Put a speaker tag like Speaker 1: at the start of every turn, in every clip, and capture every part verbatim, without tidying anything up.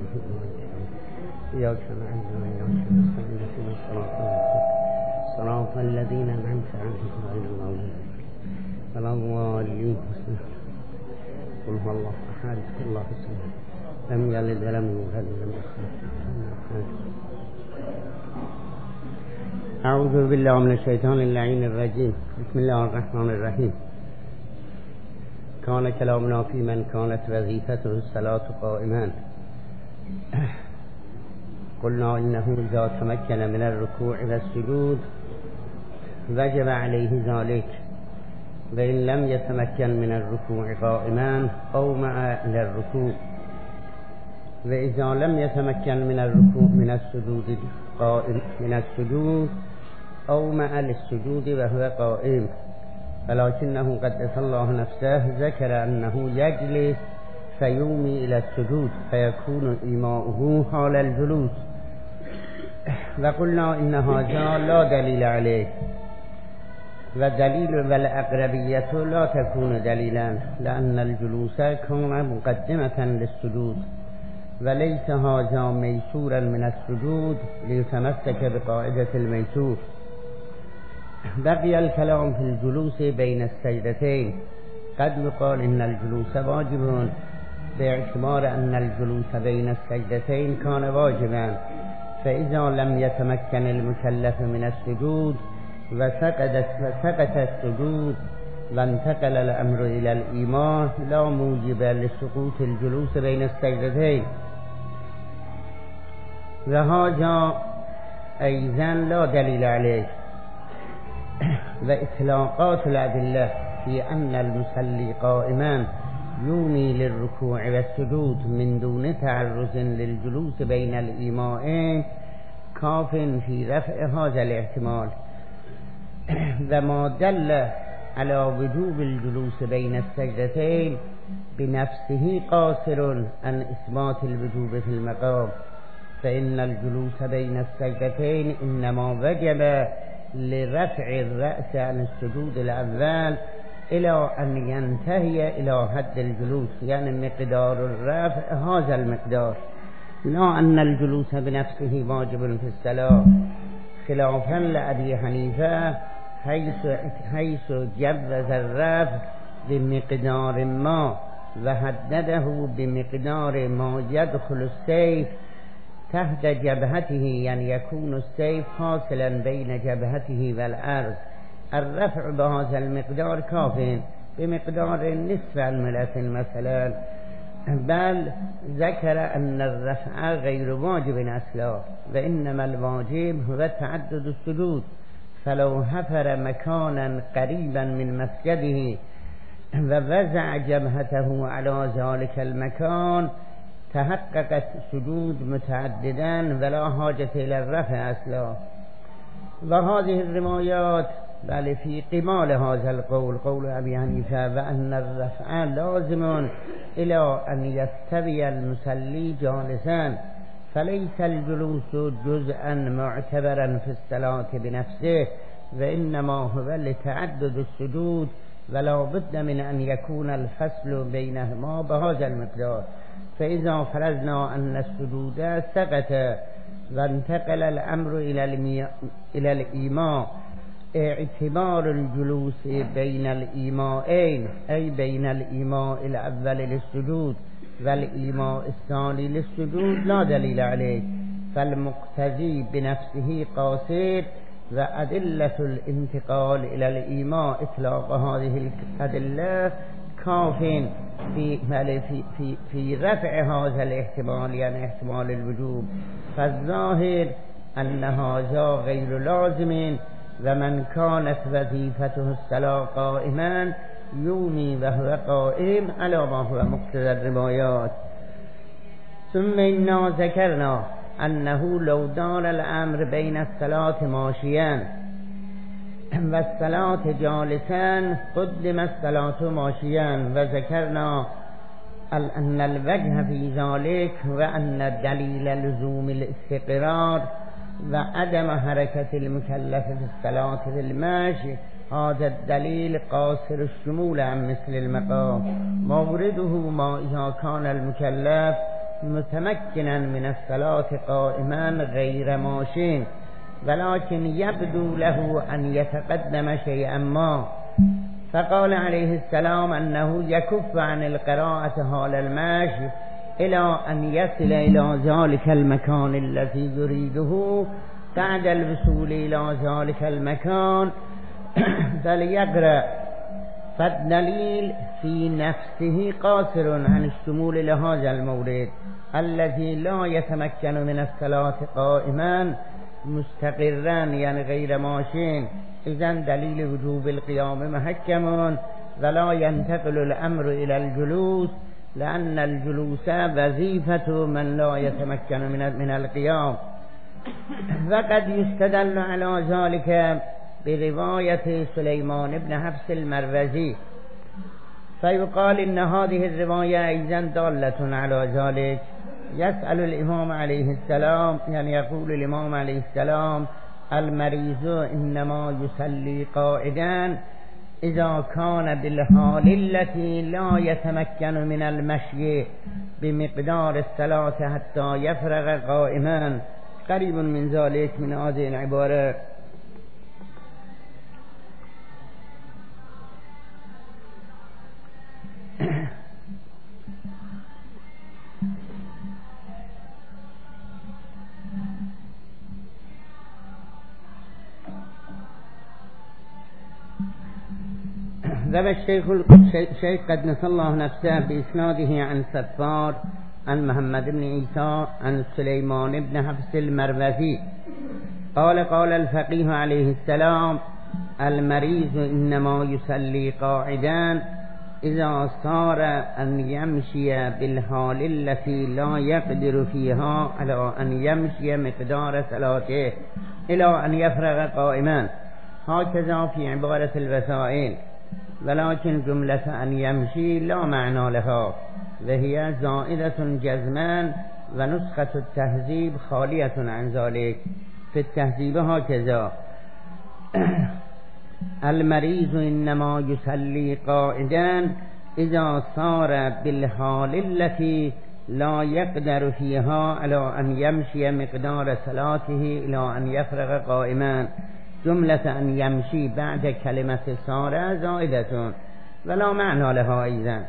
Speaker 1: إياك نعبد وإياك نستعين اهدنا الصراط المستقيم صراط الذين أنعمت عليهم غير المغضوب ولا الضالين. قل هو الله أحد الله الصمد لم يلد ولم يولد ولم يكن له كفوا أحد. أعوذ بالله من الشيطان اللعين الرجيم. بسم الله الرحمن الرحيم. كان كلامنا في من كانت وظيفته الصلاة قائما. قلنا إنه إذا تمكن من الركوع والسجود وجب عليه ذلك، وإن لم يتمكن من الركوع قائما أومأ إلى الركوع، وإذا لم يتمكن من الركوع من السجود قائم من السجود أومأ للسجود وهو قائم، ولكنه قدس الله نفسه ذكر أنه يجلس فيومي إلى السجود فيكون إيماؤه حال الجلوس. وقلنا إن هذا لا دليل عليه، ودليل والأقربية لا تكون دليلا، لأن الجلوس كان مقدمة للسجود، وليس هذا ميسورا من السجود ليتمسك بقاعدة الميسور. بقي الكلام في الجلوس بين السجدتين. قد يقال إن الجلوس واجب باعتبار أن الجلوس بين السجدتين كان واجبا، فإذا لم يتمكن المكلف من السجود وسقط وسقط السجود وانتقل الأمر إلى الإيمان لا موجب لسقوط الجلوس بين السجدتين. وهذا أيضا لا دليل عليه. وإطلاقات الأدلة في أن المصلي قائما يومي للركوع والسجود من دون تعرض للجلوس بين الإيمائين كاف في رفع هذا الاحتمال. وما دل على وجوب الجلوس بين السجدتين بنفسه قاصر عن إثبات الوجوب في المقام، فإن الجلوس بين السجدتين إنما وجب لرفع الرأس عن السجود الأول إلى أن ينتهي إلى حد الجلوس، يعني مقدار الرفع هذا المقدار، لا أن الجلوس بنفسه واجب في الصلاة، خلافا لأبي حنيفة حيث حيث جوز الرفع بمقدار ما وحدده بمقدار ما يدخل السيف تحت جبهته، يعني يكون السيف حاصلا بين جبهته والأرض. الرفع بهذا المقدار كاف، بمقدار نصف الملأ مثلا، بل ذكر أن الرفع غير واجب أصلا، وإنما الواجب هو تعدد السجود. فلو حفر مكانا قريبا من مسجده ووزع جبهته على ذلك المكان تحققت سجود متعددا ولا حاجة إلى الرفع أصلا. وهذه الروايات بل في قمال هذا القول قول أبي حنيفة، وأن الرفع لازم إلى أن يستوي المصلي جالسا، فليس الجلوس جزءا معتبرا في الصلاة بنفسه، وإنما هو لتعدد السجود، ولا بد من أن يكون الفصل بينهما بهذا المقدار. فإذا فرضنا أن السجود سقط وانتقل الأمر إلى الإيماء، اعتبار الجلوس بين الإيمائين أي بين الإيماء الأول للسجود والإيماء الثاني للسجود لا دليل عليه، فالمقتضي بنفسه قاصر، وأدلة الانتقال إلى الإيماء إطلاق هذه الأدلة كاف في في في في رفع هذا الاحتمال، يعني احتمال الوجوب. فالظاهر أن هذا غير لازم، ومن كانت وظيفته الصلاة قائما يومي وهو قائم على ما هو مقتضى الروايات. ثم إنا ذكرنا أنه لو دار الأمر بين الصلاة ماشيا والصلاة جالسا قدم الصلاة ماشيا، وذكرنا أن الوجه في ذلك وأن دليل لزوم الاستقرار وعدم حركة المكلف في الصلاة في المشي هذا الدليل قاصر الشمول عن مثل المقام، مورده ما إذا كان المكلف متمكنا من الصلاة قائما غير ماشٍ ولكن يبدو له أن يتقدم شيئا ما، فقال عليه السلام أنه يكف عن القراءة حال المشي إلى أن يصل إلى ذلك المكان الذي يريده. بعد الوصول إلى ذلك المكان فليقرأ. فالدليل في نفسه قاصر عن الشمول لهذا المورد الذي لا يتمكن من الصلاة قائما مستقرا يعني غير ماشٍ. إذن دليل وجوب القيام محكم ولا ينتقل الأمر إلى الجلوس، لأن الجلوس وظيفة من لا يتمكن من من القيام. وقد يستدل على ذلك برواية سليمان بن حفص المروزي، فيقال إن هذه الرواية أيضا دالة على ذلك. يسأل الإمام عليه السلام يعني يقول الإمام عليه السلام المريض إنما يصلي قائدا إذا كان بالحال التي لا يتمكن من المشي بمقدار الصلاة حتى يفرغ قائما. قريب من ذلك من هذه العبارة. ذهب الشيخ الشيخ قدس الله نفسه بإسناده عن سفار عن محمد بن عيسى عن سليمان بن حفص المروزي قال قال الفقيه عليه السلام المريض إنما يصلي قاعدا إذا صار أن يمشي بالحال التي لا يقدر فيها على أن يمشي مقدار صلاته إلى أن يفرغ قائما. هكذا في عبارة الوسائل، ولكن جملة أن يمشي لا معنى لها وهي زائدة جزمان، ونسخة التهذيب خالية عن ذلك. في التهذيب هكذا المريض إنما يصلي قائدا إذا صار بالحال التي لا يقدر فيها على أن يمشي مقدار صلاته إلى أن يفرغ قائما. جملة أن يمشي بعد كلمة صار زائدة ولا معنى لها أيضا.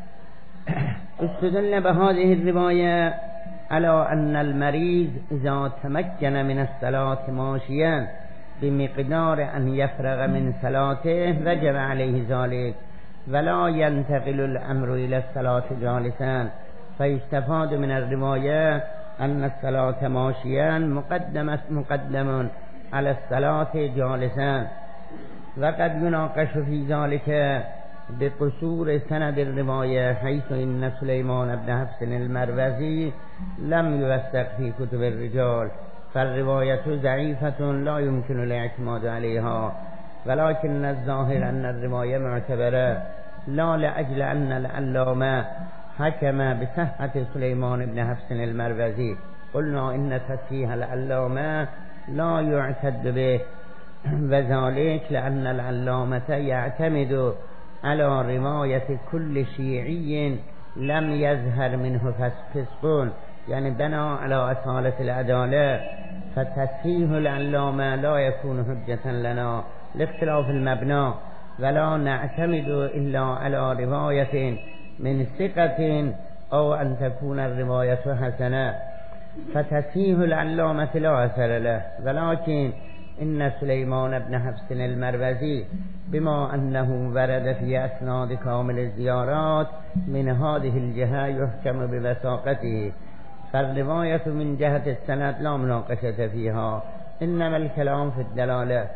Speaker 1: استدل بهذه الرواية على أن المريض إذا تمكن من الصلاة ماشيا بمقدار أن يفرغ من صلاته وجب عليه ذلك ولا ينتقل الأمر إلى الصلاة جالسا. فيستفاد من الرواية أن الصلاة ماشيا مقدمة مقدم على الصلاة جالسا. وقد يناقش في ذلك بقصور سند الرواية، حيث إن سليمان بن حفص المروزي لم يوثق في كتب الرجال، فالرواية ضعيفة لا يمكن الاعتماد عليها. ولكن الظاهر أن الرواية معتبرة، لا لأجل أن العلامة حكم بصحة سليمان بن حفص المروزي. قلنا إن تصحيح العلامة لا يعتد به، وذلك لأن العلامة يعتمد على رواية كل شيعي لم يظهر منه فسق، يعني بنى على أصالة العدالة. فتصحيح العلامة لا يكون حجة لنا لاختلاف المبنى، ولا نعتمد إلا على رواية من ثقة أو أن تكون الرواية حسنة. فتصحيح العلامة لا أثر له. ولكن إن سليمان بن حفص المروزي بما أنه ورد في أسناد كامل الزيارات من هذه الجهة يحكم بوثاقته، فالرواية من جهة السند لا مناقشة فيها، إنما الكلام في الدلالة.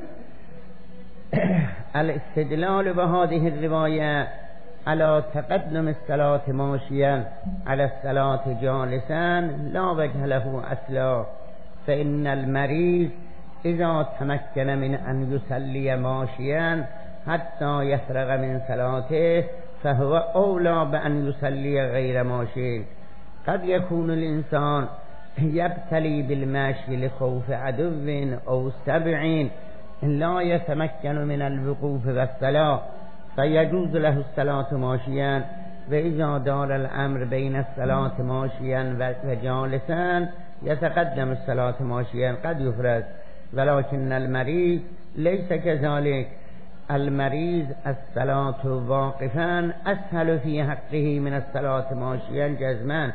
Speaker 1: الاستدلال بهذه الرواية على تقدم الصلاة ماشيا على الصلاة جالسا لا وجه له أصلا، فإن المريض إذا تمكن من أن يصلي ماشيا حتى يفرغ من صلاته فهو أولى بأن يصلي غير ماشي. قد يكون الإنسان يبتلي بالماشي لخوف عدو أو سبع لا يتمكن من الوقوف والصلاة، فيجوز له الصلاة ماشيا و اذا دار الامر بین الصلاة ماشیا و جالسا یتقدم الصلاة ماشیا قد یفرض ولكن المریض لیس كذلك. المریض الصلاة واقفا اسهل في حقه من الصلاة ماشیا جزما.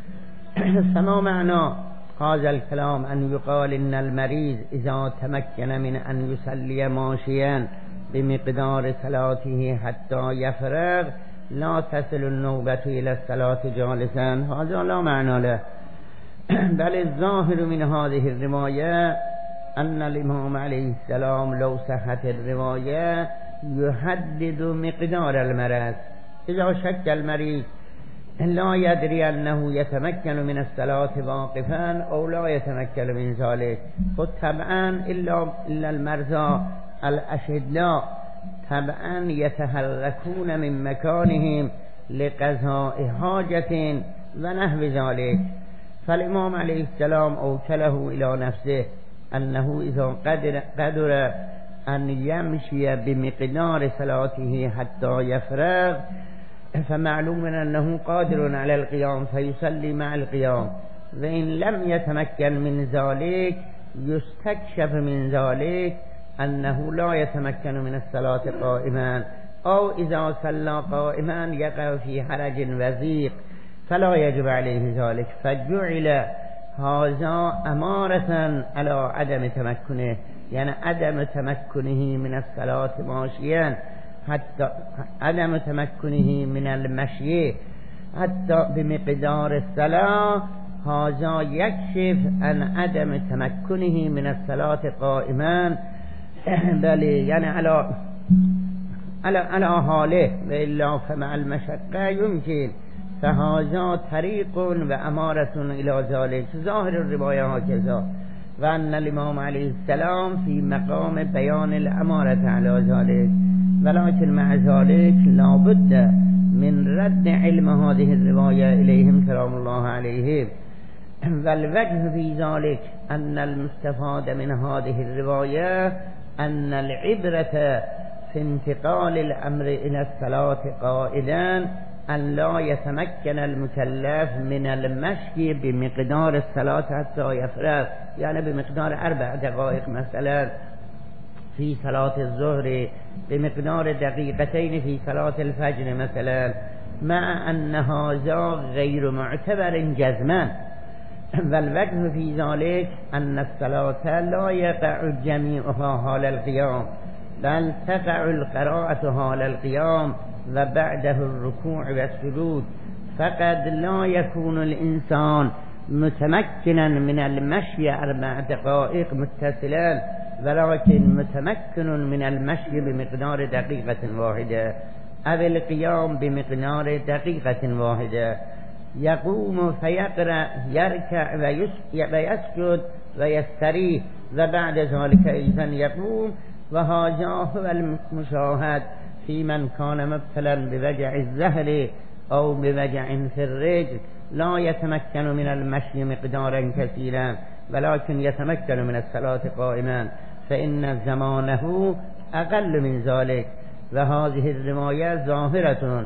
Speaker 1: فما معنى هذا الكلام ان يقال ان المريض اذا تمكن من ان يصلي ماشيا بمقدار صلاته حتى يفرغ لا تصل النوبة الى الصلاة جالسا؟ هذا لا معنى له. بل الظاهر من هذه الرواية ان الامام عليه السلام لو صحت الرواية يحدد مقدار المرض. اذا شك المريض لا يدري أنه يتمكن من الصلاة واقفا أو لا يتمكن من ذلك، فطبعا إلا, إلا المرضى الأشداء طبعا يتحركون من مكانهم لقضاء حاجة ونحو ذلك. فالإمام عليه السلام أوكله إلى نفسه أنه إذا قدر, قدر أن يمشي بمقدار صلاته حتى يفرغ فمعلوم أنه قادر على القيام فيصلي مع القيام، وإن لم يتمكن من ذلك يستكشف من ذلك أنه لا يتمكن من الصلاة قائما، أو إذا صلى قائما يقع في حرج وضيق فلا يجب عليه ذلك. فجعل هذا أمارة على عدم تمكنه، يعني عدم تمكنه من الصلاة ماشيا، حتى عدم تمكنه من المشي حتى بمقدار الصلاة، هذا يكشف عن عدم تمكنه من الصلاة قائما، بل يعني على على على حاله، وإلا فمع المشقة يمكن. فهذا طريق وأمارة إلى ذلك. ظاهر الرواية هكذا، وأن الإمام عليه السلام في مقام بيان الأمارة على ذلك، ولكن مع ذلك لا بد من رد علم هذه الرواية إليهم كرام الله عليهم. والوجه في ذلك أن المستفاد من هذه الرواية أن العبرة في انتقال الأمر إلى الصلاة قائلا أن لا يتمكن المكلف من المشي بمقدار الصلاة حتى يفرغ، يعني بمقدار أربع دقائق مثلا في صلاة الظهر، بمقدار دقيقتين في صلاة الفجر مثلا، مع أن هذا غير معتبر جزما. والوجه في ذلك أن الصلاة لا يقع جميعها حال القيام، بل تقع القراءة حال القيام وبعده الركوع والسجود. فقد لا يكون الإنسان متمكنا من المشي أربع دقائق متصلا، ولكن متمكن من المشي بمقدار دقيقة واحدة، أو القيام بمقدار دقيقة واحدة. يقوم فيقرأ يركع ويسجد ويستريح، وبعد ذلك أيضا يقوم. وهذا هو المشاهد في من كان مبتلا بوجع الظهر أو بوجع في الرجل، لا يتمكن من المشي مقدارا كثيرا ولكن يتمكن من الصلاة قائما، فإن زمانه أقل من ذلك. وهذه الرواية ظاهرة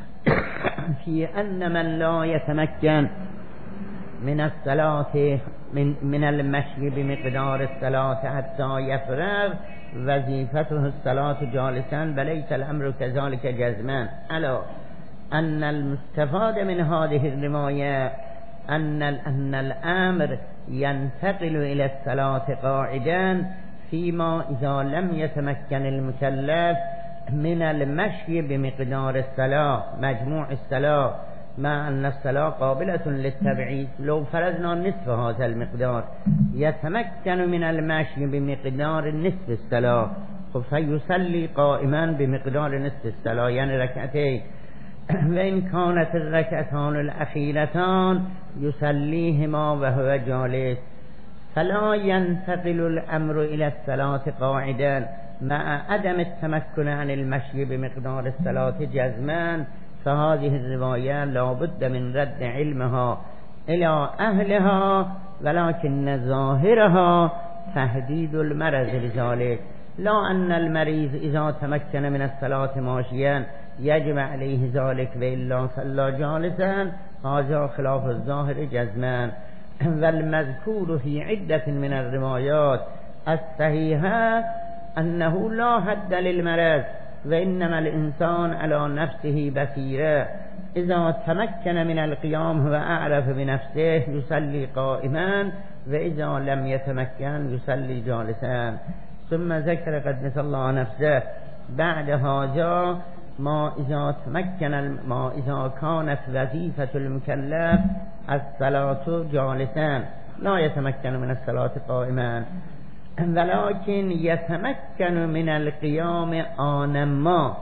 Speaker 1: في أن من لا يتمكن من الصلاة من, من المشي بمقدار الصلاة حتى يفرغ وظيفته الصلاة جالسا، وليس الأمر كذلك جزما. ألا أن المستفاد من هذه الرواية أن, أن الأمر ينتقل إلى الصلاة قاعدا فيما إذا لم يتمكن المكلف من المشي بمقدار الصلاة مجموع الصلاة، مع أن الصلاة قابلة للتبعيد. لو فرضنا نصف هذا المقدار يتمكن من المشي بمقدار نصف الصلاة، فيصلي قائما بمقدار نصف الصلاة يعني ركعتين. وإن كانت الركعتان الأخيرتان يصليهما وهو جالس، فلا ينتقل الأمر إلى الصلاة قاعدا مع عدم التمكن عن المشي بمقدار الصلاة جزما. فهذه الرواية لا بد من رد علمها إلى أهلها، ولكن ظاهرها تهديد المرض لذلك، لا أن المريض إذا تمكن من الصلاة ماشيا يجب عليه ذلك وإلا صلى جالسا، هذا خلاف الظاهر جزما. والمذكور في عدة من الروايات الصحيحة أنه لا حد للمرض، وإنما الإنسان على نفسه بصيرة، إذا تمكن من القيام وأعرف بنفسه يصلي قائما، وإذا لم يتمكن يصلي جالسا. ثم ذكر قدس الله نفسه بعد هذا ما إذا تمكن ما إذا كانت وظيفة المكلف الصلاة جالسا لا يتمكن من الصلاة قائما، ولكن يتمكن من القيام آنما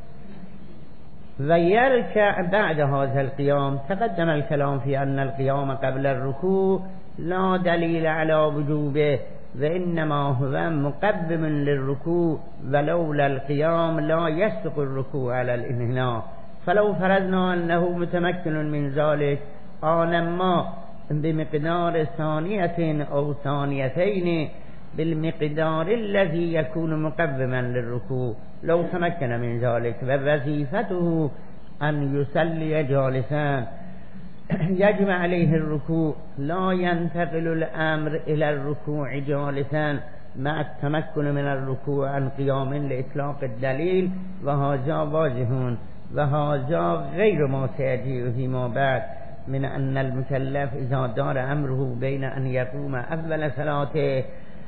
Speaker 1: ويركع بعد هذا القيام. تقدم الكلام في أن القيام قبل الركوع لا دليل على وجوبه، وإنما هو مقدم للركوع، ولولا القيام لا يسبق الركوع على الانحناء. فلو فرضنا أنه متمكن من ذلك آنما بمقدار ثانية أو ثانيتين بالمقدار الذي يكون مقدما للركوع لو تمكن من ذلك، ووظيفته أن يصلي جالسا يجب عليه الركوع، لا ينتقل الأمر إلى الركوع جالسا مع التمكن من الركوع عن قيام لإطلاق الدليل، وهذا واضح، وهذا غير ما سيجيء فيما بعد من أن المكلف إذا دار أمره بين أن يقوم أول صلاته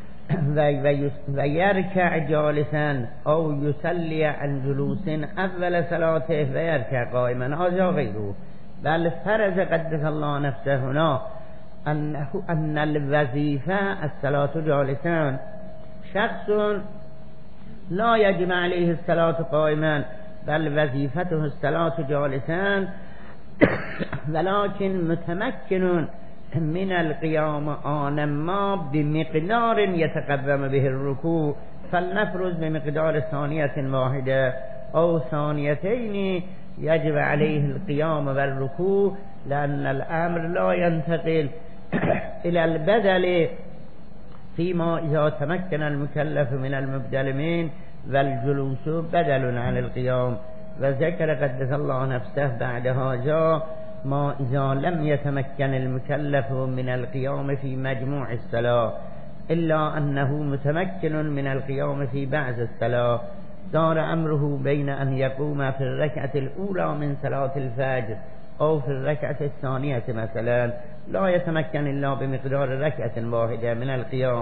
Speaker 1: ويركع جالسا أو يصلي عن جلوس أول صلاته ويركع قائما، هذا غيره. بل فرض قدس الله نفسه هنا أنه أن الوظيفة الصلاة جالسا. شخص لا يجب عليه الصلاة قائما بل وظيفته الصلاة جالسا، ولكن متمكن من القيام آنما بمقدار يتقدم به الركوع، فلنفرض بمقدار ثانية واحدة أو ثانيتين يجب عليه القيام والركوع، لأن الأمر لا ينتقل إلى البدل فيما إذا تمكن المكلف من المبدل والجلوس بدل عن القيام. وذكر قدس الله نفسه بعد هذا ما إذا لم يتمكن المكلف من القيام في مجموع الصلاة إلا أنه متمكن من القيام في بعض الصلاة، دار أمره بين أن يقوم في الركعة الأولى من صلاة الفجر أو في الركعة الثانية مثلا، لا يتمكن إلا بمقدار ركعة واحدة من القيام.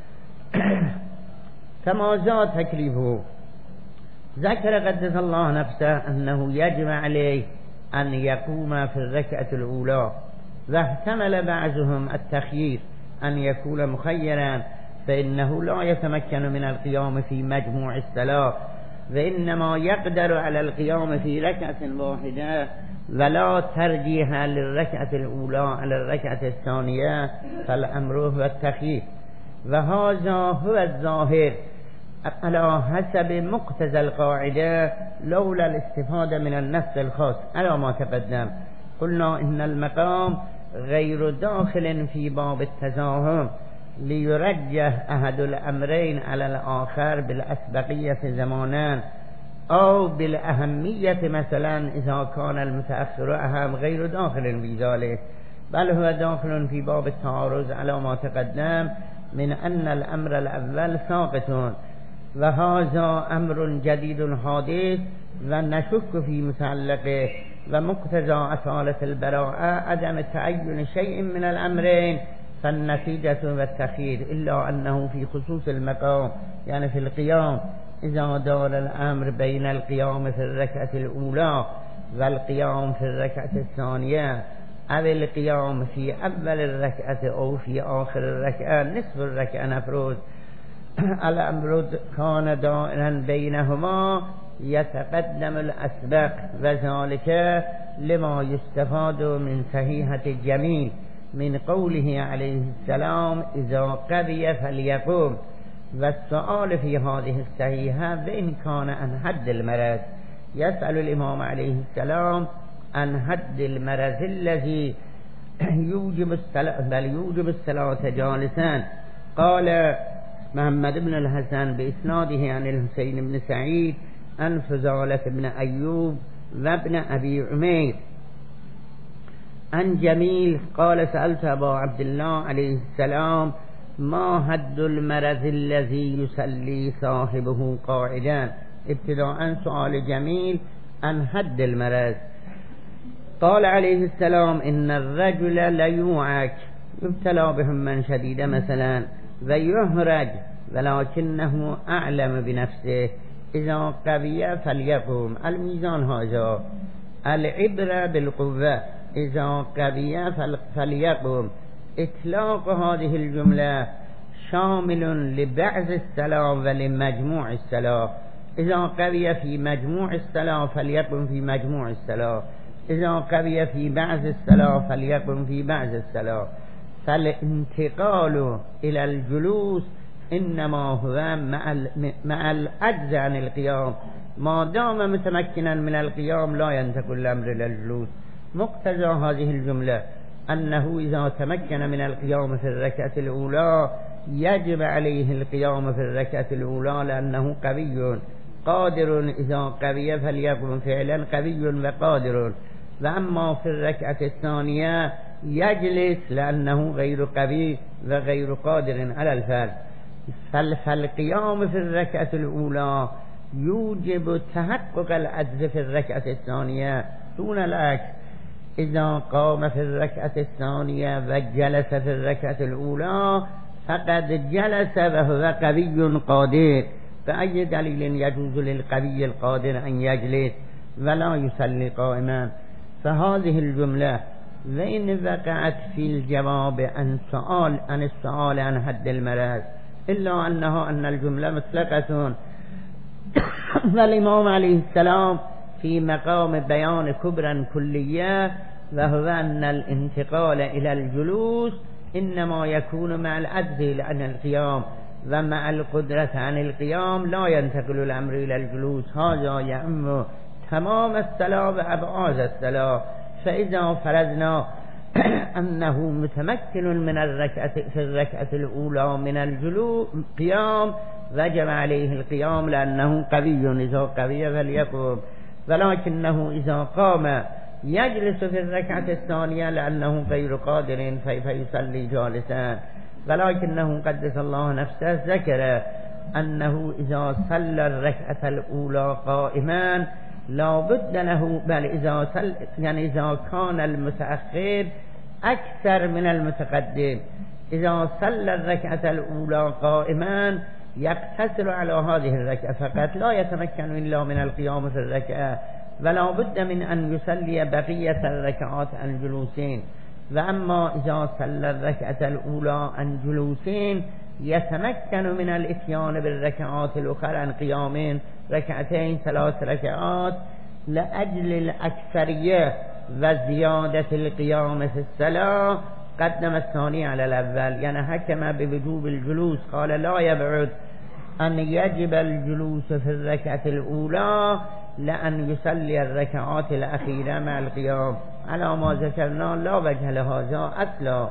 Speaker 1: كما زاد تكليفه. ذكر قدس الله نفسه أنه يجب عليه أن يقوم في الركعة الأولى، واحتمل بعضهم التخيير أن يكون مخيرا، فإنه لا يتمكن من القيام في مجموع الصلاة، وإنما يقدر على القيام في ركعة واحدة، ولا ترجيح للركعة الأولى على الركعة الثانية، فالأمر هو التخيير. وهذا هو الظاهر على حسب مقتضى القاعدة لولا الاستفادة من النص الخاص على ما تقدم. قلنا إن المقام غير داخل في باب التزاحم ليرجح أحد الأمرين على الآخر بالأسبقية زمانا أو بالأهمية، مثلا إذا كان المتأخر أهم غير داخل في ذلك، بل هو داخل في باب التعارض على ما تقدم من أن الأمر الأول ساقط، وهذا أمر جديد حادث ونشك في متعلقه، ومقتضى أصالة البراءة عدم تعين شيء من الأمرين، فالنتيجة والتخيير، إلا أنه في خصوص المقام يعني في القيام إذا دار الأمر بين القيام في الركعة الأولى والقيام في الركعة الثانية أو القيام في أول الركعة أو في آخر الركعة نصف الركعة نفرض، الأمر كان دائرا بينهما يتقدم الأسبق، وذلك لما يستفاد من صحيحة الجميل من قوله عليه السلام إذا قضي فليقوم. والسؤال في هذه الصحيحة وإن كان عن حد المرض، يسأل الإمام عليه السلام عن حد المرض الذي يوجب الصلاة بل يوجب الصلاة جالسا. قال محمد بن الحسن بإسناده عن الحسين بن سعيد عن فضالة بن أيوب وابن أبي عمير عن جميل قال سألت أبا عبد الله عليه السلام ما حد المرض الذي يصلي صاحبه قاعدا. ابتداء سؤال جميل عن حد المرض. قال عليه السلام إن الرجل ليوعك يبتلى بهم شديد مثلا ويهرج ولكنه أعلم بنفسه إذا قوي فليقوم. الميزان هذا العبرة بالقوة إذا قوي فليقوم. إطلاق هذه الجملة شامل لبعض الصلاة ولمجموع الصلاة. إذا قوي في مجموع الصلاة فليقم في مجموع الصلاة، إذا قوي في بعض الصلاة فليقم في بعض الصلاة. فالانتقال إلى الجلوس إنما هو مع العجز عن القيام. ما دام متمكنا من القيام لا ينتقل الأمر إلى الجلوس. مقتضى هذه الجملة أنه إذا تمكن من القيام في الركعة الأولى يجب عليه القيام في الركعة الأولى لأنه قوي قادر. إذا قوي فليقم فعلا قوي وقادر. وأما في الركعة الثانية يجلس لأنه غير قوي وغير قادر على الفعل. فالقيام في الركعة الأولى يوجب تحقق العجز في الركعة الثانية دون العكس. إذا قام في الركعة الثانية وجلس في الركعة الأولى فقد جلس وهو قوي قادر. فأي دليل يجوز للقوي القادر أن يجلس ولا يصلي قائما؟ فهذه الجملة وإن وقعت في الجواب عن سؤال عن السؤال عن حد المرض إلا أنها أن الجملة مطلقة. والإمام عليه السلام في مقام بيان كبرى كلية وهو أن الانتقال إلى الجلوس إنما يكون مع العجز عن القيام، ومع القدرة عن القيام لا ينتقل الأمر إلى الجلوس. هذا يعم تمام الصلاة وأبعاد الصلاة. فإذا فرضنا أنه متمكن من الركعة في الركعة الأولى من الجلوس قيام وجب عليه القيام لأنه قوي. إذا قوي فليقم. ولكنه إذا قام يجلس في الركعة الثانية لأنه غير قادر فيصلي جالسا. ولكنه قدس الله نفسه ذكر أنه إذا صلى الركعة الأولى قائما لا بد له، بل إذا صل يعني إذا كان المتأخر أكثر من المتقدم، إذا صلى الركعة الأولى قائما يقتصر على هذه الركعة فقط لا يتمكن إلا من القيام في الركعة، ولا بد من أن يصلي بقية الركعات عن جلوسين. وأما إذا صلى الركعة الأولى عن جلوسين يتمكن من الاتيان بالركعات الأخرى عن قيامين ركعتين ثلاث ركعات لأجل الأكثرية وزيادة القيام في الصلاة. قدم الثاني على الأول، يعني حكم بوجوب الجلوس. قال لا يبعد أن يجب الجلوس في الركعة الأولى لأن يصلي الركعات الأخيرة مع القيام. على ما ذكرنا لا وجه لهذا أصلا.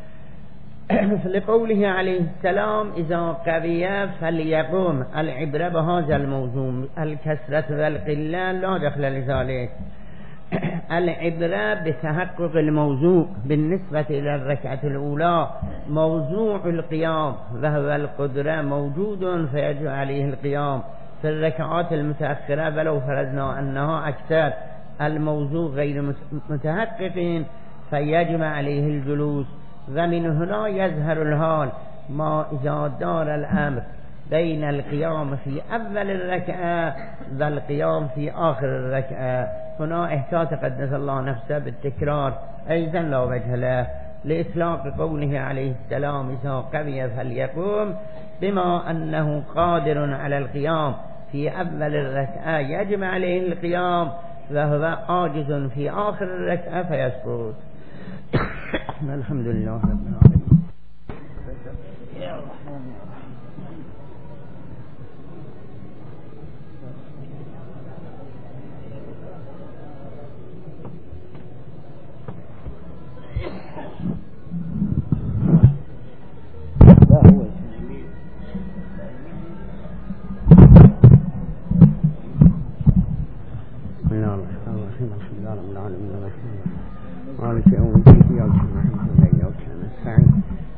Speaker 1: لقوله عليه السلام إذا قوي فليقوم. العبرة بهذا الموضوع، الكثرة والقلة لا دخل لذلك. العبرة بتحقق الموضوع بالنسبة إلى الركعة الأولى. موضوع القيام وهو القدرة موجود فيجب عليه القيام. في الركعات المتأخرة ولو فرضنا أنها أكثر الموضوع غير متحققين فيجب عليه الجلوس. ومن هنا يظهر الحال ما إذا دار الأمر بين القيام في أول الركعة والقيام في آخر الركعة. هنا احتاط قدس الله نفسه بالتكرار أيضا لا وجه له لإطلاق قوله عليه السلام إذا قوي فليقوم، بما أنه قادر على القيام في أول الركعة يجب عليه القيام وهو عاجز في آخر الركعة فيسقط. الحمد لله رب العالمين. يا رحمن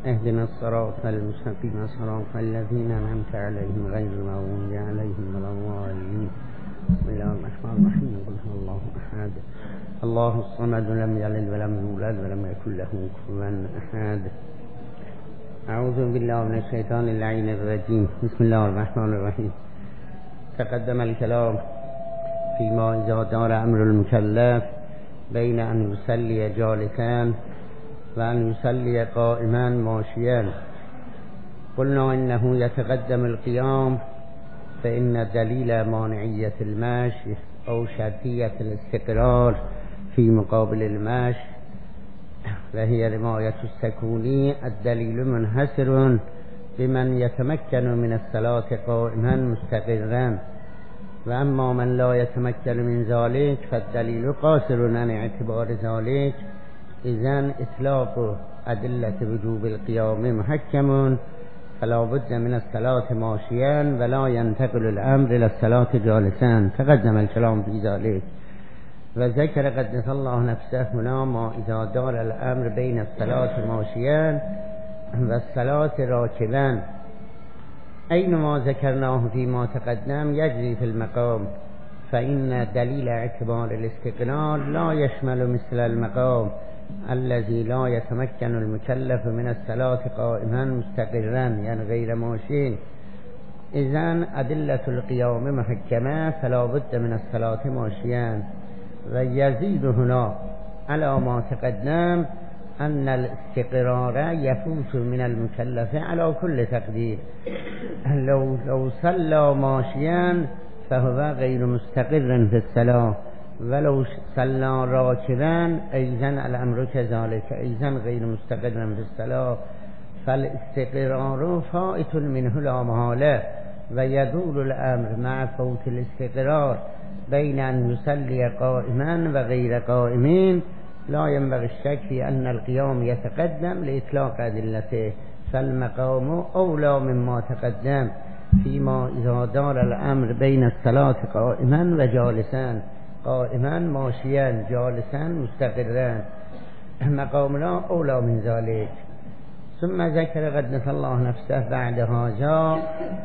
Speaker 1: اهدنا الصراط المستقيم صراط الذين أنعمت عليهم غير المغضوب عليهم ولا الضالين. بسم الله الرحمن الرحيم. قل هو الله أحد الله الصمد لم يلد ولم يولد ولم يكن له كفوا أحد. أعوذ بالله من الشيطان اللعين الرجيم. بسم الله الرحمن الرحيم. تقدم الكلام فيما إذا دار أمر المكلف بين أن يصلي جالسا وأن يصلي قائما ماشيا. قلنا إنه يتقدم القيام فإن دليل مانعية المشي أو شرطية الاستقرار في مقابل المشي وهي رماية السكوني الدليل منحصر بمن يتمكن من الصلاة قائما مستقرا، وأما من لا يتمكن من ذلك فالدليل قاصر عن اعتبار ذلك. إذن إطلاق أدلة وجوب القيام محكم فلا بد من الصلاة ماشيا ولا ينتقل الأمر إلى الصلاة جالسا. تقدم الكلام في ذلك وذكر قدس الله نفسه هنا ما إذا دار الأمر بين الصلاة ماشيا والصلاة راكبا. أينما ذكرناه فيما تقدم يجري في المقام، فإن دليل اعتبار الاستقرار لا يشمل مثل المقام الذي لا يتمكن المكلف من الصلاة قائما مستقرا يعني غير ماشي. إذن أدلة القيام محكمة فلا بد من الصلاة ماشيا. ويزيد هنا على ما تقدم أن الاستقرار يفوت من المكلف على كل تقدير. لو, لو صلى ماشيا فهو غير مستقر في الصلاة، ولو صلى راكبا أيضا الأمر كذلك أيضا غير مستقر في الصلاة. فالاستقرار فائت منه لا محالة، ويدور الأمر مع فوت الاستقرار بين أن يصلي قائما وغير قائمين. لا ينبغي الشك في أن القيام يتقدم لإطلاق أدلته، فالمقام أولى مما تقدم فيما إذا دار الأمر بين الصلاة قائما وجالسا، قائما ماشيا جالسا مستقرا. مقامنا أولى من ذلك. ثم ذكر قدس الله نفسه بعد هذا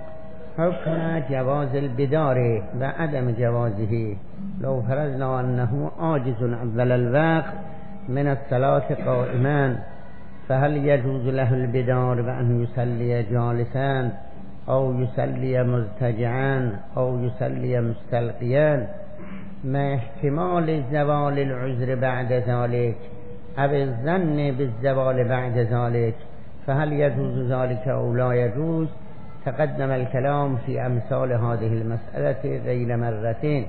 Speaker 1: حكم جواز البدار وعدم جوازه. لو فرضنا أنه عاجز أول الوقت من الصلاة قائما فهل يجوز له البدار بأن يصلي جالسا أو يصلي مضطجعا أو يصلي مستلقيا مع احتمال زوال العذر بعد ذلك أو الظن بالزوال بعد ذلك؟ فهل يجوز ذلك أو لا يجوز؟ تقدم الكلام في أمثال هذه المسألة غير مرتين،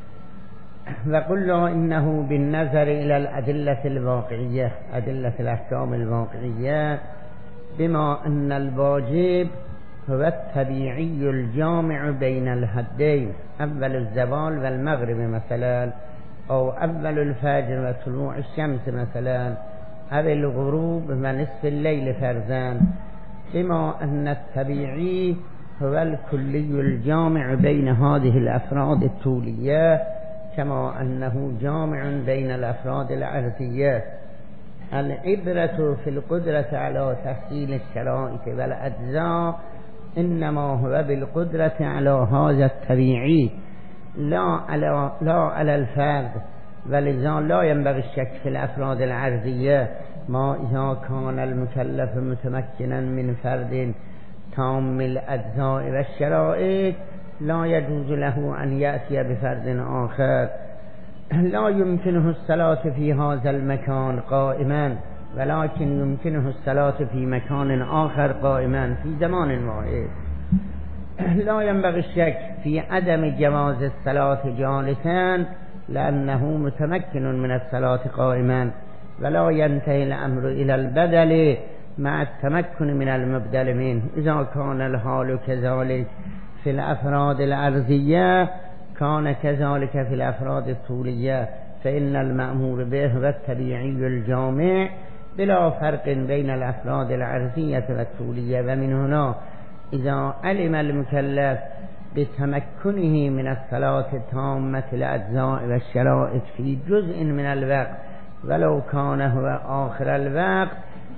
Speaker 1: وقلنا إنه بالنظر إلى الأدلة الواقعية أدلة الأحكام الواقعية بما أن الواجب هو الطبيعي الجامع بين الحدين أول الزوال والمغرب مثلا، أو أول الفجر وطلوع الشمس مثلا، أو الغروب ونصف الليل فرضا، بما أن الطبيعي هو الكلي الجامع بين هذه الأفراد الطولية كما أنه جامع بين الأفراد العرضية. العبرة في القدرة على تحصيل الشرائط والأجزاء إنما هو بالقدرة على هذا الطبيعي لا على, لا على الفرد، ولذا لا ينبغي الشك في الأفراد العرضية. ما إذا كان المكلف متمكنا من فرد تام الأجزاء والشرائط لا يجوز له أن يأتي بفرد آخر. لا يمكنه الصلاة في هذا المكان قائما، ولكن يمكنه الصلاة في مكان آخر قائما في زمان واحد. لا ينبغي الشك في عدم جواز الصلاة جالسا لأنه متمكن من الصلاة قائما، ولا ينتهي الأمر إلى البدل مع التمكن من المبدل منه. إذا كان الحال كذلك في الأفراد العرضية كان كذلك في الأفراد الطولية، فإن المأمور به هو الطبيعي الجامع بلا فرق بين الأفراد العرضية والطولية. ومن هنا إذا علم المكلف بتمكنه من الصلاة التامة الأجزاء والشرائط في جزء من الوقت ولو كان هو آخر الوقت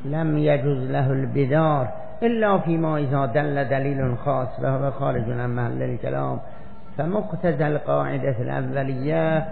Speaker 1: لم يجوز له البدار إلا فيما إذا دل دليل خاص وهو خارج عن محل الكلام. فمقتضى القاعدة الأولية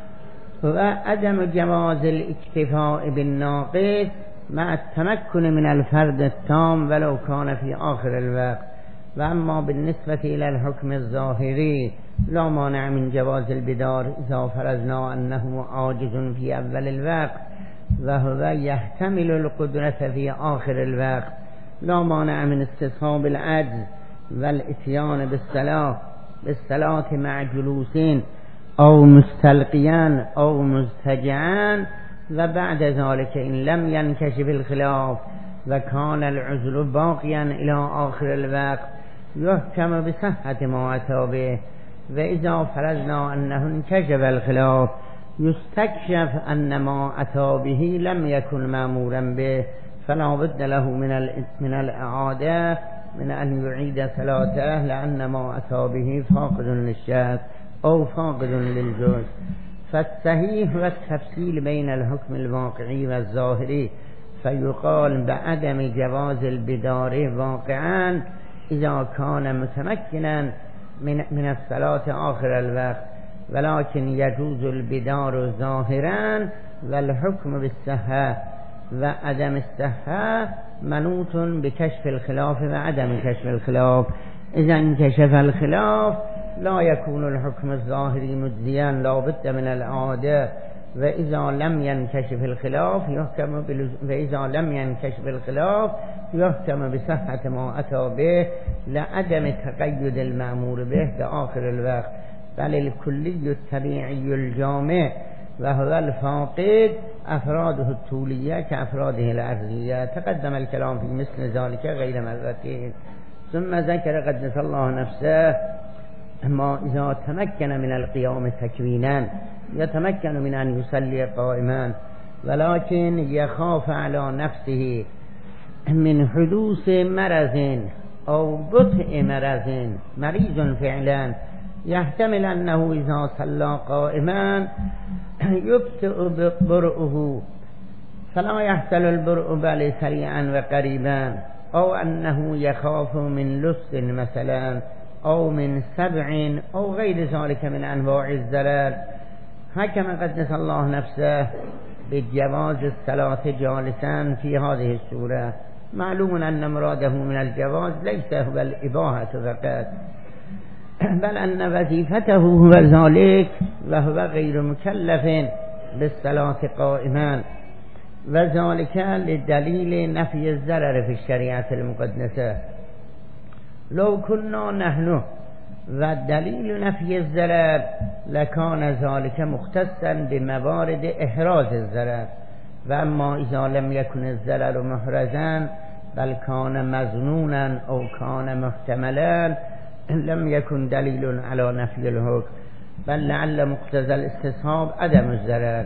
Speaker 1: وعدم جواز الاكتفاء بالناقص مع التمكن من الفرد التام ولو كان في آخر الوقت. وأما بالنسبة إلى الحكم الظاهري لا مانع من جواز البدار إذا فرضنا أنه عاجز في أول الوقت وهو يحتمل القدرة في آخر الوقت. لا مانع من استصحاب العجز والاتيان بالصلاة بالصلاة مع جلوسين أو مستلقيان أو مزتجعان. وبعد ذلك إن لم ينكشف الخلاف وكان العذر باقيا إلى آخر الوقت يحكم بصحة ما أتى به. وإذا فرضنا أنه انكشف الخلاف يستكشف أن ما أتى به لم يكن مأمورا به فلا بد له من من الإعادة من أن يعيد صلاته لأن ما أتى به فاقد للشك أو فاقد للجزء. فالصحيح والتفصيل بين الحكم الواقعي والظاهري فيقال بعدم جواز البدار واقعا إذا كان متمكنا من من الصلاة آخر الوقت، ولكن يجوز البدار ظاهرا والحكم بالصحة وعدم الصحة منوط بكشف الخلاف وعدم كشف الخلاف. إذا انكشف الخلاف لا يكون الحكم الظاهري مجزيا لا بد من الإعادة. وإذا لم ينكشف الخلاف يحكم بلز... وإذا لم ينكشف الخلاف يحكم بصحة ما أتى به لعدم تقيد المأمور به بآخر الوقت. بل الكلي الطبيعي الجامع وهو الفاقد أفراده الطولية كأفراده العرضية. تقدم الكلام في مثل ذلك غير مرتين. ثم ذكر قدس الله نفسه ما إذا تمكن من القيام تكوينا يتمكن من أن يصلي قائما ولكن يخاف على نفسه من حدوث مرض أو بطء مرض مريض فعلا يحتمل أنه إذا صلى قائما يبطئ برؤه فلا يحصل البرء بل سريعا وقريبا، أو أنه يخاف من لص مثلا أو من سبع أو غير ذلك من أنواع الزلال. حكم قدس الله نفسه بجواز الصلاة جالسا في هذه السورة. معلوم أن مراده من الجواز ليس هو الإباحة فقط بل أن وظيفته هو ذلك وهو غير مكلف بالصلاة قائما، وذلك لدليل نفي الضرر في الشريعة المقدسة. لو كنا نحن والدليل نفي الضرر لكان ذلك مختصا بموارد إحراز الضرر، وأما إذا لم يكن الضرر محرزا بل كان مظنونا أو كان محتملا لم يكن دليل على نفي الحكم بل لعل مقتضى الاستصحاب عدم الضرر.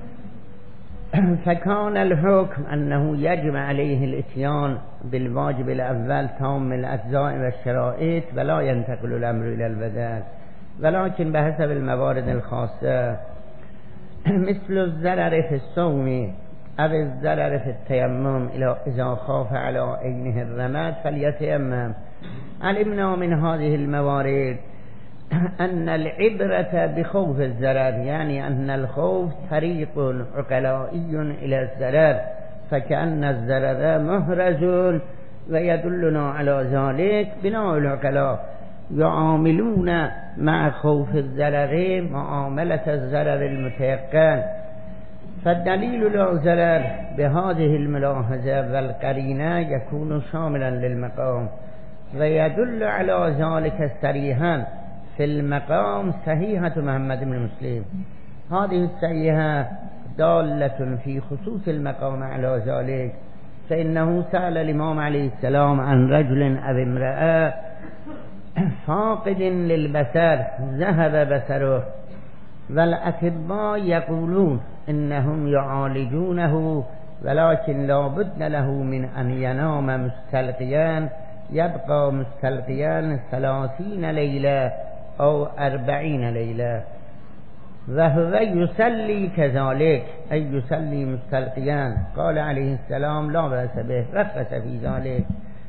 Speaker 1: فكان الحكم أنه يجب عليه الاتيان بالواجب الأول تام الأجزاء والشرائط ولا ينتقل الأمر إلى البدل، ولكن بحسب الموارد الخاصة مثل الضرر في الصوم أو الضرر في التيمم إذا خاف على عينه الرماد فليتيمم. علمنا من هذه الموارد أن العبرة بخوف الضرر، يعني أن الخوف طريق عقلائي إلى الضرر، فكأن الضرر محرز ويدلنا على ذلك بناء العقلاء يعاملون مع خوف الضرر معاملة الضرر المتيقن. فالدليل لا ضرر بهذه الملاحظة والقرينة يكون شاملا للمقام، ويدل على ذلك صريحا في المقام صحيحة محمد بن مسلم. هذه الصحيحة دالة في خصوص المقام على ذلك، فإنه سأل الإمام عليه السلام عن رجل أو امرأة فاقد للبصر ذهب بصره، والأطباء يقولون إنهم يعالجونه ولكن لا بد له من أن ينام مستلقيا يبقى مستلقيا ثلاثين ليلة أو أربعين ليلة. وهو يصلي كذلك أي يصلي مستلقيا. قال عليه السلام لا بأس به، رخص في ذلك.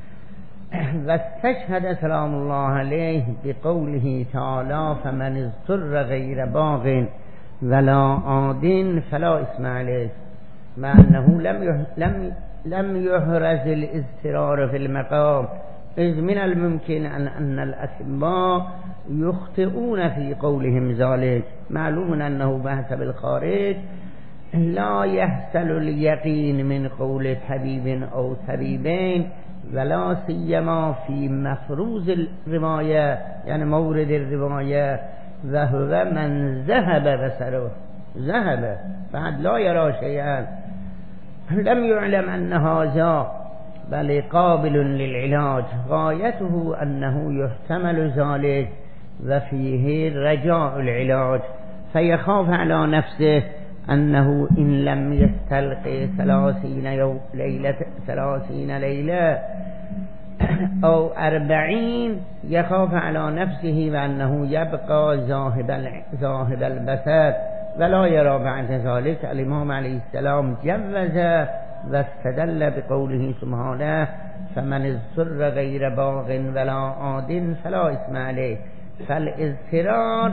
Speaker 1: واستشهد سلام الله عليه بقوله تعالى فمن اضطر غير باغ ولا عاد فلا إثم عليه، مع أنه لم لم لم يحرز الاضطرار في المقام، إذ من الممكن أن أن الأتباع يخطئون في قولهم ذلك. معلوم أنه بحسب الخارج لا يحصل اليقين من قول طبيب أو طبيبين، ولا سيما في مفروض الرواية يعني مورد الرواية، وهو من ذهب بصره، ذهب بعد لا يرى شيئا، لم يعلم أن هذا بل قابل للعلاج، غايته أنه يحتمل ذلك وفيه رجاء العلاج، فيخاف على نفسه أنه إن لم يستلقي ثلاثين يوم ليلة ثلاثين ليلة أو أربعين يخاف على نفسه وأنه يبقى ذاهب البصر ولا يرى بعد ذلك. الإمام عليه السلام جوز واستدل بقوله سبحانه فمن اضطر غير باغ ولا عاد فلا إثم عليه. فالاضطرار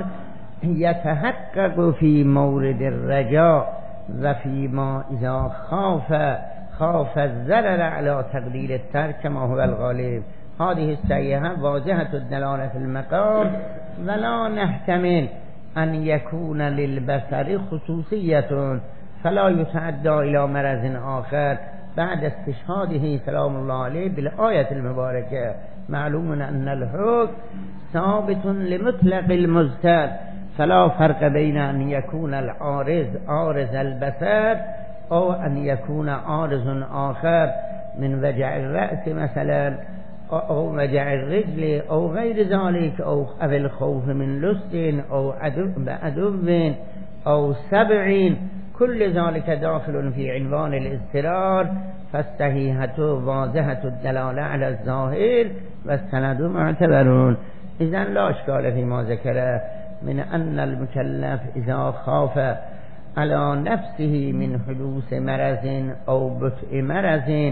Speaker 1: يتحقق في مورد الرجاء وفيما إذا خاف خاف الضرر على تقدير الترك كما هو الغالب. هذه السيئة واضحة الدلالة في المقام، ولا نحتمل أن يكون للبصر خصوصية فلا يتعدى إلى مرض آخر بعد استشهاده سلام الله عليه بالآية المباركة. معلوم أن الحكم ثابت لمطلق المضطر، فلا فرق بين أن يكون العارض عارض البصر أو أن يكون عارض آخر من وجع الرأس مثلا أو وجع الرجل أو غير ذلك، أو الخوف من لص أو عدو أو سبع، كل ذلك داخل في عنوان الاضطرار. فالصحيحة واضحة الدلالة على الظاهر والسند معتبرون. إذن لا إشكال فيما ذكره من أن المكلف إذا خاف على نفسه من حدوث مرض أو بطء مرض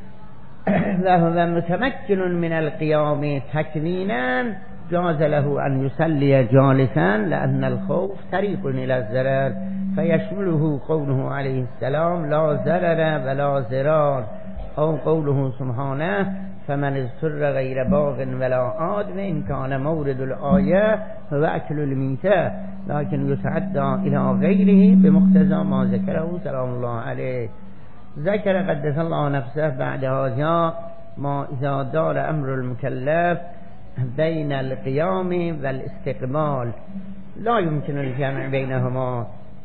Speaker 1: وهو متمكن من القيام تكوينا جاز له أن يصلي جالسا، لأن الخوف طريق إلى الضرر، فيشمله قوله عليه السلام لا ضرر ولا ضرار، أو قوله سبحانه فمن اضطر غير باغ ولا عاد، وإن كان مورد الآية هو أكل الميتة، لكن يتعدى إلى غيره بمقتضى ما ذكره سلام الله عليه. ذكر قدس الله نفسه بعد هذا ما إذا دار أمر المكلف بين القيام والاستقبال لا يمكن الجمع بينهما،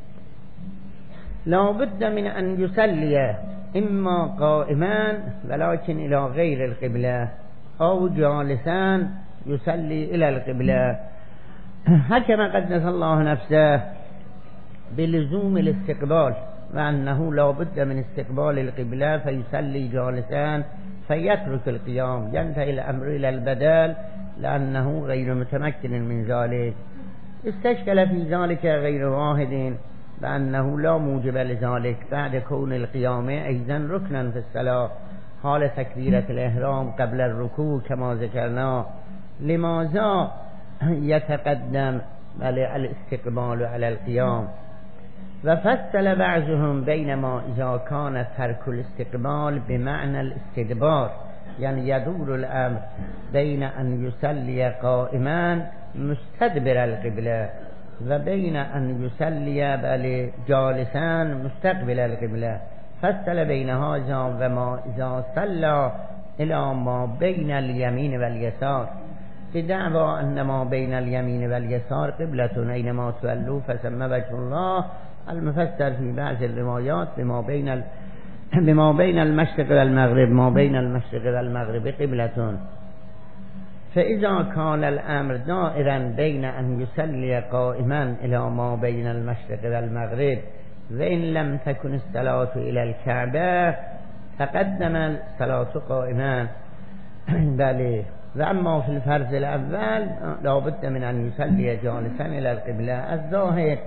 Speaker 1: لا بد من أن يصلي إما قائما ولكن إلى غير القبلة، أو جالسا يصلي إلى القبلة. حكم قدس الله نفسه بلزوم الاستقبال، وأنه لا بد من استقبال القبلة فيصلي جالسا فيترك القيام، ينتهي الأمر إلى البدل لأنه غير متمكن من ذلك. استشكل في ذلك غير واحد لأنه لا موجب لذلك بعد كون القيام أيضا ركنا في الصلاة حال تكبيرة الإحرام قبل الركوع كما ذكرنا. لماذا يتقدم الاستقبال على القيام؟ وفصل بعضهم بينما إذا كان ترك الاستقبال بمعنى الاستدبار، يعني يدور الأمر بين أن يصلي قائما مستدبر القبلة وبين أن يصلي بل جالسا مستقبل القبلة. فصل بين هذا وما إذا صلى إلى ما بين اليمين واليسار، بدعوى أن ما بين اليمين واليسار قبلة أينما تولوا فثم وجه الله، المفسر في بعض الروايات بما بين ال... بما بين المشرق والمغرب، ما بين المشرق والمغرب قبلة. فإذا كان الأمر دائرا بين أن يصلي قائما إلى ما بين المشرق والمغرب، وإن لم تكن الصلاة إلى الكعبة تقدم الصلاة قائما بل. وأما في الفرض الأول لا بد من أن يصلي جالسا إلى القبلة. الظاهر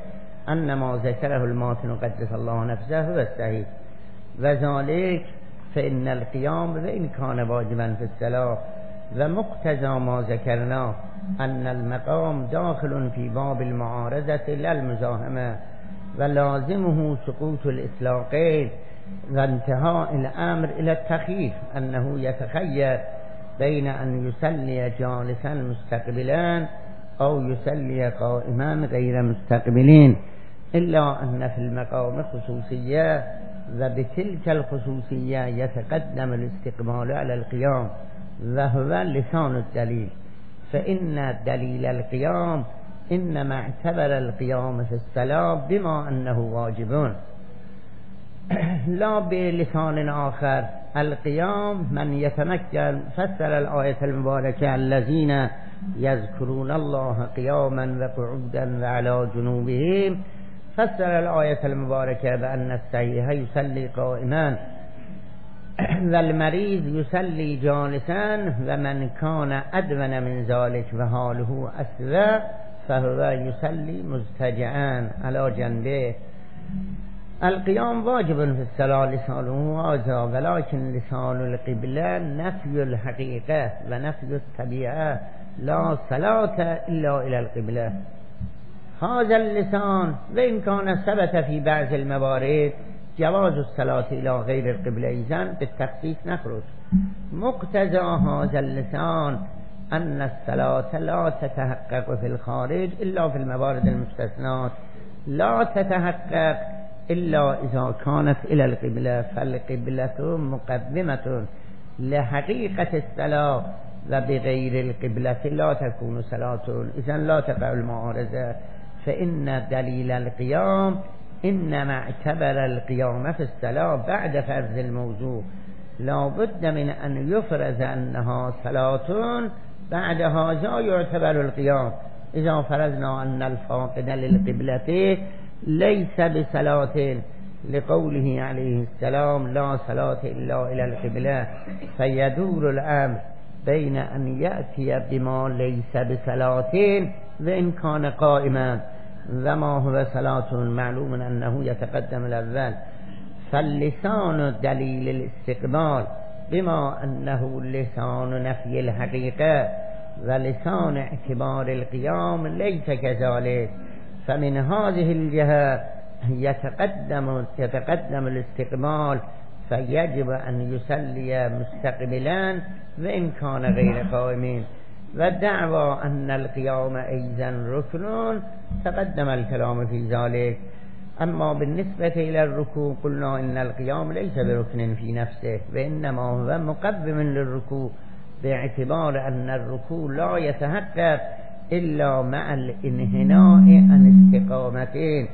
Speaker 1: أن ما ذكره الماتن قدس الله نفسه هو الصحيح وذلك فإن القيام وإن كان واجبا في الصلاة ومقتضى ما ذكرنا أن المقام داخل في باب المعارضة لا المزاحمة ولازمه سقوط الإطلاقين وانتهاء الأمر إلى التخيير أنه يتخير بين أن يصلي جالسا مستقبلا أو يصلي قائما غير مستقبلين، إلا أن في المقام خصوصية وبتلك الخصوصية يتقدم الاستقبال على القيام وهو لسان الدليل، فإن دليل القيام إنما اعتبر القيام في الصلاة بما أنه واجب لا بلسان آخر. القيام من يتمكن فسر الآية المباركة الذين يذكرون الله قياما وقعودا وعلى جنوبهم، فسر الآية المباركة بأن الصحيح يصلي قائما والمريض يصلي جالسا ومن كان أدون من ذلك وحاله أسوأ فهو يصلي مضطجعا على جنبه. القيام واجب في الصلاة لسانه هذا، ولكن لسان القبلة نفي الحقيقة ونفي الطبيعة، لا صلاة إلا إلى القبلة. هذا اللسان وإن كان ثبت في بعض الموارد جواز الصلاة إلى غير القبلة إذن بالتخصيص نخرج. مقتضى هذا اللسان أن الصلاة لا تتحقق في الخارج إلا في الموارد المستثنات، لا تتحقق إلا إذا كانت إلى القبلة، فالقبلة مقدمة لحقيقة الصلاة وبغير القبلة لا تكون صلاة، إذن لا تقع المعارضة. فإن دليل القيام إنما اعتبر القيام في الصلاة بعد فرض الموضوع، لا بد من أن يفرض أنها صلاة، بعد هذا يعتبر القيام. إذا فرضنا أن الفاقد للقبلة ليس بصلاة لقوله عليه السلام لا صلاة إلا إلى القبلة، فيدور الأمر بين أن يأتي بما ليس بصلاة وإن كان قائما، وما هو صلاة معلوم أنه يتقدم الأول، فاللسان دليل الاستقبال بما أنه لسان نفي الحقيقة، ولسان اعتبار القيام ليس كذلك. فمن هذه الجهة يتقدم يتقدم الاستقبال، فيجب أن يصلي مستقبلا وإن كان غير قائمين. والدعوى أن القيام أيضا ركن تقدم الكلام في ذلك. أما بالنسبة إلى الركوع قلنا إن القيام ليس بركن في نفسه، وإنما هو مقدم للركوع، باعتبار أن الركوع لا يتحقق إلا مع الانحناء عن استقامتين.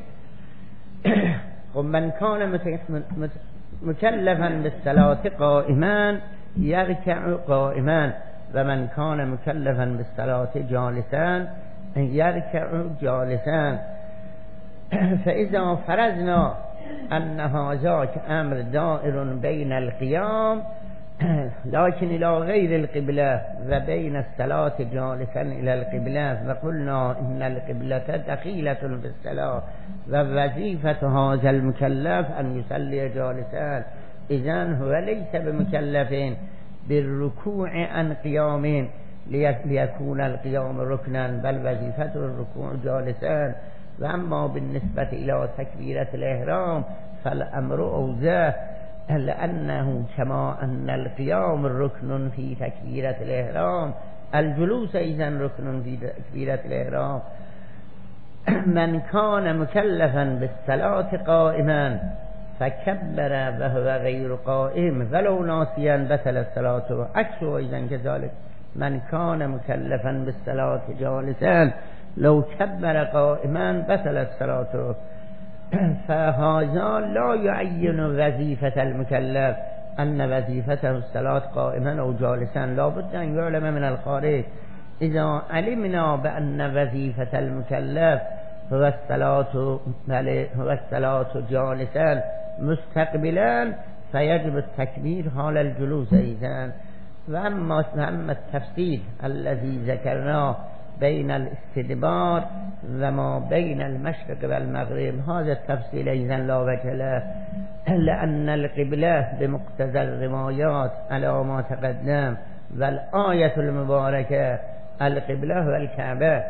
Speaker 1: ومن كان مكلفا بالصلاة قائما يركع قائما، ومن كان مكلفا بالصلاة جالسا يركع جالسا. فإذا فرضنا أن هذاك أمر دائر بين القيام لكن إلى غير القبلة وبين الصلاة جالسا إلى القبلة، وقلنا إن القبلة دخيلة بالصلاة ووظيفة هذا المكلف أن يصلي جالسا، إذن هو ليس بمكلف بالركوع عن قيام ليكون القيام ركنا، بل وظيفة الركوع جالسا. وأما بالنسبة إلى تكبيرة الإحرام فالأمر أوضح، لأنه كما أن القيام ركن في تكبيرة الإحرام، الجلوس إذن ركن في تكبيرة الإحرام. من كان مكلفا بالصلاة قائما فكبر وهو غير قائم ولو ناسيا بطلت صلاته، عكسه إذن كذلك. من كان مكلفا بالصلاة جالسا لو كبر قائما بطلت صلاته. فهذا لا يعين وظيفة المكلف أن وظيفته الصلاة قائما أو جالسا، لا بد أن يعلم من الخارج. إذا علمنا بأن وظيفة المكلف هو الصلاة هو الصلاة جالسا مستقبلا فيجب التكبير حال الجلوس إذن. وأما التفصيل الذي ذكرناه
Speaker 2: بين الاستدبار و ما بين المشرق و المغرب. هذا التفصيل أيضا لا وجه له، لأن القبلة بمقتضى الروايات على ما تقدم والآية المباركة القبلة والكعبة،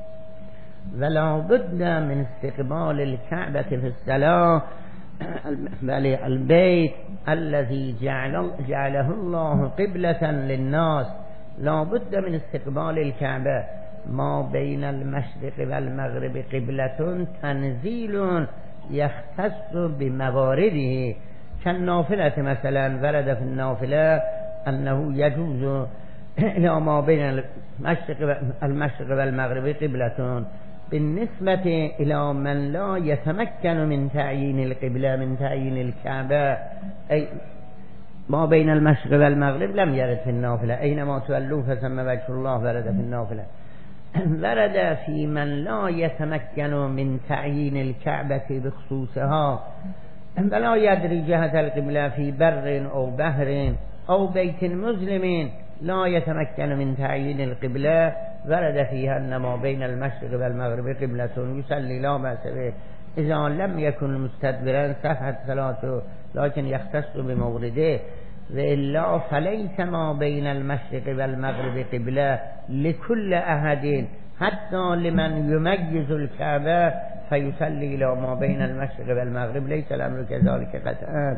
Speaker 2: ولا بد من استقبال الكعبة في الصلاة، بل البيت الذي جعل جعله الله قبلة للناس، لا بد من استقبال الكعبة. ما بين المشرق والمغرب قبلة تنزيل يختص بموارده كالنافلة مثلا. ورد في النافلة أنه يجوز إلى ما بين المشرق المشرق والمغرب قبلة. بالنسبة إلى من لا يتمكن من تعيين القبلة من تعيين الكعبة، أي ما بين المشرق والمغرب لم يرد في النافلة، أينما تولوا فثم وجه الله ورد في النافلة. ورد في من لا يتمكن من تعيين الكعبة بخصوصها ولا يدري جهة القبلة في بر أو بحر أو بيت مسلم لا يتمكن من تعيين القبلة، ورد فيها أن ما بين المشرق والمغرب قبلة يصلي لا بأس به إذا لم يكن مستدبرا صحت صلاته، لكن يختص بمورده. وإلا فليس ما بين المشرق والمغرب قبلة لكل أحد، حتى لمن يميز الكعبة فيصلي إلى ما بين المشرق والمغرب ليس الأمر كذلك قطعا.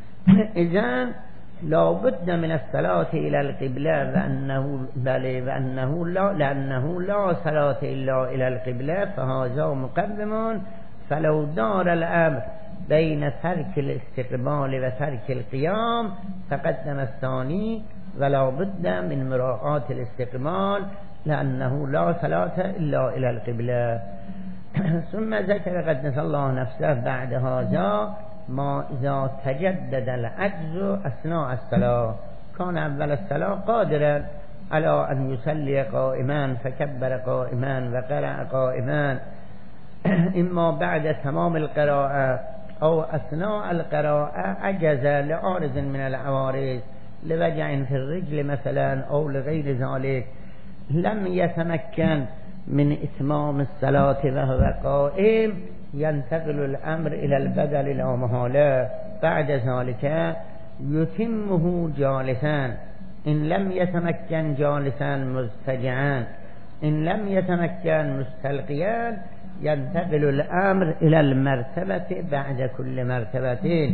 Speaker 2: إذن لا بد من الصلاة إلى القبلة، وأنه بل وأنه لا لأنه لا صلاة إلا إلى القبلة، فهذا مقدم. فلو دار الأمر بين ترك الاستقبال وترك القيام تقدم الثاني، ولا بد من مراعاة الاستقبال لأنه لا صلاة إلا إلى القبلة. ثم ذكر قدس الله نفسه بعد هذا ما إذا تجدد العجز أثناء الصلاة. كان أول الصلاة قادرا على أن يصلي قائما فكبر قائما وقرأ قائما، إما بعد تمام القراءة أو أثناء القراءة عجز لعارض من العوارض، لوجع في الرجل مثلا أو لغير ذلك، لم يتمكن من إتمام الصلاة وهو قائم، ينتقل الأمر إلى البدل لا محالة. بعد ذلك يتمه جالسا، إن لم يتمكن جالسا مضطجعا، إن لم يتمكن مستلقيا، ينتقل الأمر إلى المرتبة بعد كل مرتبة.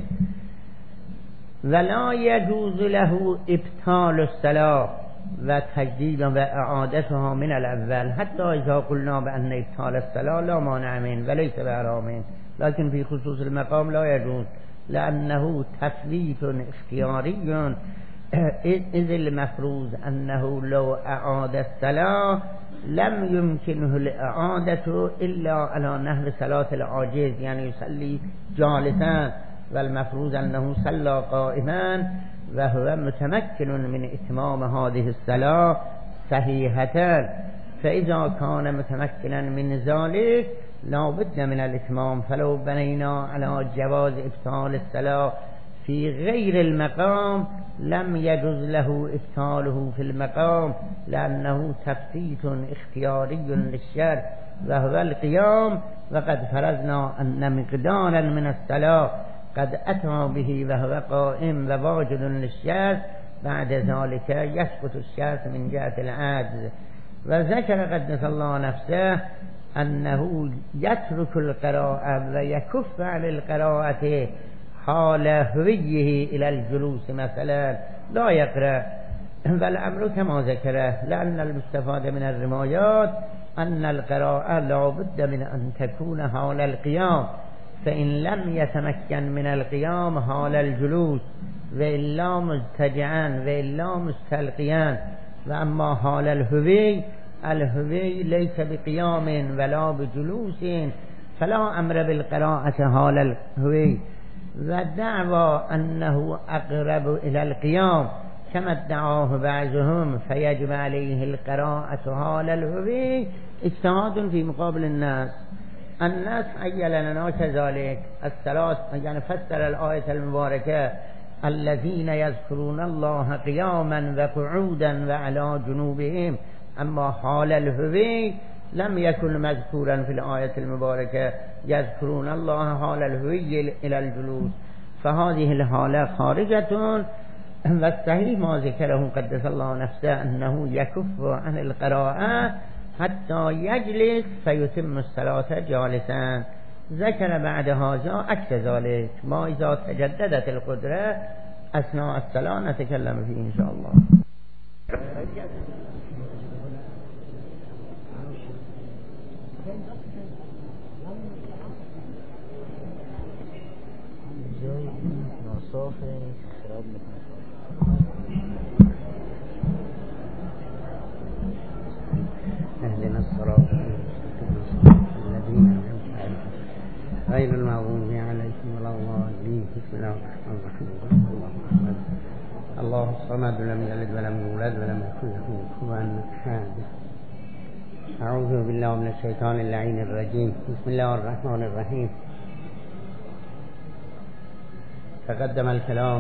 Speaker 2: ولا يجوز له إبطال الصلاة وتجديد وإعادتها من الأول، حتى إذا قلنا بأن إبطال الصلاة لا مانع منه وليس بحرام، لكن في خصوص المقام لا يجوز، لأنه تفويت اختياري، إذ المفروض أنه لو أعاد الصلاة لم يمكنه الإعادة إلا على نحو صلاة العاجز، يعني يصلي جالسا، والمفروض أنه صلى قائما وهو متمكن من إتمام هذه الصلاة صحيحة. فإذا كان متمكنا من ذلك لا بد من الإتمام. فلو بنينا على جواز إبطال الصلاة في غير المقام لم يجوز له إبطاله في المقام، لأنه تفسيت اختياري للشرع وهو القيام. وقد فرضنا أن مقدارا من الصلاة قد أتى به وهو قائم وواجد للشرع، بعد ذلك يسقط الشرع من جهة العجز. وذكر قدس الله نفسه أنه يترك القراءة ويكف عن القراءة حال هويه إلى الجلوس مثلا، لا يقرأ، والأمر كما ذكره، لأن المستفاد من الروايات أن القراءة لا بد من أن تكون حال القيام، فإن لم يتمكن من القيام حال الجلوس، وإلا مضطجعا وإلا مستلقيا. وأما حال الهوي، الهوي ليس بقيام ولا بجلوس، فلا أمر بالقراءة حال الهوي. ودعوى أنه أقرب إلى القيام كما ادعاه بعضهم فيجب عليه القراءة حال الهوي اجتهاد في مقابل الناس. الناس عيل لنا كذلك الصلاة، يعني فسر الآية المباركة الذين يذكرون الله قياما وقعودا وعلى جنوبهم اما حال الهوی لم يكن مذكورا في الآية المباركة يذكرون الله حال الهوی إلى الجلوس، فهذه الحالة خارجة. والصحيح ما ذكره قدس الله نفسه أنه يكف عن القراءة حتى يجلس فيتم الصلاة جالسا. ذكر بعد هذا عكس ذلك، ما إذا تجددت القدرة أثناء الصلاة نتكلم فيه إن شاء الله.
Speaker 1: اهدنا الصراط الذين أنعمت عليهم غير المغضوب عليهم ولا الضالين. بسم الله الرحمن الرحيم. الله الصمد لم يلد ولم يولد ولم يكن له كفوا أحد. أعوذ بالله من الشيطان اللعين الرجيم. بسم الله الرحمن الرحيم. تقدم الكلام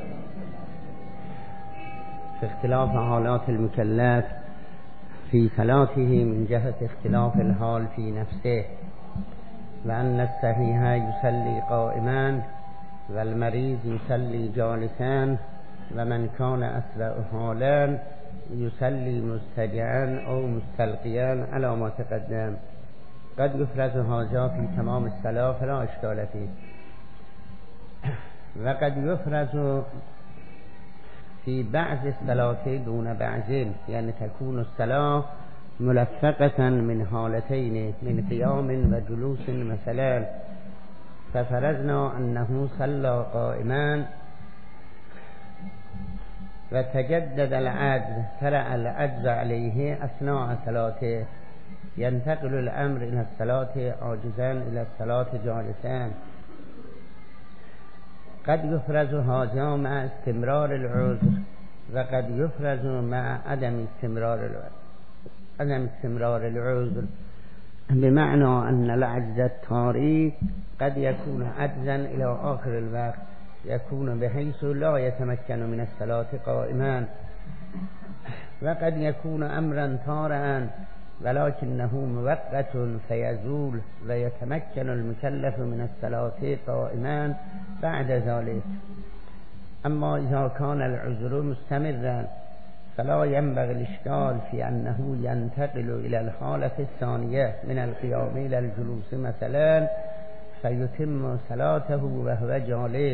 Speaker 1: في اختلاف حالات المكلف في صلاته من جهة اختلاف الحال في نفسه، وأن الصحيح يصلي قائما والمريض يصلي جالسا، ومن كان أسرع حالا يصلي مستجعا أو مستلقيا على ما تقدم. قد يفرز هذا في تمام الصلاة فلا إشكال فيه، وقد يفرز في بعض الصلاة دون بعض، يعني تكون الصلاة ملفقة من حالتين، من قيام وجلوس مثلا. ففرضنا أنه صلى قائما وتجدد العجز، فرع العجز عليه أثناء صلاته، ينتقل الأمر إلى الصلاة عاجزا إلى الصلاة جالسا. قد يفرز هذا مع استمرار العذر، وقد يفرز مع عدم استمرار العذر عدم استمرار العذر بمعنى أن العجز التاري قد يكون عجزا إلى آخر الوقت، يكون بحيث لا يتمكن من الصلاة قائما، وقد يكون أمرا طارئا ولكنه مؤقت فيزول ويتمكن المكلف من الصلاة قائما بعد ذلك. أما إذا كان العذر مستمرا فلا ينبغي الإشكال في أنه ينتقل إلى الحالة الثانية من القيام إلى الجلوس مثلا، فيتم صلاته وهو جالس.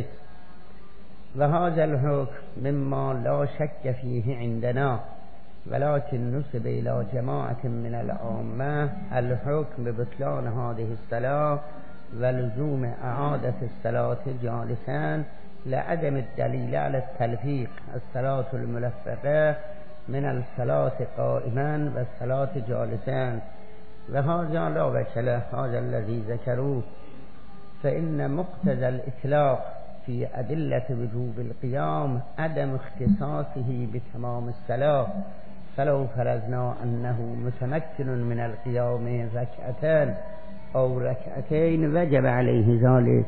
Speaker 1: وهذا الحكم مما لا شك فيه عندنا، ولكن نسب إلى جماعة من العامة الحكم ببطلان هذه الصلاة ولزوم إعادة الصلاة جالسا لعدم الدليل على التلفيق، الصلاة الملفقة من الصلاة قائما والصلاة جالسا. وهذا لا وجه له، هذا الذي ذكروه، فإن مقتضى الإطلاق في أدلة وجوب القيام عدم اختصاصه بتمام الصلاة. فلو فرضنا أنه متمكن من القيام ركعتان أو ركعتين وجب عليه ذلك.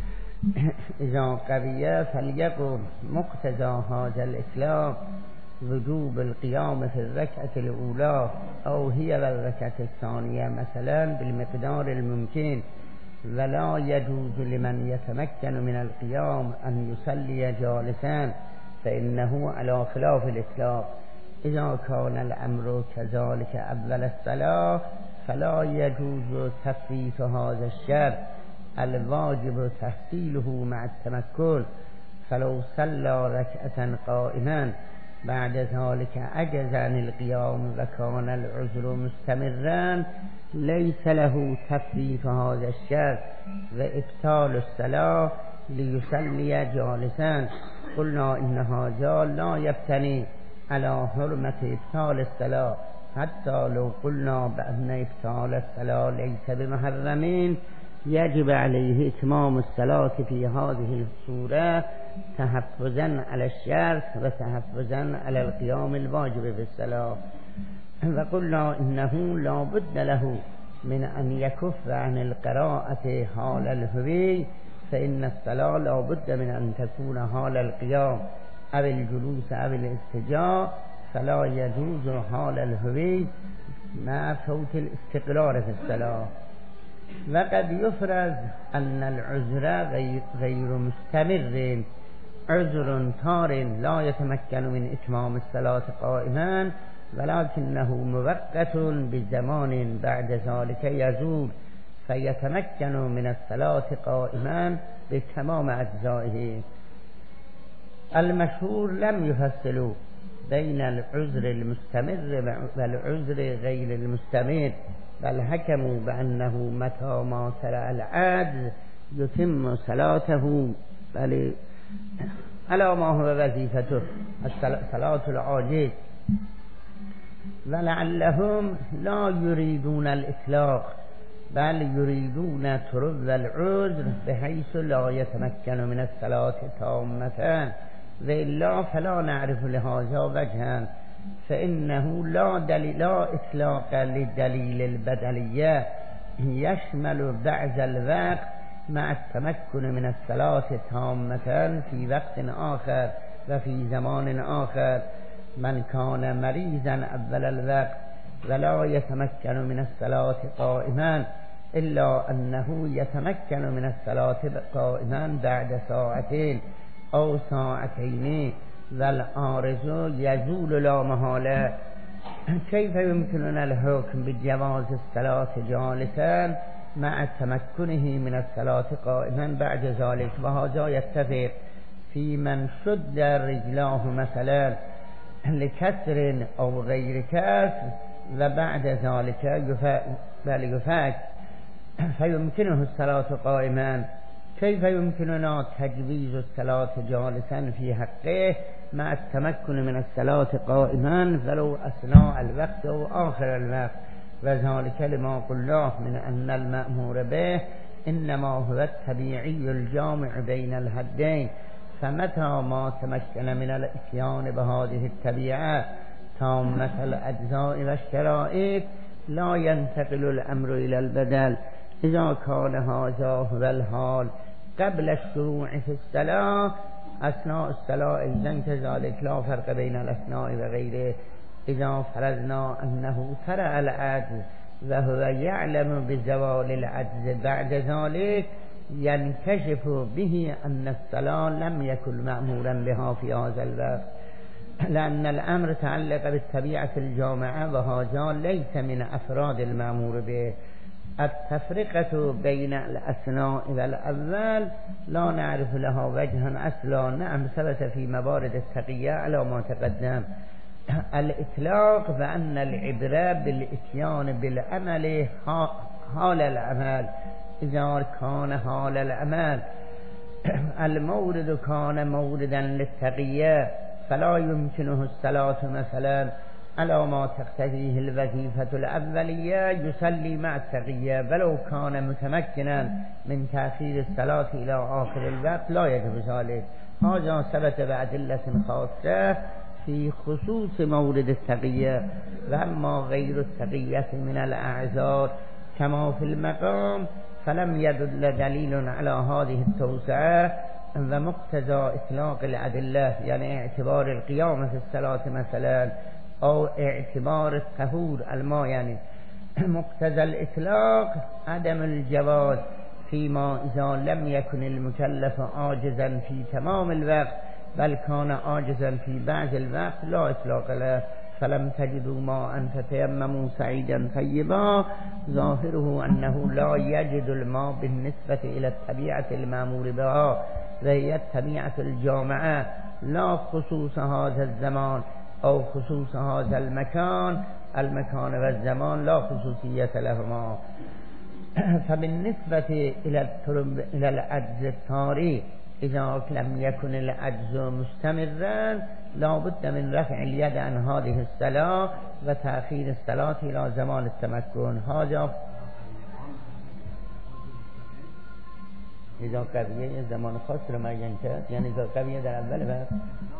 Speaker 1: إذا قوي فليقم. مقتضى هذا الإطلاق وجوب القيام في الركعة الأولى أو هي الركعة الثانية مثلا بالمقدار الممكن، ولا يجوز لمن يتمكن من القيام أن يصلي جالسا، فإنه على خلاف الإطلاق. إذا كان الأمر كذلك أول الصلاة فلا يجوز تفويت هذا الشرط، الواجب تحصيله مع التمكن. فلو صلى ركعة قائما بعد ذلك عجز عن القيام وكان العذر مستمرا ليس له تفويت هذا الشرط وإبطال الصلاة ليصلي جالسا. قلنا إن هذا لا يبتني على حرمة إبطال الصلاة، حتى لو قلنا بأن إبطال الصلاة ليس بمحرمين يجب عليه إتمام الصلاة في هذه الصورة تحفظا على الشرط وتحفظا على القيام الواجب بالصلاة. وقلنا إنه لا بد له من أن يكف عن القراءة حال الهوي، فإن الصلاة لا بد من أن تكون حال القيام أو الجلوس أو الاضطجاع،
Speaker 2: فلا يجوز حال الهوي مع فوت الاستقرار في الصلاة. وقد يفرض أن العذر غير, غير مستمر، عذر طار لا يتمكن من إتمام الصلاة قائما ولكنه موقت بزمان بعد ذلك يزول فيتمكن من الصلاة قائما بتمام أجزائه. المشهور لم يفصلوا بين العذر المستمر والعذر غير المستمر، بل حكموا بأنه متى ما سرع العجز يتم صلاته، بل على ما هو وظيفته صلاة العاجز. ولعلهم لا يريدون الإطلاق بل يريدون ترد العذر بحيث لا يتمكن من الصلاة تامة، وإلا فلا نعرف لهذا وجها، فإنه لا دليل لا إطلاق للدليل البدلية يشمل بعض الوقت مع التمكن من الصلاة تامة في وقت آخر وفي زمان آخر. من كان مريضا أول الوقت ولا يتمكن من الصلاة قائما إلا أنه يتمكن من الصلاة قائما بعد ساعتين أو ساعتين والعارض يزول لا محالة. كيف يمكننا الحكم بجواز الصلاة جالسا مع تمكنه من الصلاة قائما بعد ذلك؟ وهذا يتفق في من شد رجلاه مثلا لكسر أو غير كسر وبعد ذلك يفاك فيمكنه الصلاة قائما. كيف يمكننا تجويز الصلاة جالسا في حقه مع التمكن من الصلاة قائما ولو أثناء الوقت أو آخر الوقت؟ وذلك لما قلناه من أن المأمور به إنما هو الطبيعي الجامع بين الحدين، فمتى ما تمكن من الاتيان بهذه الطبيعة تامة الأجزاء والشرائط لا ينتقل الأمر إلى البدل. إذا كان هذا هو الحال قبل الشروع في الصلاة أثناء الصلاة أيضا كذلك لا فرق بين الأثناء وغيره. إذا فرضنا أنه ترى العجز وهو يعلم بزوال العجز بعد ذلك ينكشف به أن الصلاة لم يكن مأمورا بها في هذا الوقت، لأن الأمر تعلق بالطبيعة الجامعة وهذا ليس من أفراد المأمور به. التفرقة بين الأثناء والأول لا نعرف لها وجها أصلا. نعم ثبت في موارد التقية على ما تقدم الإطلاق بأن العبرة بالإتيان بالعمل حال العمل. إذا كان حال العمل المورد كان موردا للتقية فلا يمكنه الصلاة مثلا على ما تقتضيه الوظيفة الأولية يصلي مع التقية، ولو كان متمكنا من تأخير الصلاة إلى آخر الوقت لا يجب ذلك. هذا ثبت بأدلة خاصة في خصوص مورد التقية. وأما غير التقية من الأعذار كما في المقام فلم يدل دليل على هذه التوسعة ومقتضى إطلاق الأدلة، يعني اعتبار القيام في الصلاة مثلا أو اعتبار الطهور الماء، يعني مقتضى الإطلاق عدم الجواز فيما إذا لم يكن المكلف عاجزا في تمام الوقت بل كان عاجزا في بعض الوقت لا إطلاق له. فلم تجدوا ماء فتيمموا سعيدا طيبا ظاهره أنه لا يجد الماء بالنسبة إلى الطبيعة المأمور بها وهي الطبيعة الجامعة لا خصوص هذا الزمان أو خصوص هذا المكان. المكان والزمان لا خصوصية لهما. فبالنسبة إلى إلى العجز الطارئ إذا لم يكن العجز مستمرا لا بد من رفع اليد عن هذه الصلاة وتأخير الصلاة إلى زمان التمكن. هذا إذا قویه زمان خاص رو معین کرد، یعنی إذا قویه در اول وقت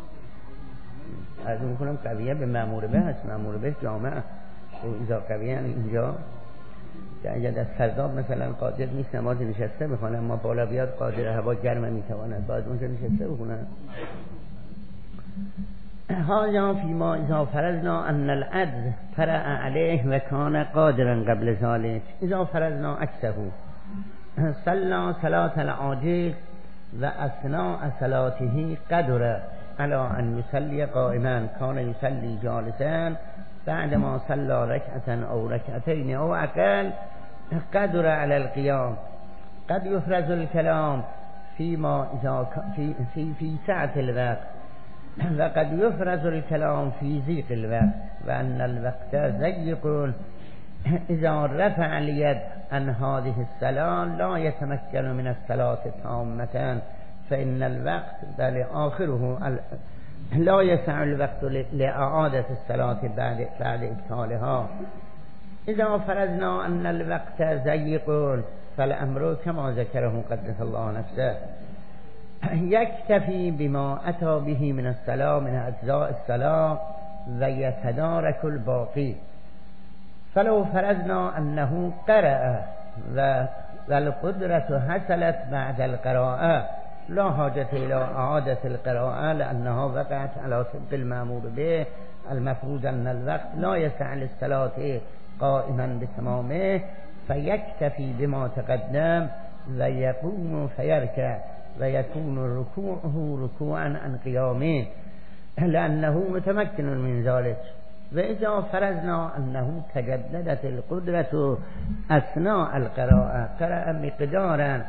Speaker 2: از میکنم قویه به مأمور به هست، مأمور به جامعه. إذا قویه یعنی اینجا که اگر از سرداب مثلا قادر نیست نماز نشسته بخونه، اما بالا بیاد قادر هوا گرمه میتواند باید اونجا نشسته بخونه. هذا فيما إذا فرضنا أن العجز طرأ عليه وكان قادرا قبل ذلك. إذا فرضنا عكسه صلى صلاة العاجز وأثناء صلاته قدر على أن يصلي قائما، كان يصلي جالسا، بعدما صلى ركعة أو ركعتين أو أقل قدر على القيام. قد يفرز الكلام فيما إذا في في في سعة الوقت، وقد يفرز الكلام في ضيق الوقت، وأن الوقت ضيق. إذا رفع اليد عن هذه الصلاة لا يتمكن من الصلاة تامة، فإن الوقت بل آخره لا يسع الوقت لإعادة الصلاة بعد بعد إكمالها. إذا فرضنا أن الوقت ضيق فالأمر كما ذكره قدس الله نفسه، يكتفي بما أتى به من الصلاة من أجزاء الصلاة ويتدارك الباقي. فلو فرضنا أنه قرأ والقدرة حصلت بعد القراءة لا حاجة إلى إعادة القراءة، لأنها وقعت على طبق المأمور به. المفروض أن الوقت لا يسع للصلاة قائما بتمامه، فيكتفي بما تقدم ويقوم فيركع، ويكون ركوعه ركوعا عن قيامه لأنه متمكن من ذلك. وإذا فرضنا أنه تجددت القدرة أثناء القراءة، قرأ مقدارا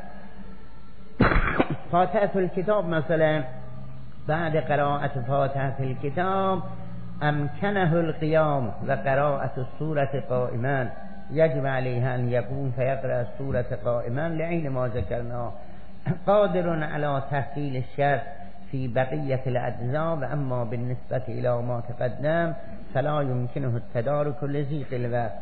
Speaker 2: فاتحة الكتاب مثلا، بعد قراءة فاتحة الكتاب أمكنه القيام وقراءة السورة قائما، يجب عليه أن يقوم فيقرأ السورة قائما لعين ما ذكرنا. قادر على تحصيل الشرط في بقية الأجزاء، وأما بالنسبة إلى ما تقدم فلا يمكنه التدارك لضيق الوقت.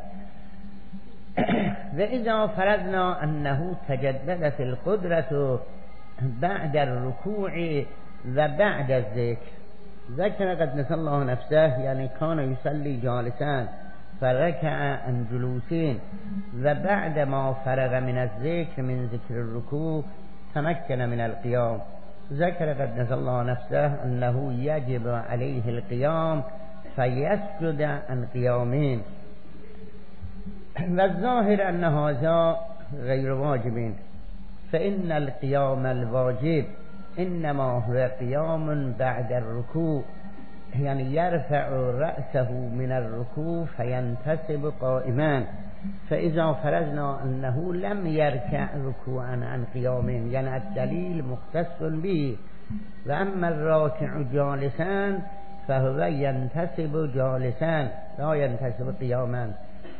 Speaker 2: وإذا فرضنا أنه تجددت القدرة بعد الركوع وبعد الذكر، ذكر قدس الله نفسه يعني كان يصلي جالسا فركع عن جلوسين، وبعد ما فرغ من الذكر من ذكر الركوع تمكن من القيام. ذكر قدس الله نفسه أنه يجب عليه القيام فيسجد عن قيامين، والظاهر أن هذا غير واجب، فإن القيام الواجب إنما هو قيام بعد الركوع، يعني يرفع رأسه من الركوع فينتسب قائما. فإذا فرضنا أنه لم يركع ركوعا عن قيام، يعني الدليل مختص به، وأما الراكع جالسا فهو ينتسب جالسا لا ينتسب قياما.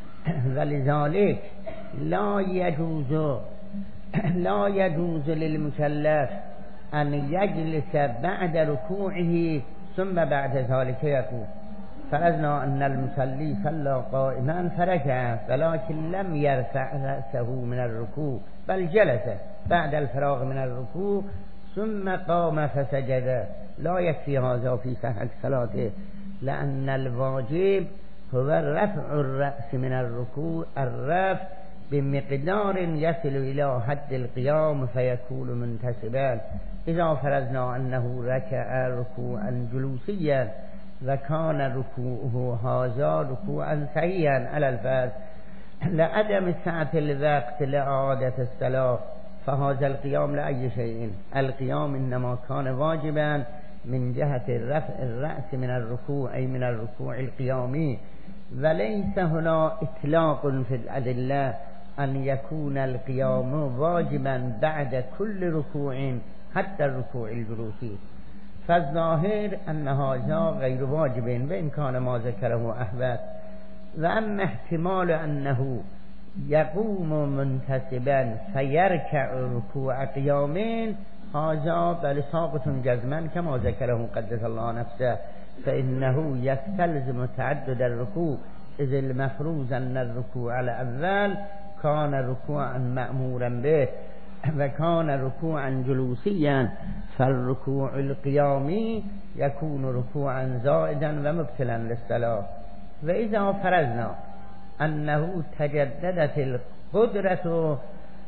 Speaker 2: ولذلك لا يجوز لا يجوز للمكلف أن يجلس بعد ركوعه ثم بعد ذلك يقوم. فرضنا أن المصلي صلى قائما فركع ولكن لم يرفع رأسه من الركوع بل جلس بعد الفراغ من الركوع ثم قام فسجد، لا يكفي هذا في صحة صلاته، لأن الواجب هو رفع الرأس من الركوع، الرفع بمقدار يصل إلى حد القيام فيكون منتسبا. إذا فرضنا أنه ركع ركوعا جلوسيا وكان ركوعه هذا ركوعا صحيحا على الفرض لعدم سعة الوقت لإعادة الصلاة، فهذا القيام لأي شيء. القيام إنما كان واجبا من جهة رفع الرأس من الركوع، أي من الركوع القيامي، وليس هنا إطلاق في الأدلة أن يكون القيام واجبا بعد كل ركوع حتى الركوع الجلوسي. فالظاهر أن هذا غير واجب وإن كان ما ذكره أحمد. وأما احتمال أنه يقوم منتسبا فيركع ركوع قيامين، هذا بل ساقط جزما كما ذكره قدس الله نفسه، فإنه يستلزم تعدد الركوع، إذ المفروض أن الركوع الأول كان ركوعا مأمورا به وكان ركوعا جلوسيا، فالركوع القيامي يكون ركوعا زائدا ومبتلا للصلاة. وإذا فرضنا أنه تجددت القدرة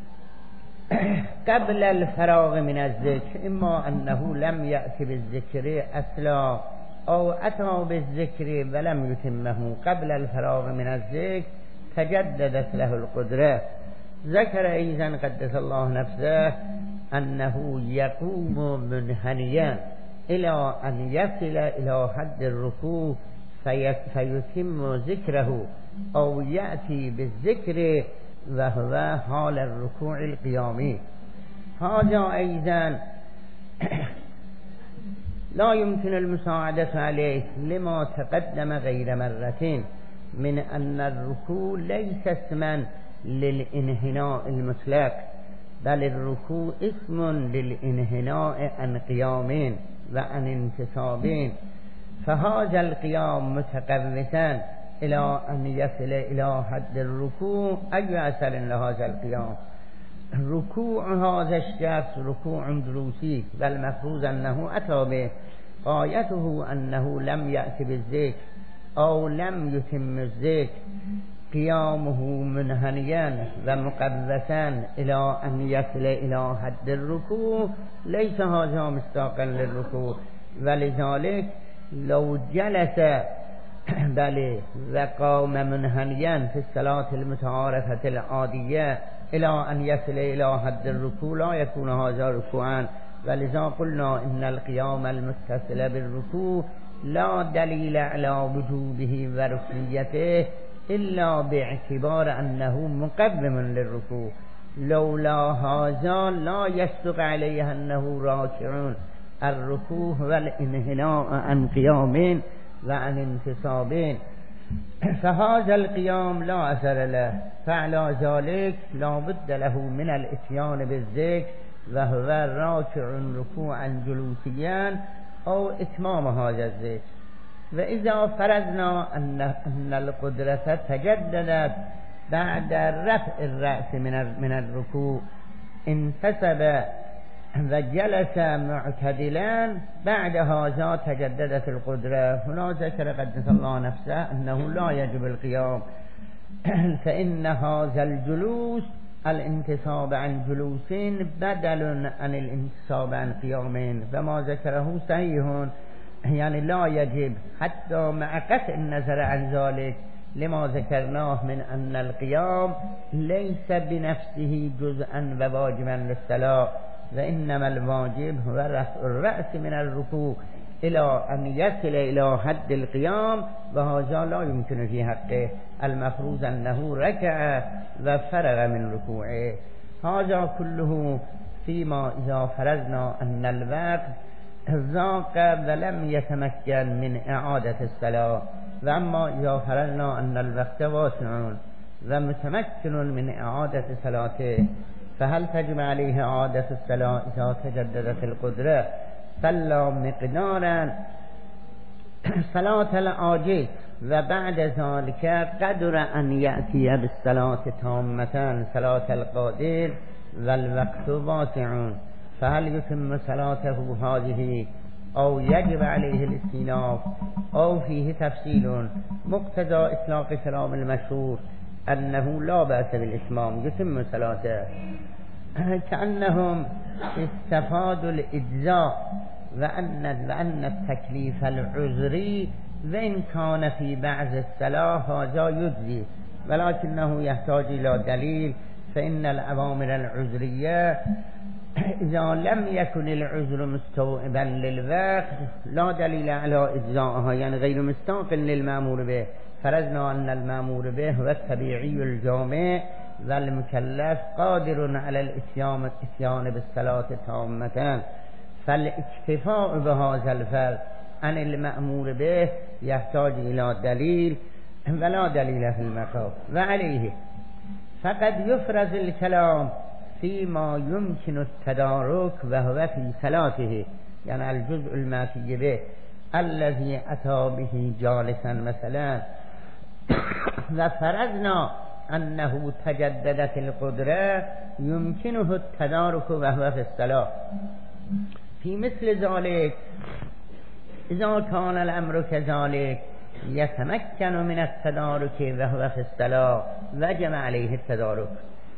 Speaker 2: قبل الفراغ من الذكر، إما أنه لم يأتي بالذكر أصلا أو أتى بالذكر ولم يتمه قبل الفراغ من الذكر تجددت له القدرة. ذكر أيضا قدس الله نفسه أنه يقوم منحنيا إلى أن يصل إلى حد الركوع فيتم ذكره أو يأتي بالذكر وهو حال الركوع القيامي. هذا أيضا لا يمكن المساعدة عليه لما تقدم غير مرتين من أن الركوع ليس اسما للانحناء المطلق، بل الركوع اسم للانحناء عن قيامين وعن انتصابين. فهذا القيام متقوسا إلى أن يصل إلى حد الركوع أي أصل لهذا القيام. ركوع هذا الشخص ركوع دروسي، والمفروض أنه أتى به، غايته أنه لم يأتي بالذكر أو لم يتم الذكر. قيامه منحنيا ومقوسا إلى أن يصل إلى حد الركوع ليس هذا مستاقا للركوع، ولذلك لو جلس بل وقام منحنيا في الصلاة المتعارفة العادية إلى أن يصل إلى حد الركوع لا يكون هذا ركوعا. ولذا قلنا إن القيام المتصل بالركوع لا دليل على وجوبه وركنيته إلا باعتبار أنه مقدم للركوع. لولا هذا لا يصدق عليه أنه راكع. الركوع والانحناء عن قيام وعن انتصاب، فهذا القيام لا أثر له، فعلى ذلك لا بد له من الاتيان بالذكر وهو راكع ركوعا جلوسيا أو إتمام هذا الذكر. وإذا فرضنا أن أن القدرة تجددت بعد رفع الرأس من من الركوع انتسب وجلس معتدلا، بعد هذا تجددت القدرة. هنا ذكر قدس الله نفسه أنه لا يجب القيام، فإن هذا الجلوس الانتصاب عن جلوسين بدل عن الانتصاب عن قيامين، فما ذكره صحيح، يعني لا يجب حتى مع قطع النظر عن ذلك لما ذكرناه من أن القيام ليس بنفسه جزءا وواجبا للصلاة، وإنما الواجب هو رفع الرأس من الركوع إلى أن يصل إلى حد القيام، وهذا لا يمكن في حقه. المفروض أنه ركع وفرغ من ركوعه. هذا كله فيما إذا فرضنا أن الوقت ذاق ولم يتمكن من إعادة الصلاة. وأما إذا فرضنا أن الوقت واسع ومتمكن من إعادة صلاته، فهل تجب عليه إعادة الصلاة إذا تجددت القدرة؟ صلى مقدارا صلاة العاجز وبعد ذلك قدر أن يأتي بالصلاة تامة صلاة القادر والوقت واسع، فهل يتم صلاته هذه أو يجب عليه الاستئناف أو فيه تفصيل؟ مقتضى إطلاق كلام المشهور أنه لا بأس بالإتمام، يتم صلاته. كأنهم استفادوا الإجزاء وأن, وأن التكليف العذري وإن كان في بعض الصلاة هذا يجزي، ولكنه يحتاج إلى دليل، فإن الأوامر العذرية إذا لم يكن العذر مستوعبا للوقت لا دليل على إجزائها، يعني غير مستاق للمأمور به. فرضنا أن المأمور به هو الطبيعي الجامع والمكلف قادر على الاتيان بالصلاة تامة، فالاكتفاء بهذا الفرض عن المأمور به يحتاج إلى دليل ولا دليل في المقام. وعليه فقد يفرز الكلام فيما يمكن التدارك وهو في صلاته، يعني الجزء الماتي به الذي أتى به جالسا مثلا، وفرضنا أنه تجددت القدرة يمكنه التدارك وهو في الصلاة. في مثل ذلك إذا كان الأمر كذلك يتمكن من التدارك وهو في الصلاة وجب عليه التدارك،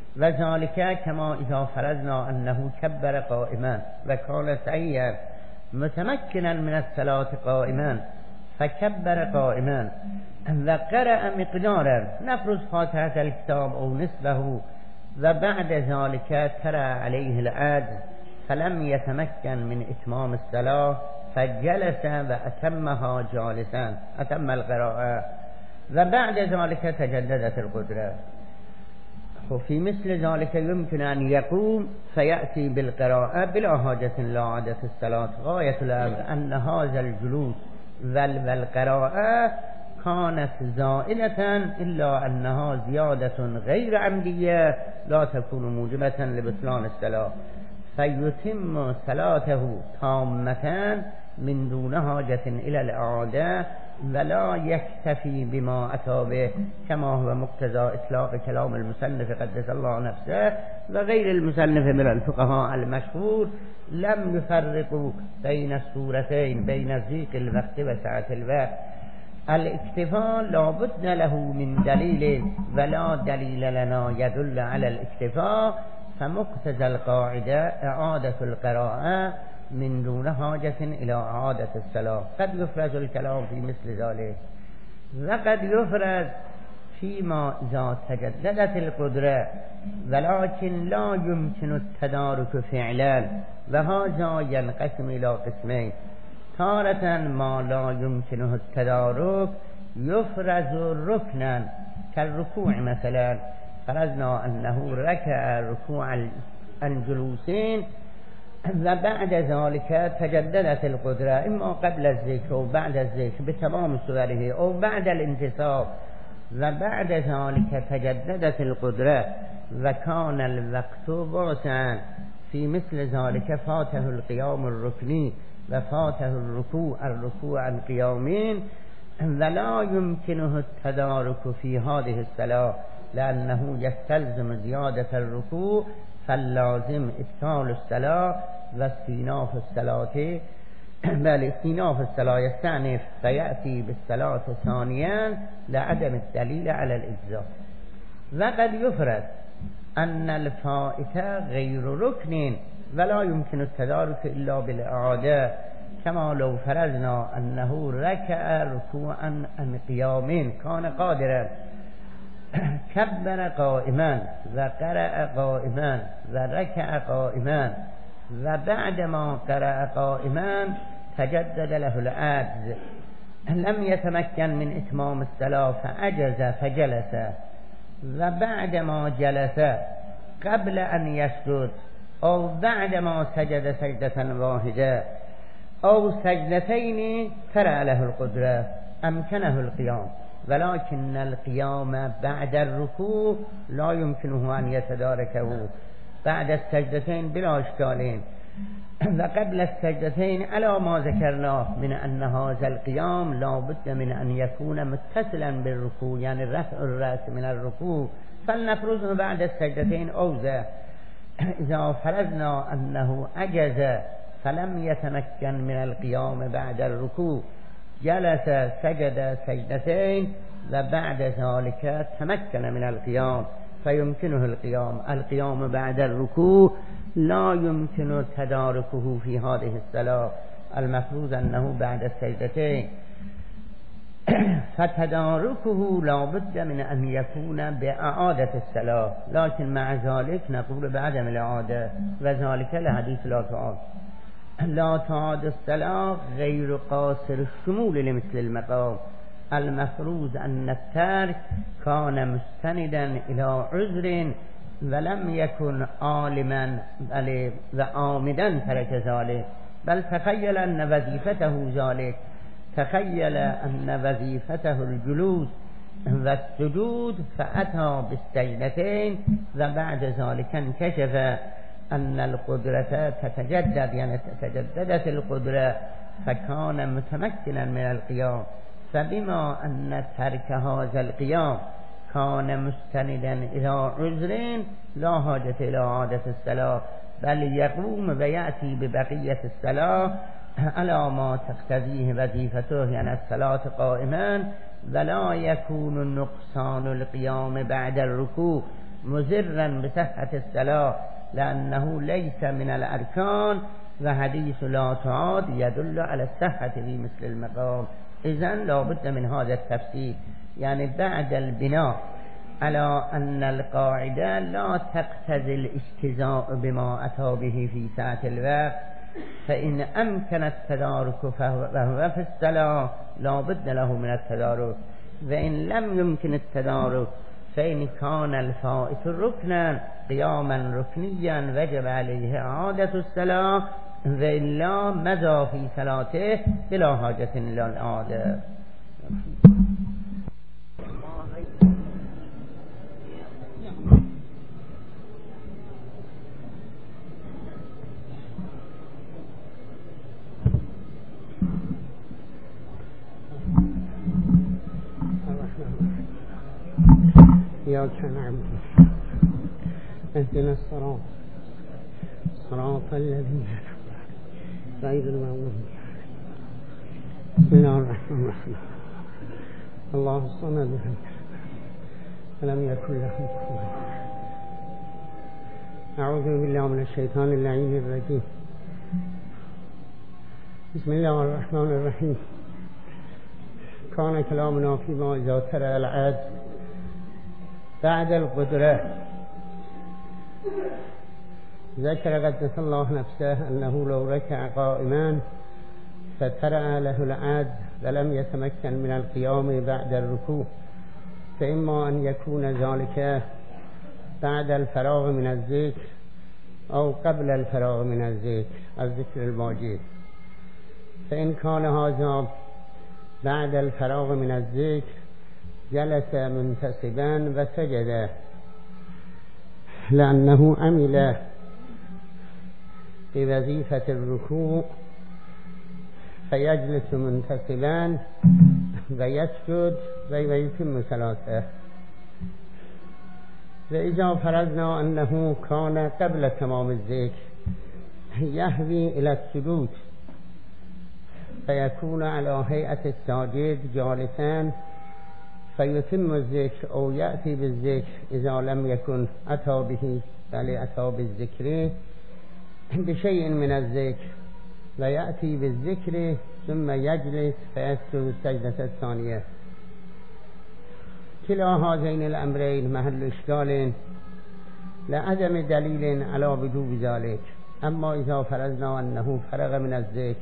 Speaker 2: وذلك كما إذا فرضنا أنه كبر قائما وكان سعيا متمكنا من الصلاة قائما فكبر قائما وقرأ مقدارا نفرض فاتحة الكتاب أو نصفه وبعد ذلك ترى عليه العجز فلم يتمكن من إتمام الصلاة فجلس وأتمها جالسا أتم القراءة وبعد ذلك تجددت القدرة. وفي مثل ذلك يمكن أن يقوم فيأتي بالقراءة بلا حاجة إلى إعادة الصلاة. غاية الأمر أن هذا الجلوس والقراءة كانت زائلة إلا أنها زيادة غير عمدية لا تكون موجبة لبطلان الصلاة فيتم صلاته تامة من دون حاجة إلى الإعادة ولا يكتفي بما أتى به كما هو مقتضى إطلاق كلام المصنف قدس الله نفسه وغير المصنف من الفقهاء المشهور لم يفرقوا بين الصورتين بين ضيق الوقت وسعة الوقت. الاكتفاء لا بد له من دليل ولا دليل لنا يدل على الاكتفاء فمقتضى القاعدة إعادة القراءة من دون حاجة إلى إعادة الصلاة. قد يفرز الكلام في مثل ذلك وقد يفرز فيما إذا تجددت القدرة ولكن لا يمكن التدارك فعلا وهذا ينقسم إلى قسمين. تارة ما لا يمكنه التدارك يفرز ركنا كالركوع مثلا فرضنا أنه ركع ركوع الجلوسين وبعد ذلك تجددت القدرة إما قبل الذكر أو بعد الذكر بتمام صوره أو بعد الانتصاب وبعد ذلك تجددت القدرة وكان الوقت واسعا في مثل ذلك فاته القيام الركني وفاته الركوع الركوع القيامين ولا يمكنه التدارك في هذه الصلاة لأنه يستلزم زيادة الركوع فاللازم إبطال الصلاة واستئناف الصلاة بل استئناف الصلاة يستأنف فيأتي بالصلاة ثانيا لعدم الدليل على الإجزاء. وقد يفرض أن الفائتة غير ركن ولا يمكن التدارك إلا بالإعادة كما لو فرضنا أنه ركع ركوعا عن قيام كان قادرا كبر قائما وقرأ قائما وركع قائما وبعدما قرأ قائما تجدد له العجز لم يتمكن من إتمام الصلاة فعجز فجلس وبعدما جلس قبل أن يسجد أو بعدما سجد سجدة واحدة أو سجدتين ترى له القدرة أمكنه القيام ولكن القيام بعد الركوع لا يمكنه أن يتداركه بعد السجدتين بلا إشكالين وقبل السجدتين على ما ذكرناه من أن هذا القيام لا بد من أن يكون متصلا بالركوع يعني رفع الرأس من الركوع فلنفرضه بعد السجدتين أوزع. إذا فرضنا أنه عجز فلم يتمكن من القيام بعد الركوع جلس سجد سجدتين وبعد ذلك تمكن من القيام فيمكنه القيام. القيام بعد الركوع لا يمكن تداركه في هذه الصلاة المفروض أنه بعد السجدتين فتداركه لا بد من أن يكون بإعادة الصلاة لكن مع ذلك نقول بعدم الإعادة وذلك لحديث لا تعاد لا تعاد الصلاة غير قاصر الشمول لمثل المقام المفروض أن الترك كان مستندا إلى عذر ولم يكن عالما بل وعامدا ترك ذلك بل تخيل أن وظيفته ذلك تخيل أن وظيفته الجلوس والسجود فأتى بالسجدتين وبعد ذلك انكشف أن القدرة تتجدد يعني تجددت القدرة فكان متمكنا من القيام فبما أن ترك هذا القيام كان مستندا إلى عذر لا حاجة إلى إعادة الصلاة بل يقوم ويأتي ببقية الصلاة على ما تقتضيه وظيفته يعني الصلاة قائما ولا يكون نقصان القيام بعد الركوع مضرا بصحة الصلاة لأنه ليس من الأركان و حدیث لا تعاد يدل على الصحة في مثل المقام. إذن لابد من هذا التفسير، يعني بعد البناء على أن القاعدة لا تقتضي الاجتزاء بما أتى به في ساعة الوقت، فإن أمكن التدارك فهو في الصلاة لا بد له من التدارك، وإن لم يمكن التدارك فإن كان الفائت ركنا قياما ركنيا وجب عليه إعادة الصلاة، وإلا مضى في صلاته بلا حاجة إلى الإعادة.
Speaker 1: إياك نعبد اهدنا الصراط صراط الذين غير المغضوب. بسم الله الرحمن الرحيم. الله الصمد فلم يكن له كفوا أحد. أعوذ بالله من الشيطان اللعين الرجيم. بسم الله الرحمن الرحيم. كان كلامنا فيما إذا ترى العجز بعد القدرة. ذكر قدس الله نفسه أنه لو ركع قائما فترى له العجز ولم يتمكن من القيام بعد الركوع، فإما أن يكون ذلك بعد الفراغ من الذكر أو قبل الفراغ من الذكر الذكر الواجب. فإن كان هذا بعد الفراغ من الذكر جلس منتصبا وسجد، لأنه عمل بوظيفة الركوع، فيجلس منتصبا ويسجد ويتم صلاته. وإذا فرضنا أنه كان قبل تمام الذكر يهوي إلى السجود فيكون على هيئة الساجد جالسا فيتم الذكر أو يأتي بالذكر إذا لم يكن أتى به بل أتى بالذكر بشيء من الذكر، ويأتي بالذكر ثم يجلس فيسجد السجدة الثانية. كلا هذين الأمرين محل إشكال لعدم دليل على وجوب ذلك. أما إذا فرضنا أنه فرغ من الذكر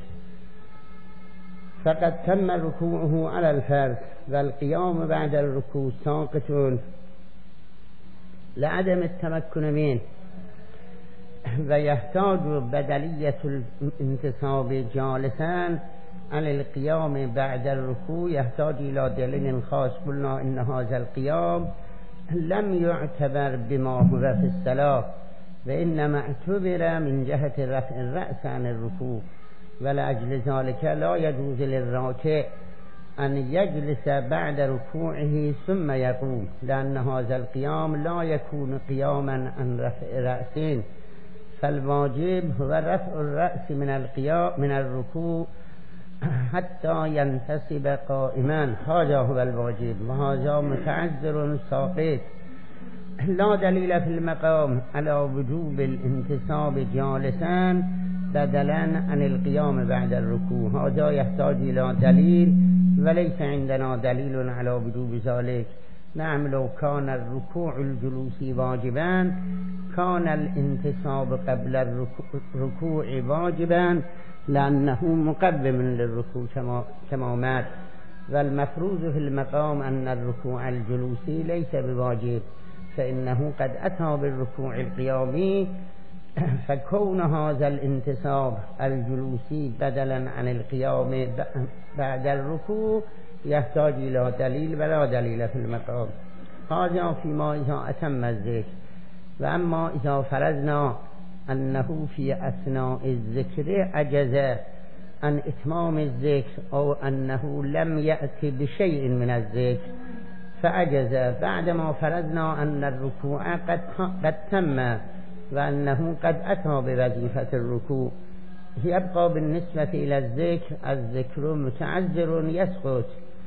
Speaker 1: فقد تم ركوعه على الفرض والقيام بعد الركوع ساقط لعدم التمكن منه، ويحتاج بدلية الانتصاب جالسا على القيام بعد الركوع يحتاج إلى دليل خاص. قلنا إن هذا القيام لم يعتبر بما هو في الصلاة، وإنما اعتبر من جهة رفع الرأس عن الركوع، ولأجل ذلك لا يجوز للراكع أن يجلس بعد ركوعه ثم يقوم، لأن هذا القيام لا يكون قياما عن رفع رأسين، فالواجب هو رفع الرأس من القيام من الركوع حتى ينتصب قائما، هذا هو الواجب، وهذا متعذر ساقط. لا دليل في المقام على وجوب الانتصاب جالسا بدلا عن القيام بعد الركوع، هذا يحتاج إلى دليل وليس عندنا دليل على وجوب ذلك. نعم لو كان الركوع الجلوسي واجبا كان الانتصاب قبل الركوع واجبا لأنه مقدم للركوع كما مات، والمفروض في المقام أن الركوع الجلوسي ليس بواجب، فإنه قد أتى بالركوع القيامي، فكون هذا الانتصاب الجلوسي بدلا عن القيام بعد الركوع يحتاج إلى دليل ولا دليل في المقام. هذا فيما إذا أتم الذكر. وأما إذا فرضنا أنه في أثناء الذكر عجز عن إتمام الذكر أو أنه لم يأتي بشيء من الذكر فعجز بعدما فرضنا أن الركوع قد, قد تم وأنه قد أتى بوظيفة الركوع، يبقى بالنسبة إلى الذكر الذكر متعذر يسقط،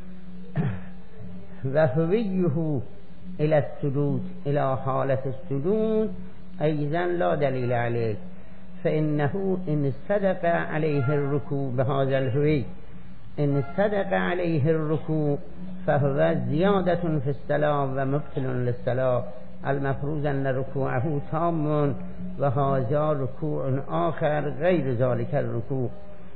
Speaker 1: وهويه إلى السجود إلى حالة السجود أيضا لا دليل عليه، فإنه إن صدق عليه الركوع بهذا الهوي إن صدق عليه الركوع فهو زيادة في الصلاة ومبطل للصلاة المفروض أن ركوعه تام وهذا ركوع آخر غير ذلك الركوع.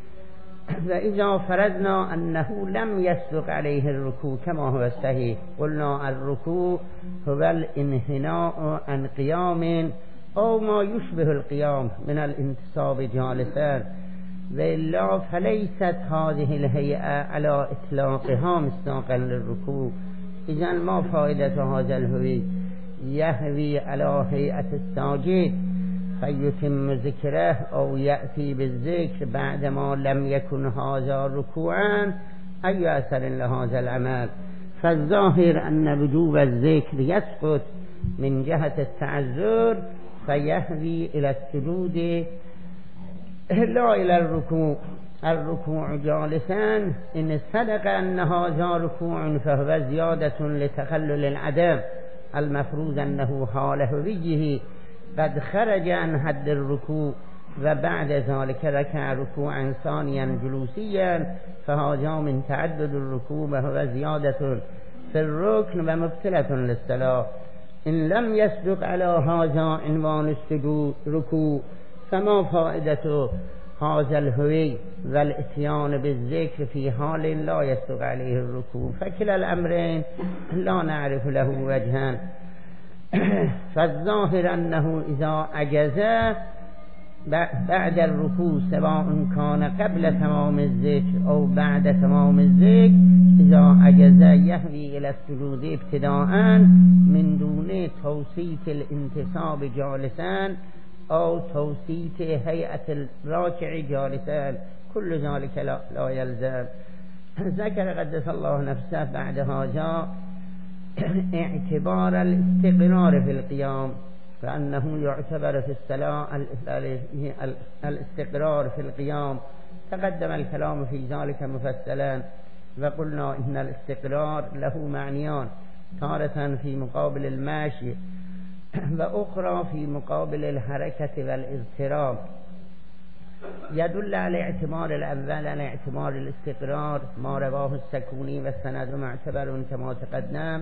Speaker 1: وإذا فرضنا أنه لم يصدق عليه الركوع كما هو الصحيح قلنا الركوع هو الانحناء عن قيام أو ما يشبه القيام من الانتصاب جالسا، وإلا فليست هذه الهيئة على إطلاقها مصداقا للركوع. إذن ما فائدة هذا الهوي؟ يهوي على هيئة الساجد فيتم ذكره أو يأتي بالذكر بعدما لم يكن هذا ركوعا، أي أثر لهذا العمل؟ فالظاهر أن وجوب الذكر يسقط من جهة التعذر فيهوي إلى السجود لا إلى الركوع. الركوع جالسا إن صدق أن هذا ركوع فهو زيادة لتخلل العدم، المفروض أنه حال هويه قد خرج عن حد الركوع وبعد ذلك ركع ركوعا ثانيا جلوسيا، فهذا من تعدد الركوع وهو زيادة في الركن ومبطلة للصلاة. إن لم يصدق على هذا عنوان السجود ركوع فما فائدة هذا الهوي والاتيان بالذكر في حال لا يصدق عليه الركوع؟ فكلا الأمرين لا نعرف له وجها. فالظاهر أنه إذا عجز بعد الركوع سواء كان قبل تمام الذكر أو بعد تمام الذكر، إذا عجز يهوي إلى السجود ابتداء من دون توسيط الانتصاب جالسا أو توسيط هيئة الراكع جالسا، كل ذلك لا, لا يلزم. ذكر قدس الله نفسه بعد هذا اعتبار الاستقرار في القيام، فأنه يعتبر في الصلاة الاستقرار في القيام. تقدم الكلام في ذلك مفصلا وقلنا إن الاستقرار له معنيان، تارة في مقابل الماشي وأخرى في مقابل الحركة والاضطراب. يدل على اعتبار الأول على اعتبار الاستقرار ما رواه السكوني والسند معتبر كما تقدم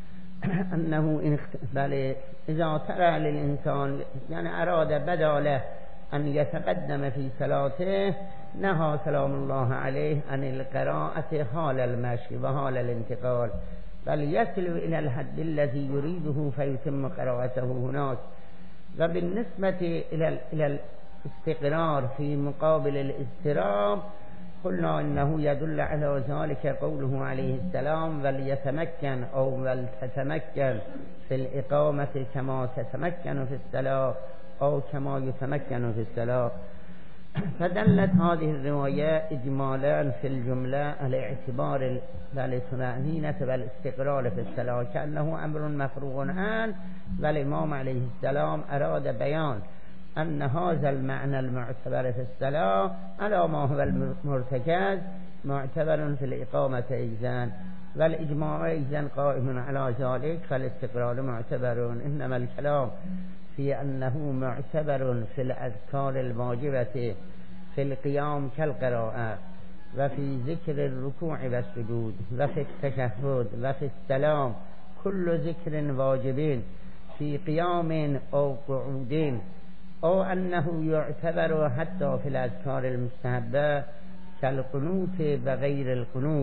Speaker 1: أنه إن بل إذا ترى للإنسان يعني أراد بداله أن يتقدم في صلاته نهى سلام الله عليه عن القراءة حال المشي وحال الانتقال، بل يصل إلى الحد الذي يريده فيتم قراءته هناك. وبالنسبة إلى إلى الاستقرار في مقابل الاضطراب قلنا إنه يدل على ذلك قوله عليه السلام وليتمكن أو ولتتمكن في الإقامة كما تتمكن في الصلاة أو كما يتمكن في الصلاة. فدلت هذه الرواية إجمالا في الجملة على اعتبار الطمأنينة والاستقرار في الصلاة كأنه أمر مفروغ عنه، والإمام عليه السلام أراد بيان أن هذا المعنى المعتبر في الصلاة على ما هو المرتكز معتبر في الإقامة أيضا، والإجماع أيضا قائم على ذلك، فالاستقرار معتبر. إنما الكلام في أنه معتبر في الأذكار الواجبة في القيام كالقراءة وفي ذكر الركوع والسجود وفي التشهد وفي السلام، كل ذكر واجب في قيام أو قعود، أو أنه يعتبر حتى في الأذكار المستحبة كالقنوت وغير القنوت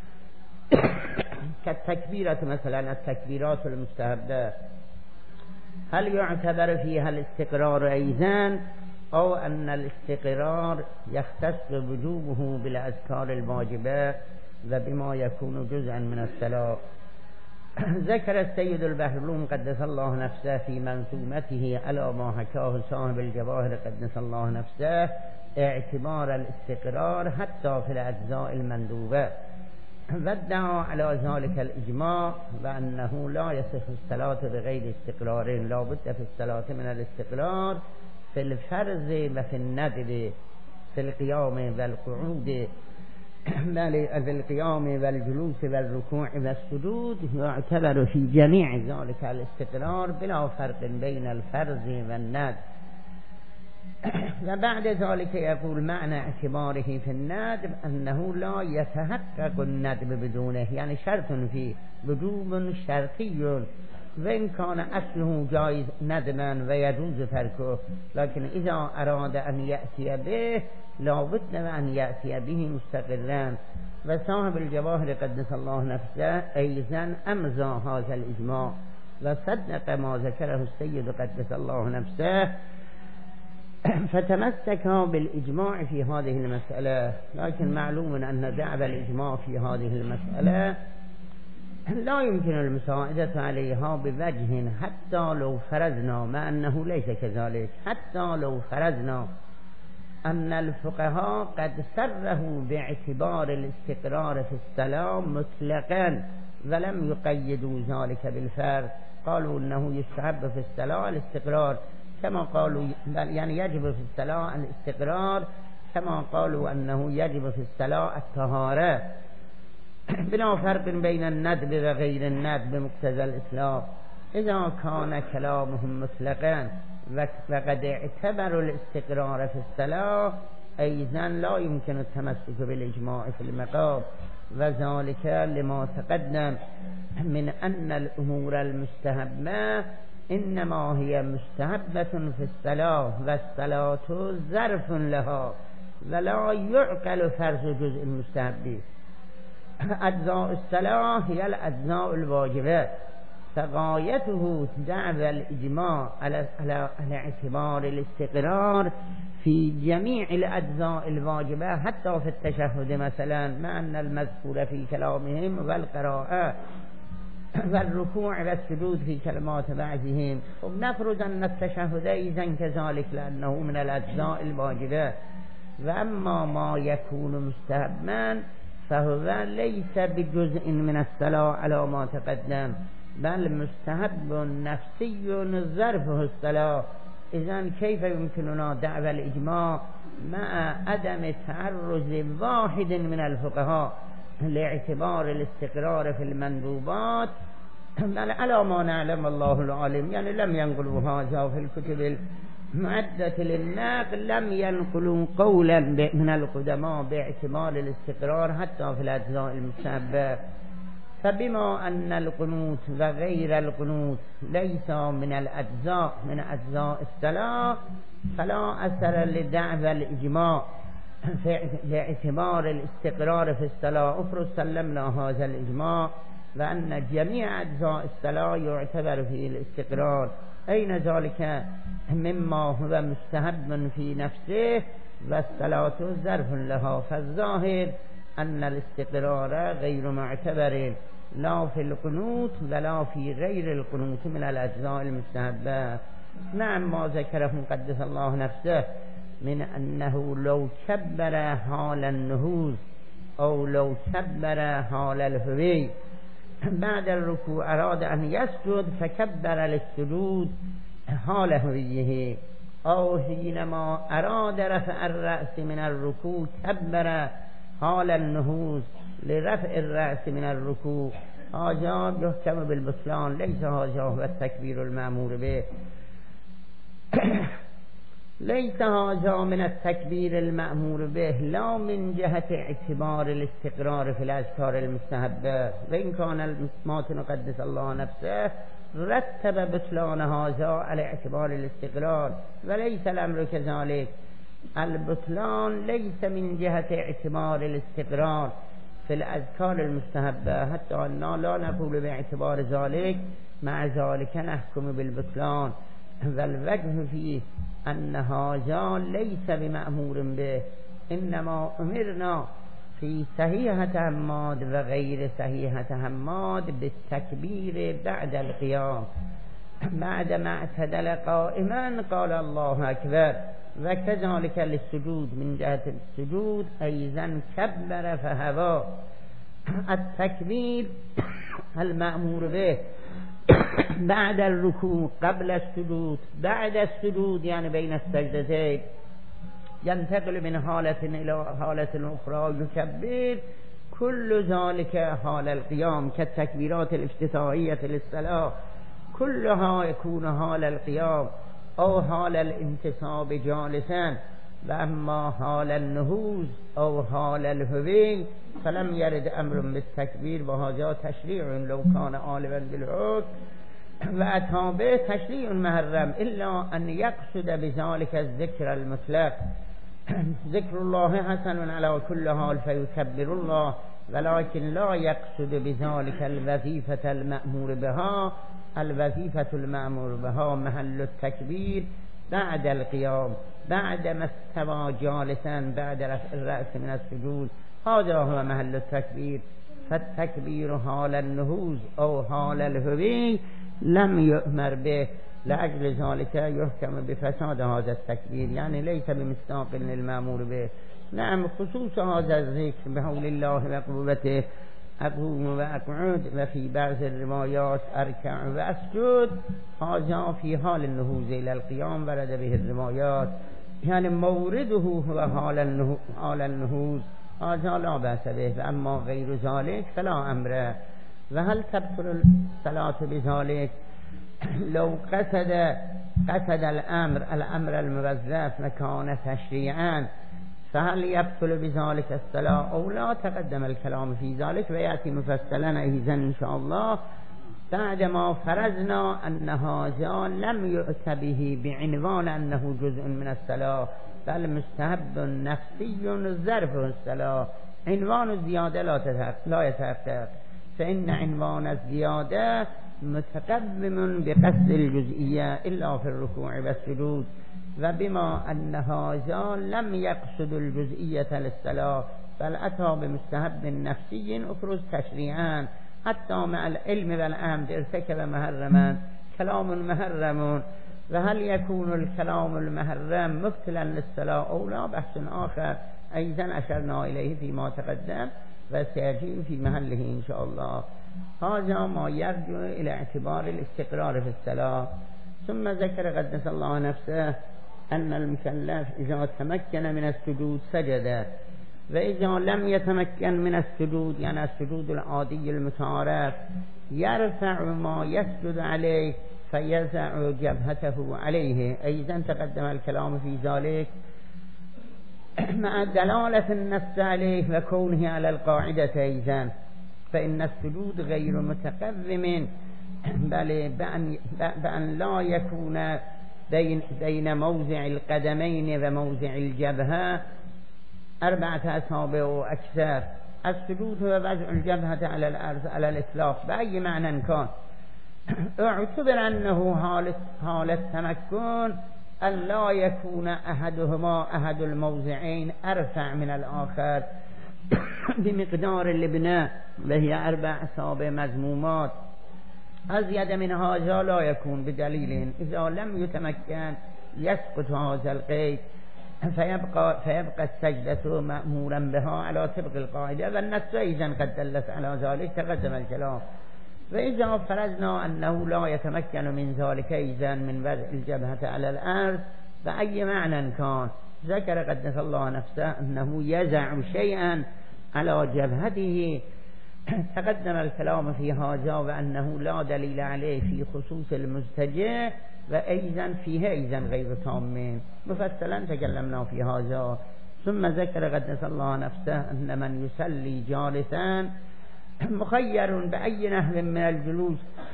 Speaker 1: كالتكبيرة مثلا، التكبيرات المستحبة هل يعتبر فيها الاستقرار أيضا، أو أن الاستقرار يختص وجوبه بالأذكار الواجبة وبما يكون جزءا من الصلاة؟ ذكر السيد البحرلوم قدس الله نفسه في منظومته على ما حكاه صاحب الجواهر قدس الله نفسه اعتبار الاستقرار حتى في الأجزاء المندوبة، وادعى على ذلك الإجماع وأنه لا يصح الصلاة بغير استقرار، لا بد في الصلاة من الاستقرار في الفرض وفي الندب، في القيام والقعود، في القيام والجلوس والركوع والسجود يعتبر في جميع ذلك الاستقرار بلا فرق بين الفرض والندب.
Speaker 2: و بعد ذلك يقول معنى اعتباره في الندب أنه لا يتحقق الندب بدونه، يعني شرط فيه وجوب شرطي وإن كان أصله جائز ندما ويجوز تركه، لكن إذا أراد أن يأتي به لا بد أن يأتي به مستقرا. وصاحب الجواهر قدس الله نفسه أيضا أمضى هذا الإجماع وصدق ما ذكره السيد قدس الله نفسه، فتمسك بالإجماع في هذه المسألة. لكن معلوم أن دعوى الإجماع في هذه المسألة لا يمكن المساعدة عليها بوجه، حتى لو فرضنا، مع أنه ليس كذلك، حتى لو فرضنا أن الفقهاء قد صرحوا باعتبار الاستقرار في الصلاة مطلقا ولم يقيدوا ذلك بالفرض، قالوا أنه يستحب في الصلاة الاستقرار كما قالوا، يعني يجب في الصلاة الاستقرار كما قالوا أنه يجب في الصلاة الطهارة، بلا فرق بين الندب وغير الندب بمقتضى الإسلام. إذا كان كلامهم مطلقا وقد اعتبروا الاستقرار في الصلاة أيضا لا يمكن التمسك بالإجماع في المقام، وذلك لما تقدم من أن الأمور المستحبة إنما هي مستحبة في الصلاة والصلاة ظرف لها ولا يعقل فرض جزء المستحب. أجزاء الصلاة هي الأجزاء الواجبة، فغايته دعوى الإجماع على على اعتبار الاستقرار في جميع الأجزاء الواجبة حتى في التشهد مثلا، مع أن المذكور في كلامهم والقراءة والركوع والسجود في كلمات بعضهم. ونفرض أن التشهد أيضا كذلك لأنه من الأجزاء الواجبة. وأما ما يكون مستحبا فهو ليس بجزء من الصلاة على ما تقدم، بل مستحب نفسي ظرفه الصلاة. إذن كيف يمكننا دعوى الإجماع مع عدم تعرض واحد من الفقهاء لاعتبار الاستقرار في المندوبات، بل على ما نعلم الله العالم، يعني لم ينقلوا هذا في الكتب المعدة للنقل، لم ينقلوا قولا من القدماء باعتبار الاستقرار حتى في الأجزاء المستحبة. فبما أن القنوت وغير القنوت ليس من الأجزاء من أجزاء الصلاة فلا أثر لدعوى الإجماع لاعتبار الاستقرار في الصلاة. أفرض سلمنا هذا الإجماع وأن جميع أجزاء الصلاة يعتبر فيه الاستقرار، أين ذلك مما هو مستحب في نفسه والصلاة ظرف لها؟ فالظاهر أن الاستقرار غير معتبر لا في القنوت ولا في غير القنوت من الأجزاء المستحبة. نعم ما ذكره قدس الله نفسه من أنه لو كبر حال النهوض أو لو كبر حال الهوي بعد الركوع أراد أن يسجد فكبر للسجود حال هويه، أو حينما أراد رفع الرأس من الركوع كبر حال النهوض لرفع الرأس من الركوع، هذا يحكم بالبطلان، ليس هذا هو التكبير المأمور به. ليس هذا من التكبير المأمور به لا من جهة اعتبار الاستقرار في الأذكار المستحبة، وإن كان الماتن قدس الله نفسه رتب بطلان هذا على اعتبار الاستقرار، وليس الأمر كذلك. البطلان ليس من جهة اعتبار الاستقرار في الأذكار المستحبة، حتى أننا لا نقول باعتبار ذلك، مع ذلك نحكم بالبطلان. والوجه فيه أن هذا ليس بمأمور به، إنما أمرنا في صحيحة حماد وغير صحيحة حماد بالتكبير بعد القيام، بعد ما اعتدل قائما قال الله أكبر. وكذلك للسجود من جهة السجود أيضا كبر فهوى. التكبير المأمور به بعد الركوع قبل السجود بعد السجود يعني بين السجدتين، ينتقل من حالة إلى حالة أخرى يكبر، كل ذلك حال القيام كالتكبيرات الافتتاحية للصلاة كلها يكون حال القيام، أو حال الانتصاب جالسا، وأما حال النهوض أو حال الهوي فلم يرد أمر بالتكبير، وهذا تشريع لو كان عالما بالحكم وأتى به تشريع محرم، إلا أن يقصد بذلك الذكر المطلق. ذكر الله حسن على كل حال فيكبر الله، ولكن لا يقصد بذلك الوظيفة المأمور بها. الوظيفة المأمور بها محل التكبير بعد القيام، بعد ما استوى جالسا بعد رفع الرأس من السجود، هذا هو محل التكبير. فالتكبير حال النهوض أو حال الهوي لم يؤمر به، لأجل ذلك يحكم بفساد هذا التكبير، يعني ليس بمصداق للمأمور به. نعم، خصوص هذا الذكر بحول الله وقوته أقوم وأقعد، وفي بعض الروايات أركع وأسجد، هذا في حال النهوض إلى القيام ورد به الروايات، يعني مورده هو حال النهوض، هذا لا بأس به. أما غير ذلك فلا أمر. وهل تبطل الصلاة بذلك؟ لو قصد قصد الأمر الأمر الموظف مكان تشريعا، فهل يبطل بذلك الصلاة أو لا؟ تقدم الكلام في ذلك ويأتي مفصلا أيضا إن شاء الله بعدما فرضنا أن هذا لم يؤت به بعنوان أنه جزء من الصلاة، بل مستحب نفسي ظرف الصلاة. عنوان الزيادة لا يتحقق، فإن عنوان الزيادة متقدم بقصد الجزئية إلا في الركوع والسجود، وبما أن هذا لم يقصد الجزئية للصلاة بل أتى بمستحب نفسي أفرز تشريعا، حتى مع العلم والأمر ارتكب محرما، كلام محرم. وهل يكون الكلام المحرم مبتلا للصلاة أو لا؟ بحث آخر أيضا أشرنا إليه فيما تقدم وسيجي في محله إن شاء الله. هذا ما يرجع إلى اعتبار الاستقرار في الصلاة. ثم ذكر قدس الله نفسه أن المكلف إذا تمكن من السجود سجد، وإذا لم يتمكن من السجود يعني السجود العادي المتعارف يرفع ما يسجد عليه فيزع جبهته عليه. أيضا تقدم الكلام في ذلك مع دلالة النص عليه وكونه على القاعدة أيضا، فإن السجود غير متقدم بل بأن, بأن لا يكون بين, بين موضع القدمين وموضع الجبهة أربعة أصابع وأكثر. السجود هو وضع الجبهة على الأرض على الإطلاق بأي معنى كان. اعتبر أنه حال التمكن أن لا يكون أحدهما أحد الموضعين أرفع من الآخر بمقدار اللبنة وهي أربع أصابع مضمومات، أزيد من هذا لا يكون بدليل. إذا لم يتمكن يسقط هذا القيد فيبقى, فيبقى السجدة مأمورا بها على طبق القاعدة، والنص إذا قد دلت على ذلك تقدم الكلام. وإذا فرضنا أنه لا يتمكن من ذلك إذا من وضع الجبهة على الأرض بأي معنى كان، ذكر قدس الله نفسه أنه يزع شيئا على جبهته. تقدم الكلام في هذا وأنه لا دليل عليه في خصوص المزتجع، وأيضا فيه أيضا غير تام مفصلا تكلمنا في هذا. ثم ذكر قدس الله نفسه أن من يصلي جالسا مخير بأي نحو من الجلوس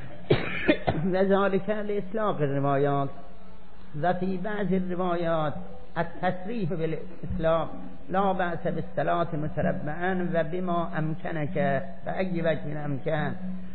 Speaker 2: وذلك لإطلاق الروايات، وفي بعض الروايات التصريح بالإطلاق لا بأس بالصلاة متربعا وبما أمكنك بأي وجه أمكن.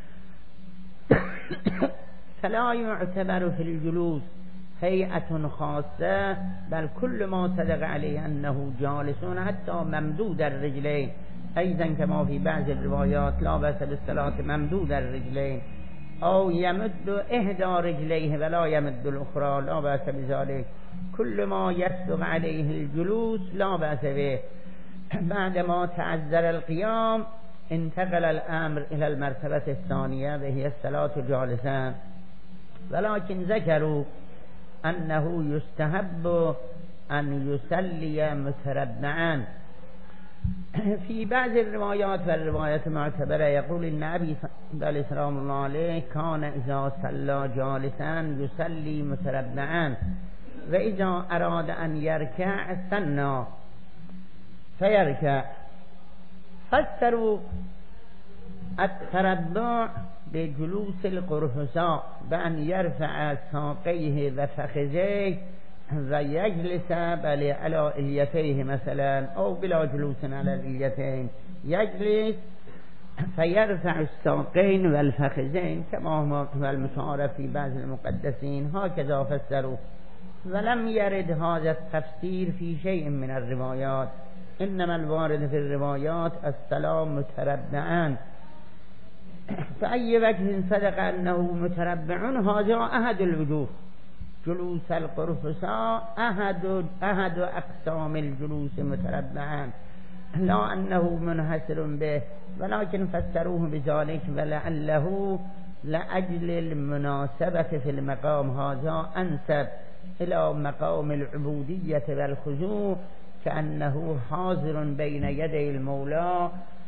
Speaker 2: فلا يعتبر في الجلوس هيئة خاصة، بل كل ما صدق عليه أنه جالس حتى ممدود الرجلين، أيضا كما في بعض الروايات لا بأس بالصلاة ممدود الرجلين، أو يمد إحدى رجليه ولا يمد الأخرى لا بأس بذلك. كل ما يصدق عليه الجلوس لا بأس به. بعدما تعذر القيام انتقل الأمر إلى المرتبة الثانية وهي الصلاة جالسا، ولكن ذكروا أنه يستحب أن يصلي متربعا. في بعض الروايات والروايات المعتبرة يقول إن أبي صلى الله عليه كان إذا صلى جالسا يصلي متربعا وإذا أراد أن يركع سنى فيركع. فسروا التربع بجلوس القرفصاء بأن يرفع ساقيه وفخذيه ويجلس بل على اليتيه مثلا أو بلا جلوس على اليتين، يجلس فيرفع الساقين والفخذين كما هو المتعارف في بعض المقدسين، هكذا فسروا. ولم يرد هذا التفسير في شيء من الروايات، إنما الوارد في الروايات السلام متربعا. فأي وجه صدق أنه متربع هذا أحد الوجوه. جلوس القرفصاء أحد أحد أقسام الجلوس متربعا، لا أنه منحصر به، ولكن فسروه بذلك ولعله لأجل المناسبة في المقام هذا أنسب إلى مقام العبودية والخضوع، كأنه حاضر بين يدي المولى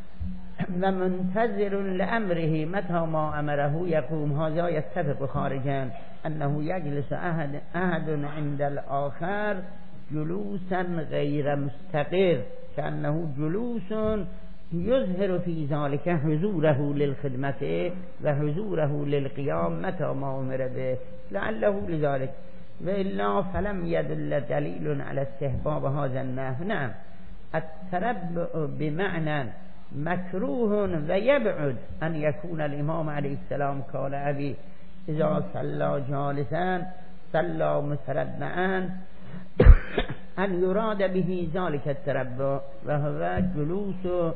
Speaker 2: ومنتظر لأمره، متى ما أمره يقوم. هذا يتفق خارجا أنه يجلس أحد, أحد عند الآخر جلوسا غير مستقر، كأنه جلوس يظهر في ذلك حضوره للخدمة وحضوره للقيام متى ما أمر به، لعله لذلك. وإلا فلم يدل دليل على استحباب هذا النحو. نعم، التربع بمعنى مكروه ويبعد أن يكون الإمام عليه السلام قال أبي إذا صلى جالسا صلى متربعا أن يراد به ذلك التربع، وهو جلوس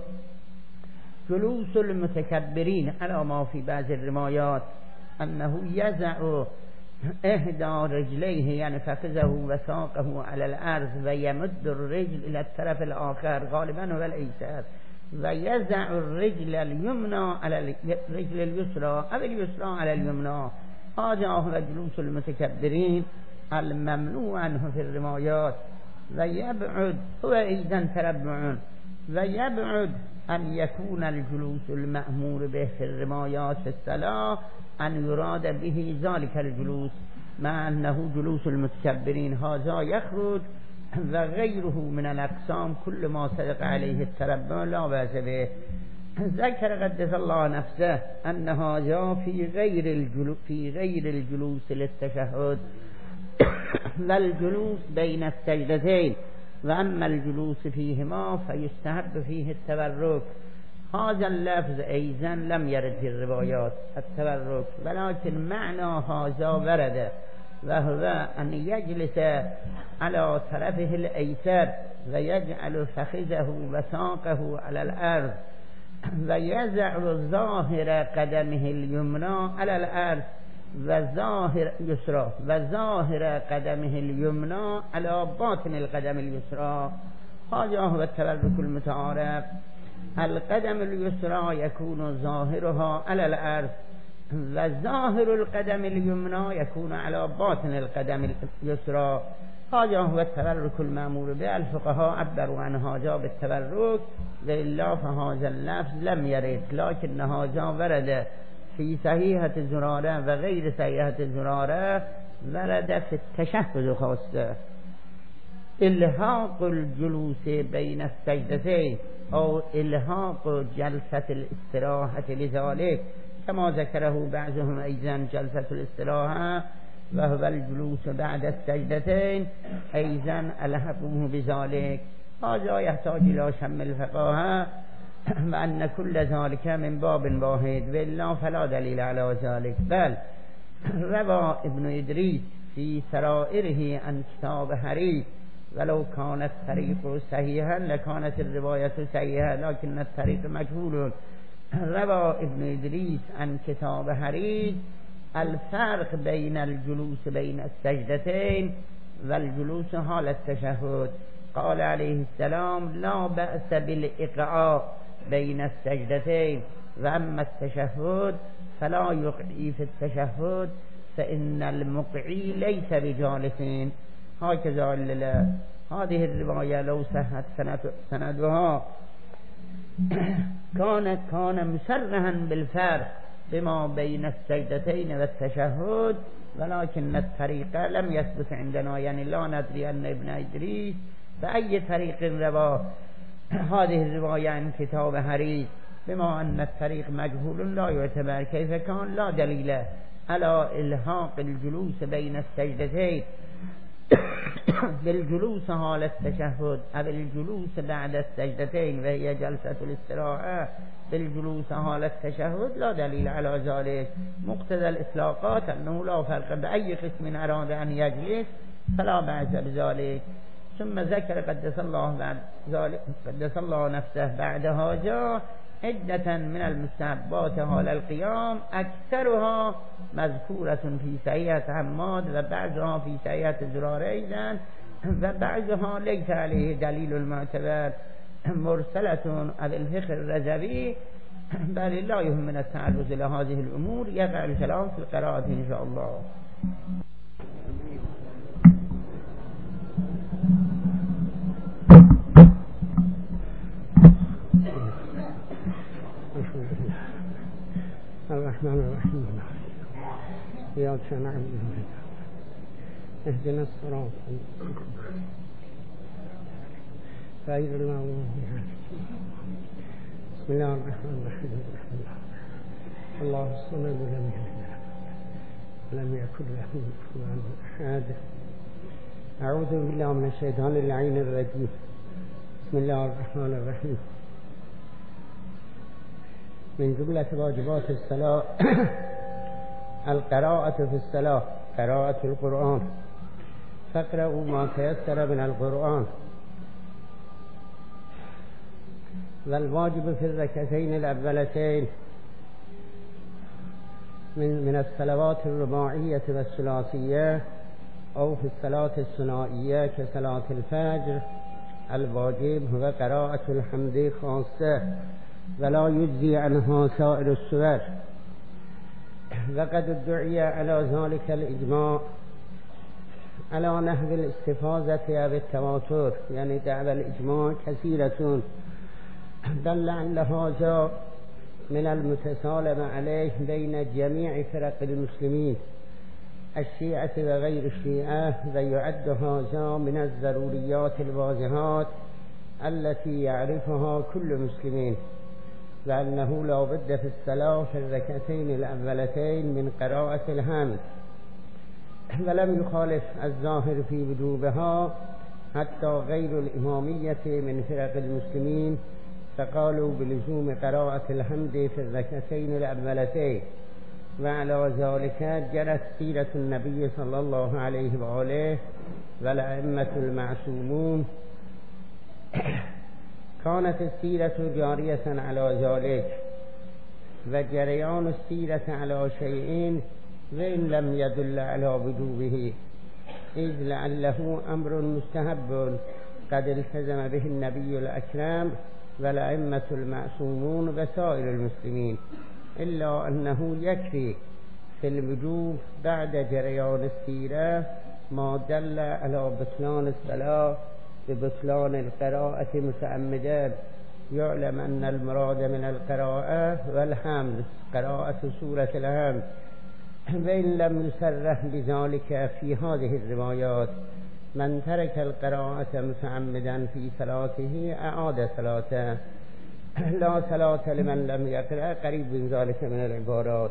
Speaker 2: جلوس المتكبرين، على ما في بعض الروايات أنه يزع إحدى رجليه يعني فخذه وساقه على الأرض ويمد الرجل إلى الطرف الآخر غالبا هو الأيسر، ويزع الرجل اليمنى على الرجل اليسرى أو اليسرى على اليمنى. هذا هو جلوس المتكبرين الممنوع عنه في الروايات. ويبعد هو أيضا تربع، ويبعد أن يكون الجلوس المأمور به في الروايات في الصلاة أن يراد به ذلك الجلوس، مع أنه جلوس المتكبرين هذا يخرج، وغيره من الأقسام كل ما صدق عليه التربع لا بأس به. ذكر قدس الله نفسه أن هذا في غير الجلوس في غير الجلوس للتشهد والجلوس بين السجدتين، وأما الجلوس فيهما فيستحب فيه التبرك. هذا اللفظ أيضا لم يرد في الروايات التبرك، ولكن معنى هذا ورد، وهو أن يجلس على طرفه الأيسر ويجعل فخذه وساقه على الأرض ويزع ظاهر قدمه اليمنى على الأرض وظاهر يسرى وظاهر قدمه اليمنى على باطن القدم اليسرى. هذا هو التبرك المتعارف. القدم اليسرى يكون ظاهرها على الأرض، وظاهر القدم اليمنى يكون على باطن القدم اليسرى. هذا هو التبرك المأمور به. الفقهاء عبروا عن هذا بالتبرك، وإلا فهذا اللفظ لم يرد، لكن هذا ورد في صحيحة الزرارة وغير صحيحة الزرارة، ورد في التشهد خاصة. إلحاق الجلوس بين السجدتين أو إلحاق جلسة الاستراحة لذلك، كما ذكره بعضهم أيضا جلسة الاستراحة وهو الجلوس بعد السجدتين، أيضا ألحقوه بذلك. هذا يحتاج إلى شم الفقهاء، وأن كل ذلك من باب واحد، وإلا فلا دليل على ذلك. بل روى ابن إدريس في سرائره عن كتاب حريث، ولو كان الطريق صحيحا لكانت الرواية صحيحة، لكن الطريق مجهول. روى ابن إدريس عن كتاب حريث الفرق بين الجلوس بين السجدتين والجلوس حال التشهد. قال عليه السلام لا بأس بالإقعاء بين السجدتين، وأما التشهد فلا يقعي في التشهد فإن المقعي ليس بجالسين. هكذا علل هذه الرواية لو صحت سندها كان كان مسرحا بالفرق بما بين السجدتين والتشهد ولكن الطريقة لم يثبت عندنا، يعني لا ندري أن ابن إدريس بأي طريق روى هذه الرواية عن كتاب حريث، بما أن الطريق مجهول لا يعتبر. كيف كان؟ لا دليل على إلحاق الجلوس بين السجدتين بالجلوس حال التشهد أو الجلوس بعد السجدتين وهي جلسة الاستراحة بالجلوس حال التشهد، لا دليل على ذلك. مقتضى الإطلاقات أنه لا فرق بأي قسم أراد أن يجلس فلا بأس بذلك. ثم ذكر قدس الله بعد ذلك قدس الله نفسه بعد هذا عدة من المستحبات حال القيام، أكثرها مذكورة في صحيحة حماد و بعضها في صحيحة زرارة أيضا، و بعضها ليس عليه دليل المعتبر مرسلة أو الفقه الرجبي، بل لا يهم من التعرض لهذه الأمور. يقع الكلام في القراءة إن شاء الله.
Speaker 1: الرحمن الرحيم إياك نعبد وإياك اهدنا الصراط غير المغضوب عليهم. بسم الله الرحمن الرحيم. الله الصمد لم يلد ولم يكن له كفوا أحد. أعوذ بالله من الشيطان اللعين الرجيم. بسم الله الرحمن الرحيم. من جملة واجبات الصلاة القراءة في الصلاة، قراءة القرآن، فاقرأوا ما تيسر من القرآن. والواجب في الركعتين الأولتين من من الصلوات الرباعية والثلاثية أو في الصلاة الثنائية كصلاة الفجر، الواجب هو قراءة الحمد خاصة ولا يجزي عنها سائر السور. وقد ادعي على ذلك الإجماع على نحو الاستفاضة أو التواتر، يعني دعوى الإجماع كثيرة دل على هذا من المتسالم عليه بين جميع فرق المسلمين الشيعة وغير الشيعة، ويعد هذا من الضروريات الواضحات التي يعرفها كل مسلمين، لأنه لا بد في الصلاة في الركعتين الأولتين من قراءة الحمد، ولم يخالف الظاهر في وجوبها حتى غير الإمامية من فرق المسلمين، فقالوا بلزوم قراءة الحمد في الركعتين الأولتين. وعلى ذلك جرت سيرة النبي صلى الله عليه وآله والأئمة المعصومون، كانت السيرة جارية على ذلك، وجريان السيرة على شيء وإن لم يدل على وجوبه، إذ لعله أمر مستحب قد التزم به النبي الأكرم والأئمة المعصومون وسائر المسلمين، إلا أنه يكفي في الوجوب بعد جريان السيرة ما دل على بطلان الصلاة ببطلان القراءة متعمدا. يعلم أن المراد من القراءة والحمد قراءة سورة الحمد، وإن لم يصرح بذلك في هذه الروايات. من ترك القراءة متعمدا في صلاته أعاد صلاته، لا صلاة لمن لم يقرأ، قريب من ذلك من العبارات.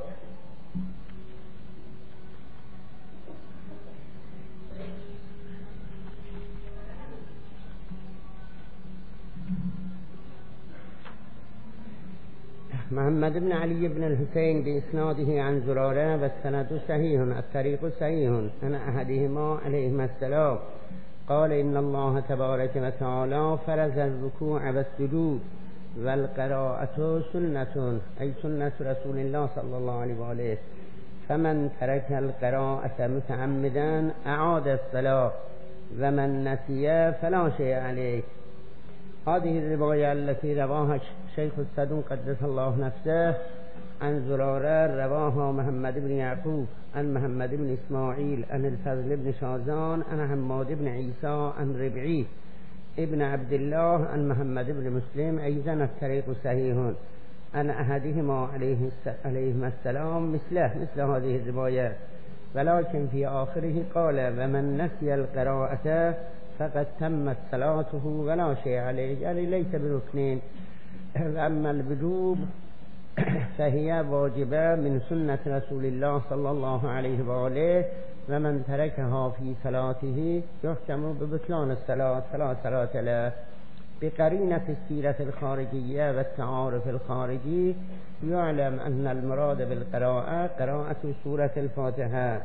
Speaker 1: محمد بن علي بن الحسين بإسناده عن زرارة والسند صحيح، الطريق صحيح، عن أحدهما عليهما السلام قال إن الله تبارك وتعالى فرض الركوع والسجود والقراءة سنة، أي سنة رسول الله صلى الله عليه وآله، فمن ترك القراءة متعمدا أعاد الصلاة ومن نسي فلا شيء عليه. هذه الرواية التي رواها شيخ الصدوق قدس الله نفسه عن زرارة رواها محمد بن يعقوب عن محمد بن إسماعيل عن الفضل بن شازان عن حماد بن عيسى عن ربعي ابن عبد الله عن محمد بن مسلم أيضا الطريق صحيح عن أحدهما عليهما السلام مثله مثل هذه الرواية، ولكن في آخره قال ومن نسي القراءة فقد تمت صلاته ولا شيء عليه، يعني ليس بركن. وأما الوجوب فهي واجبة من سنة رسول الله صلى الله عليه وآله، ومن تركها في صلاته يحكم ببطلان الصلاة فلا صلاة له. بقرينة السيرة الخارجية والتعارف الخارجي يعلم أن المراد بالقراءة قراءة سورة الفاتحة.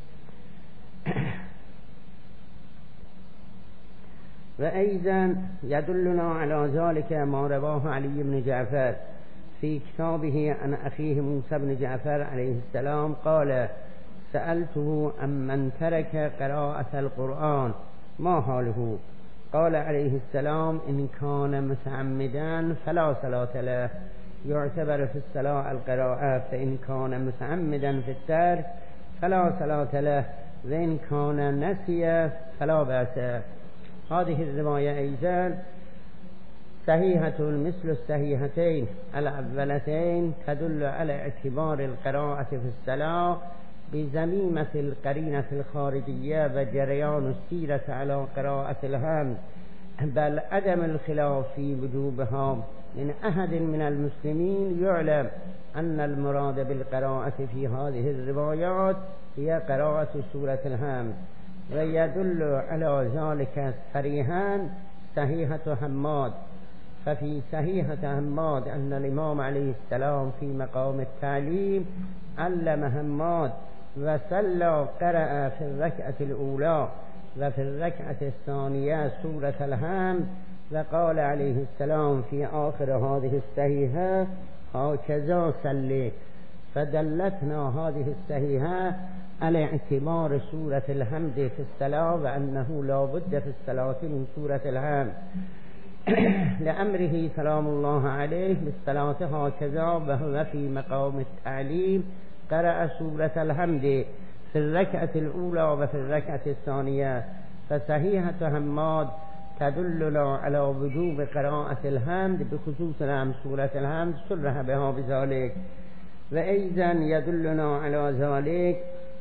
Speaker 1: وأيضا يدلنا على ذلك ما رواه علي بن جعفر في كتابه عن أخيه موسى بن جعفر عليه السلام قال سألته أمن ترك قراءة القرآن ما حاله؟ قال عليه السلام إن كان متعمدا فلا صلاة له، يعتبر في الصلاة القراءة، فإن كان متعمدا في الترك فلا صلاة له، وإن كان نسي فلا بأس. هذه الرواية أيضا صحيحة مثل الصحيحتين الأولتين، تدل على اعتبار القراءة في الصلاة بزميمة القرينة الخارجية وجريان السيرة على قراءة الحمد، بل عدم الخلاف في وجوبها من أحد من المسلمين. يعلم أن المراد بالقراءة في هذه الروايات هي قراءة سورة الحمد، ويدل على ذلك صريحا صحيحة حماد. ففي صحيحة حماد أن الإمام عليه السلام في مقام التعليم علم حماد وصلى قرأ في الركعة الأولى وفي الركعة الثانية سورة الحمد، وقال عليه السلام في آخر هذه الصحيحة هكذا صلي. فدلتنا هذه الصحيحة على اعتبار سورة الحمد في الصلاة، وأنه لا بد في الصلاة من سورة الحمد لأمره سلام الله عليه بالصلاة هكذا، وهو في مقام التعليم قرأ سورة الحمد في الركعة الأولى وفي الركعة الثانية. فصحيحة حماد تدلنا على وجوب قراءة الحمد بخصوص نعم سورة الحمد صرح بها بذلك. وأيضا يدلنا على ذلك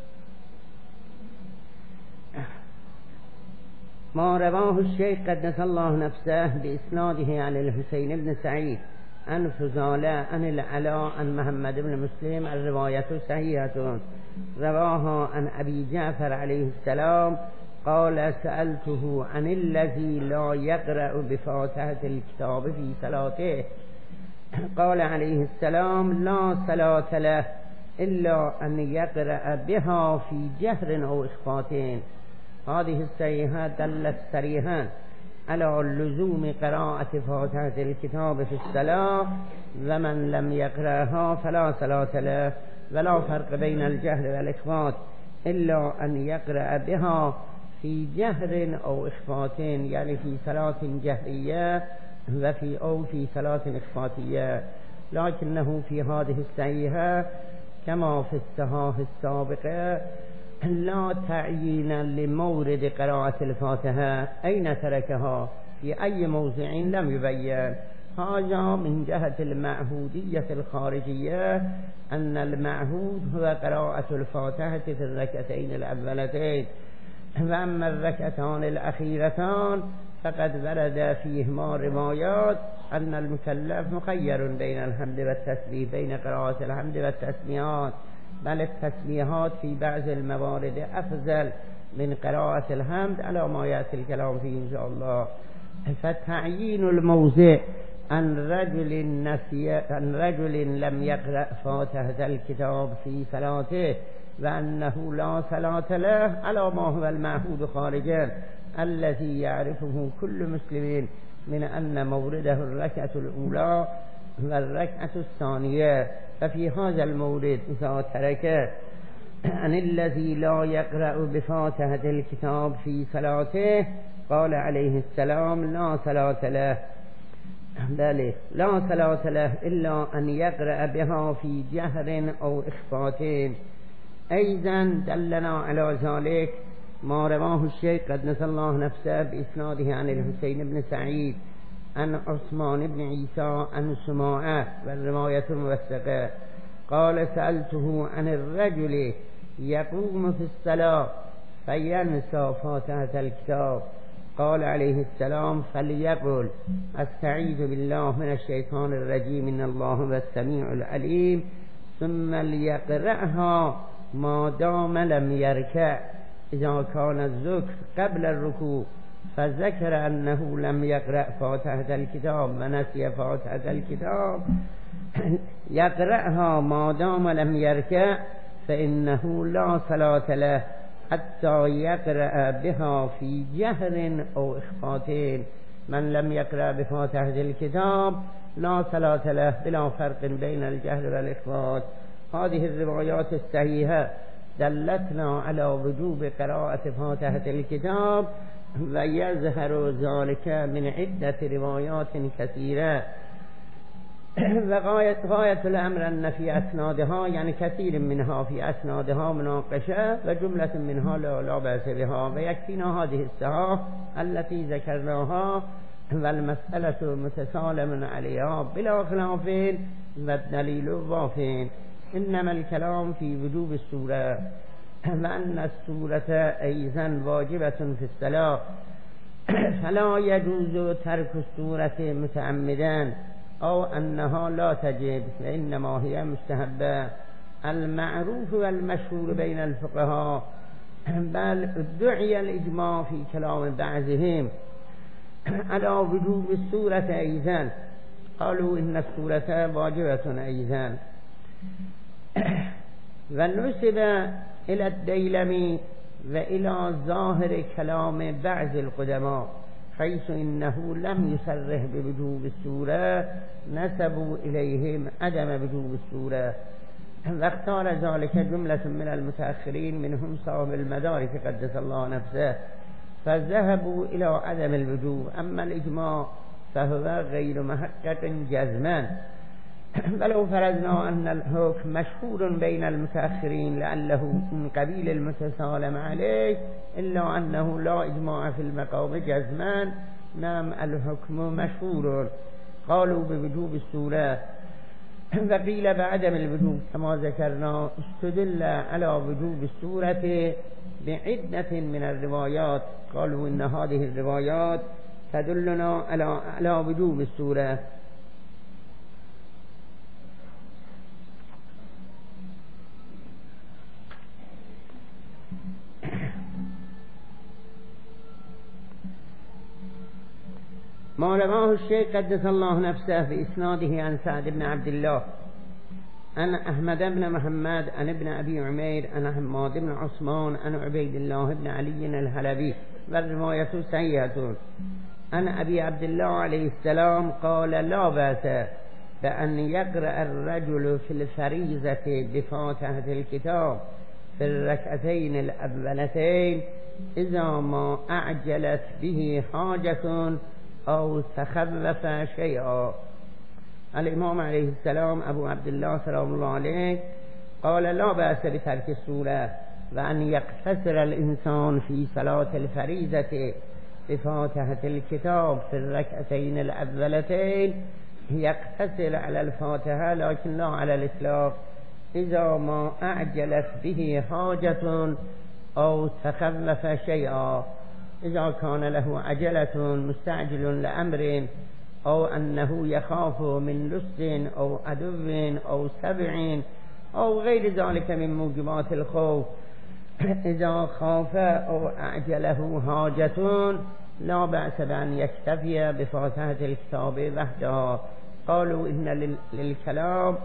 Speaker 1: ما رواه الشيخ قدس الله نفسه بإسناده عن الحسين بن سعيد عن فضالة عن العلاء عن محمد بن مسلم. الرواية صحيحة رواها عن أبي جعفر عليه السلام قال سألته عن الذي لا يقرأ بفاتحة الكتاب في صلاته، قال عليه السلام لا صلاة له إلا أن يقرأ بها في جهر أو إخفاء. هذه الصحيحة دلت صريحا على لزوم قراءة فاتحة الكتاب في الصلاة، ومن لم يقرأها فلا صلاة له، ولا فرق بين الجهر والإخفاء إلا أن يقرأ بها في جهر أو إخفاء، يعني في صلاة جهرية وفي أو في صلاة إخفاتية. لكنه في هذه الصحيحة كما في الصحاح السابقة لا تعيين لمورد قراءة الفاتحة أين تركها في أي موضع لم يبين. هذا من جهة المعهودية الخارجية، أن المعهود هو قراءة الفاتحة في الركعتين الأولتين، وأما الركعتان الأخيرتان فقد ورد فيهما روايات أن المكلف مخير بين الحمد والتسبيح، بين قراءة الحمد والتسبيحات، بل التسبيحات في بعض الموارد أفضل من قراءة الحمد على ما يأتي الكلام فيه إن شاء الله. فتعيين الموضع أن رجل نسي أن رجل لم يقرأ فاتحة الكتاب في صلاته وأنه لا صلاة له على ما هو المعهود خارجا الذي يعرفه كل مسلم من أن مورده الركعة الأولى والركعة الثانية. ففي هذا المورد إذا ترك عن الذي لا يقرأ بفاتحة الكتاب في صلاته قال عليه السلام لا صلاة له، بل لا صلاة له إلا أن يقرأ بها في جهر أو إخفاء. أيضا دلنا على ذلك ما رواه الشيخ قدس الله نفسه بإسناده عن الحسين بن سعيد عن عثمان بن عيسى عن سماعة والرواية موثقة قال سألته عن الرجل يقوم في الصلاة فينسى فاتحة الكتاب قال عليه السلام فليقل استعيذ بالله من الشيطان الرجيم إن الله هو السميع العليم ثم ليقرأها ما دام لم يركع إذا كان الذكر قبل الركوع فذكر أنه لم يقرأ فاتحة الكتاب ونسي فاتحة الكتاب يقرأها ما دام لم يركع فإنه لا صلاة له حتى يقرأ بها في جهر أو إخفاء من لم يقرأ بفاتحة الكتاب لا صلاة له بلا فرق بين الجهر والإخفاء. هذه الروايات الصحيحة دلتنا على وجوب قراءة فاتحة الكتاب ويظهر ذلك من عدة روايات كثيرة وغاية غاية الأمر أن في أسنادها يعني كثير منها في أسنادها مناقشة وجملة منها لا, لا بأس بها ويكفينا هذه الصحاح التي ذكرناها والمسألة متسالم عليها بلا خلاف والدليل واضح. إنما الكلام في وجوب السورة وأن السورة أيضا واجبة في الصلاة فلا يجوز ترك السورة متعمدا أو أنها لا تجب فإنما هي مستحبة. المعروف والمشهور بين الفقهاء بل ادعي الإجماع في كلام بعضهم على وجوب السورة أيضا قالوا إن السورة واجبة أيضا ونسب إلى الديلمي وإلى ظاهر كلام بعض القدماء حيث إنه لم يصرح بوجوب السورة نسبوا إليهم عدم وجوب السورة واختار ذلك جملة من المتأخرين منهم صاحب المدارك قدس الله نفسه فذهبوا إلى عدم الوجوب. أما الإجماع فهو غير محقق جزما ولو فرضنا أن الحكم مشهور بين المتأخرين لعله من قبيل المتسالم عليه إلا أنه لا إجماع في المقام جزما نعم الحكم مشهور. قالوا بوجوب السورة وقيل بعدم الوجوب كما ذكرنا استدل على وجوب السورة بعدة من الروايات قالوا إن هذه الروايات تدلنا على على وجوب السورة. ما رواه الشيخ قدس الله نفسه بإسناده عن سعد بن عبد الله عن أحمد بن محمد عن ابن أبي عمير عن حماد بن عثمان عن عبيد الله بن علي الحلبي والرواية سيئة عن أبي عبد الله عليه السلام قال لا بأس بأن يقرأ الرجل في الفريضة بفاتحة الكتاب في الركعتين الأولتين إذا ما أعجلت به حاجة أو تخلف شيئا. الإمام عليه السلام أبو عبد الله سلام الله عليه قال لا بأس بترك السورة وأن يقتصر الإنسان في صلاة الفريضة بفاتحة الكتاب في الركعتين الأولتين يقتصر على الفاتحة لكن لا على الإطلاق إذا ما أعجلت به حاجة أو تخلف شيئا. إذا كان له عجلة مستعجل لأمر أو أنه يخاف من لص أو عدو أو سبع أو غير ذلك من موجبات الخوف إذا خاف أو أعجله حاجة لا بأس بأن يكتفي بفاتحة الكتاب وحدها. قالوا إن للكلام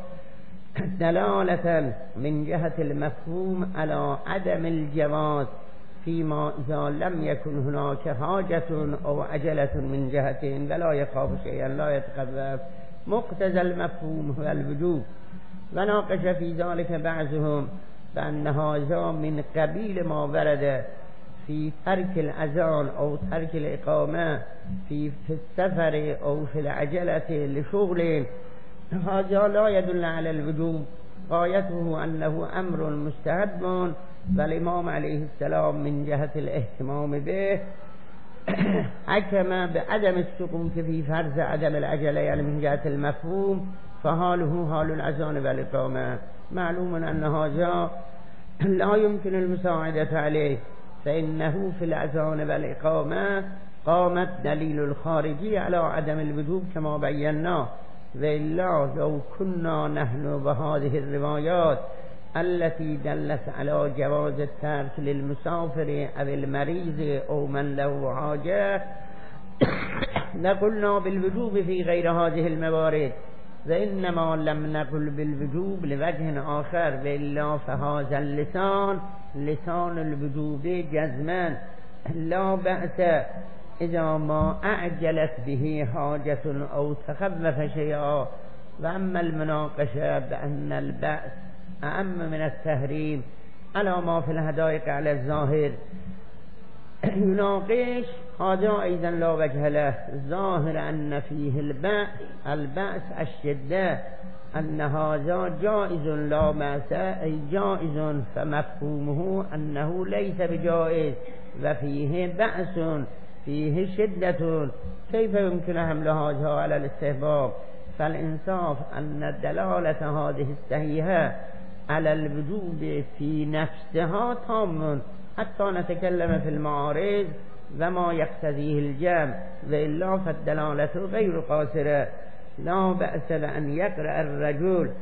Speaker 1: دلالة من جهة المفهوم على عدم الجواز فيما إذا لم يكن هناك حاجة أو عجلة من جهة ولا يخاف شيئا لا يتخفف. مقتضى المفهوم هو الوجوب. وناقش في ذلك بعضهم بأن هذا من قبيل ما ورد في ترك الأذان أو ترك الإقامة في, في السفر أو في العجلة لشغل هذا لا يدل على الوجوب
Speaker 2: غایته انه امر مستحب و الامام علیه السلام من جهت الاهتمام به حکم بعدم السقوط فی فرض عدم العجله، یعنی من جهت المفهوم فحاله حال الاذان و الاقامه. معلوم ان هذا لا يمكن المساعدة عليه فإنه في الأذان والإقامة قامت دليل الخارجي على عدم الوجوب كما بينا، وإلا لو كنا نحن بهذه الروايات التي دلت على جواز الترك للمسافر أو المريض أو من له حاجة نقولنا بالوجوب في غير هذه الموارد، وإنما لم نقل بالوجوب لوجه آخر، وإلا فهذا اللسان لسان الوجوب جزما لا بأس إذا ما أعجلت به حاجة أو تخفف شيئا. وأما المناقشة بأن البأس أعم من التحريم على ما في الحدائق على الظاهر يناقش هذا أيضا لا وجه له. ظاهر أن فيه البأس البأس الشدة أن هذا جائز لا بأس أي جائز، فمفهومه أنه ليس بجائز وفيه بأس فيه شدة، كيف يمكن حمل هذا على الاستحباب؟ فالإنصاف أن دلالة هذه الصحيحة على الوجوب في نفسها تام حتى نتكلم في المعارض وما يقتضيه الجمع، وإلا فالدلالة غير قاصرة. لا بأس بأن يقرأ الرجل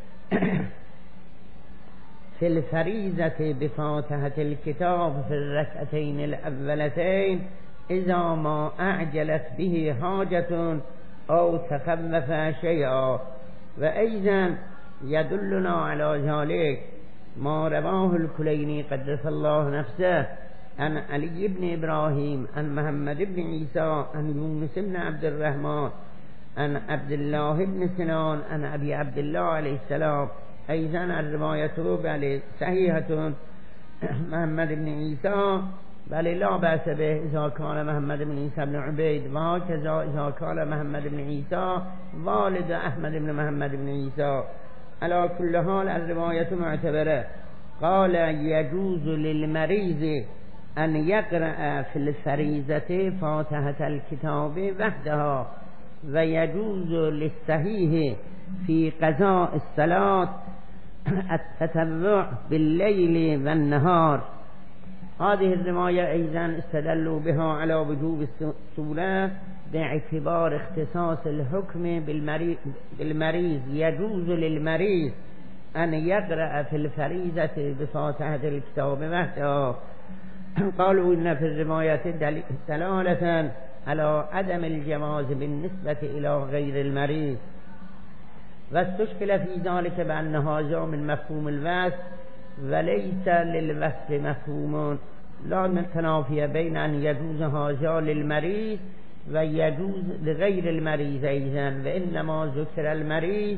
Speaker 2: في الفريضة بفاتحة الكتاب في الركعتين الأولتين إذا ما أعجلت به حاجة أو تخفف شيئا. وأيضا يدلنا على ذلك ما رواه الكليني قدس الله نفسه عن علي بن إبراهيم عن محمد بن عيسى عن يونس بن عبد الرحمن عن عبد الله بن سنان عن أبي عبد الله عليه السلام. أيضا الرواية بل صحيحة محمد بن عيسى بل لا بأس به إذا كان محمد بن عيسى بن عبيد، وهكذا إذا كان محمد بن عيسى والد أحمد بن محمد بن عيسى. على كل حال الرواية معتبرة. قال يجوز للمريض أن يقرأ في الفريضة فاتحة الكتاب وحدها، ويجوز للصحيح في قضاء الصلاة التتبع بالليل والنهار. هذه الرواية أيضا استدلوا بها على وجوب السورة باعتبار اختصاص الحكم بالمريض. يجوز للمريض أن يقرأ في الفريضة بفاتحة الكتاب وحده. قالوا إن في الرواية دلالة على عدم الجواز بالنسبة إلى غير المريض، واستشكل في ذلك بأن هذا من مفهوم الوصف وليس للوصف مفهوم، لا تنافي بين أن يجوز هذا للمريض ويجوز لغير المريض أيضا، وإنما ذكر المريض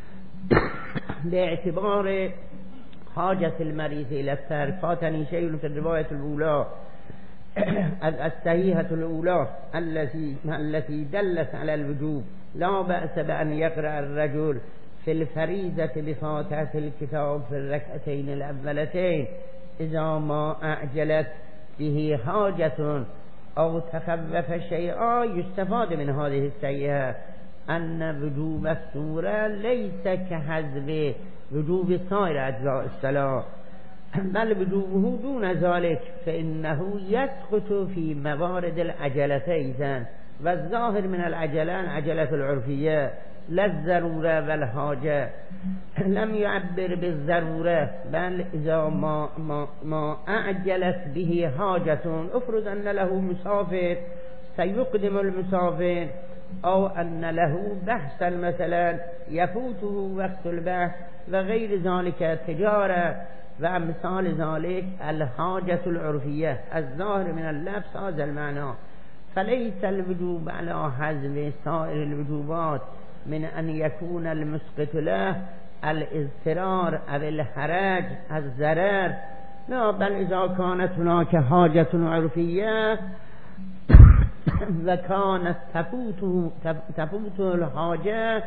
Speaker 2: باعتبار حاجة المريض إلى الترك. فاتني شيء في الرواية الأولى الصحيحة الأولى التي التي دلت على الوجوب. لا بأس بأن يقرأ الرجل في الفريضة بفاتحة الكتاب في الركعتين الأولتين إذا ما أعجلت به حاجة أو تخفف شيئا. يستفاد من هذه الصحيحة أن وجوب السورة ليس كحذف وجوب سائر أجزاء الصلاة، بل وجوبه دون ذلك، فإنه يسقط في موارد العجلة أيضا. والظاهر من العجلة العجلة العرفية لا الضرورة والحاجة، لم يعبر بالضرورة، بل إذا ما, ما, ما أعجلت به حاجة. افرض أن له مسافر سيقدم المسافر، أو أن له بحثا مثلا يفوته وقت البحث وغير ذلك، تجارة وأمثال ذلك، الحاجة العرفية. الظاهر من اللفظ هذا المعنى، فليس الوجوب على حذف سائر الوجوبات من أن يكون المسقط له الاضطرار أو الحرج الضرر، لا، بل إذا كانت هناك حاجة عرفية وكانت تفوت تفوت الحاجة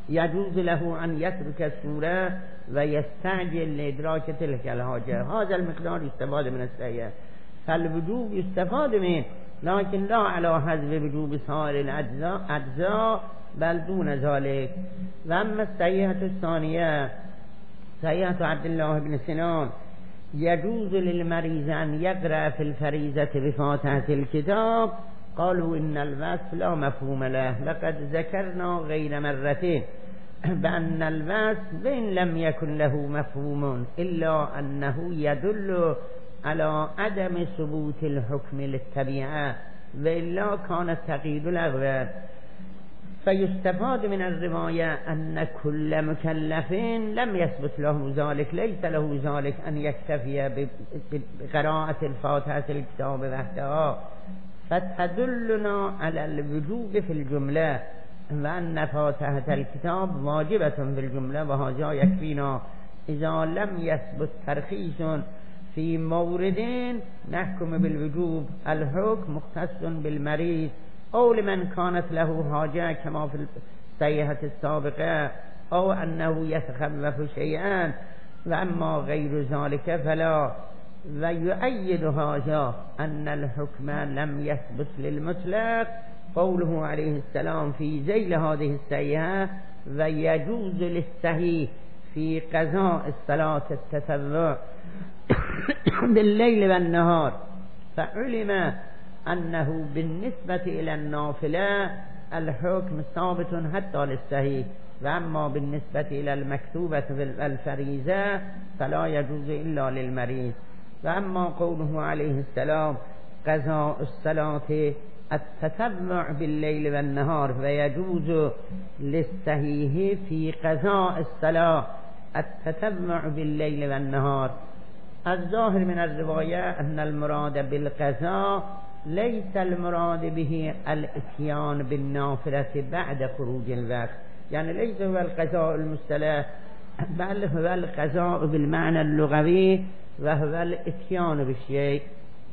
Speaker 2: يجوز له أن يترك السورة ويستعجل لإدراك تلك الحاجة. هذا المقدار يستفاد من السيئة، فالوجوب يستفاد منه لكن لا على حسب وجوب سائر الأجزاء أجزاء بل دون ذلك. وأما السيئة الثانية سيئة عبد الله بن سنان: يجوز للمريض أن يقرأ في الفريضة بفاتحة الكتاب. قالوا إن الوصف لا مفهوم له، لقد ذكرنا غير مرتين بأن الوصف إن لم يكن له مفهوم إلا أنه يدل على عدم ثبوت الحكم للطبيعة، وإلا كان التقييد الأغلب. فيستفاد من الرواية أن كل مكلف لم يثبت له ذلك ليس له ذلك أن يكتفي بقراءة الفاتحة الكتاب وحدها، فتدلنا على الوجوب في الجملة، وأن فاتحة الكتاب واجبة في الجملة، وهذا يكفينا. إذا لم يثبت ترخيص في مورد نحكم بالوجوب، الحكم مختص بالمريض أو لمن كانت له حاجة كما في السيئة السابقة، أو أنه يتخلف شيئا، وأما غير ذلك فلا. ويؤيد هذا أن الحكم لم يثبت للمطلق قوله عليه السلام في ذيل هذه السيئة: ويجوز للصحيح في قضاء الصلاة التطوع بالليل والنهار. فعلم أنه بالنسبة إلى النافلة الحكم ثابت حتى للصحيح، وأما بالنسبة إلى المكتوبة والفريضة فلا يجوز إلا للمريض. وأما قوله عليه السلام: قضاء الصلاة التتبع بالليل والنهار، ويجوز للصحيح في قضاء الصلاة التتبع بالليل والنهار. الظاهر من الرواية أن المراد بالقضاء ليس المراد به الاتيان بالنافلة بعد خروج الوقت، يعني ليس هو القضاء المصطلح، بل هو القضاء بالمعنى اللغوي، وهو الاتيان بالشيء.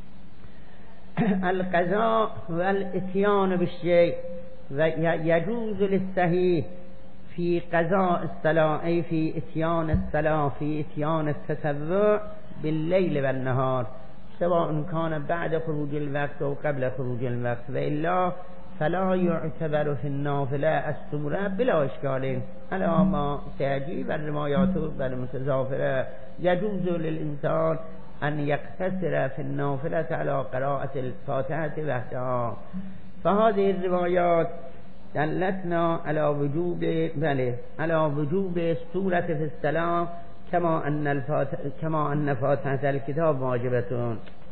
Speaker 2: القضاء هو الاتيان بالشيء. ويجوز للصحيح في قضاء الصلاة أي في اتيان الصلاة، في اتيان التتبع بالليل والنهار، سواء كان بعد خروج الوقت أو قبل خروج الوقت، وإلا فلا يعتبر في النافلة السورة بلا إشكال على ما سيجي. والروايات والمتزافرة يجوز للإنسان أن يقتصر في النافلة على قراءة الفاتحة وحدها. فهذه الروايات دلتنا على وجوب بله على وجوب السورة في الصلاة، كما أن الفاتحة كما أن فاتحة الكتاب واجبة.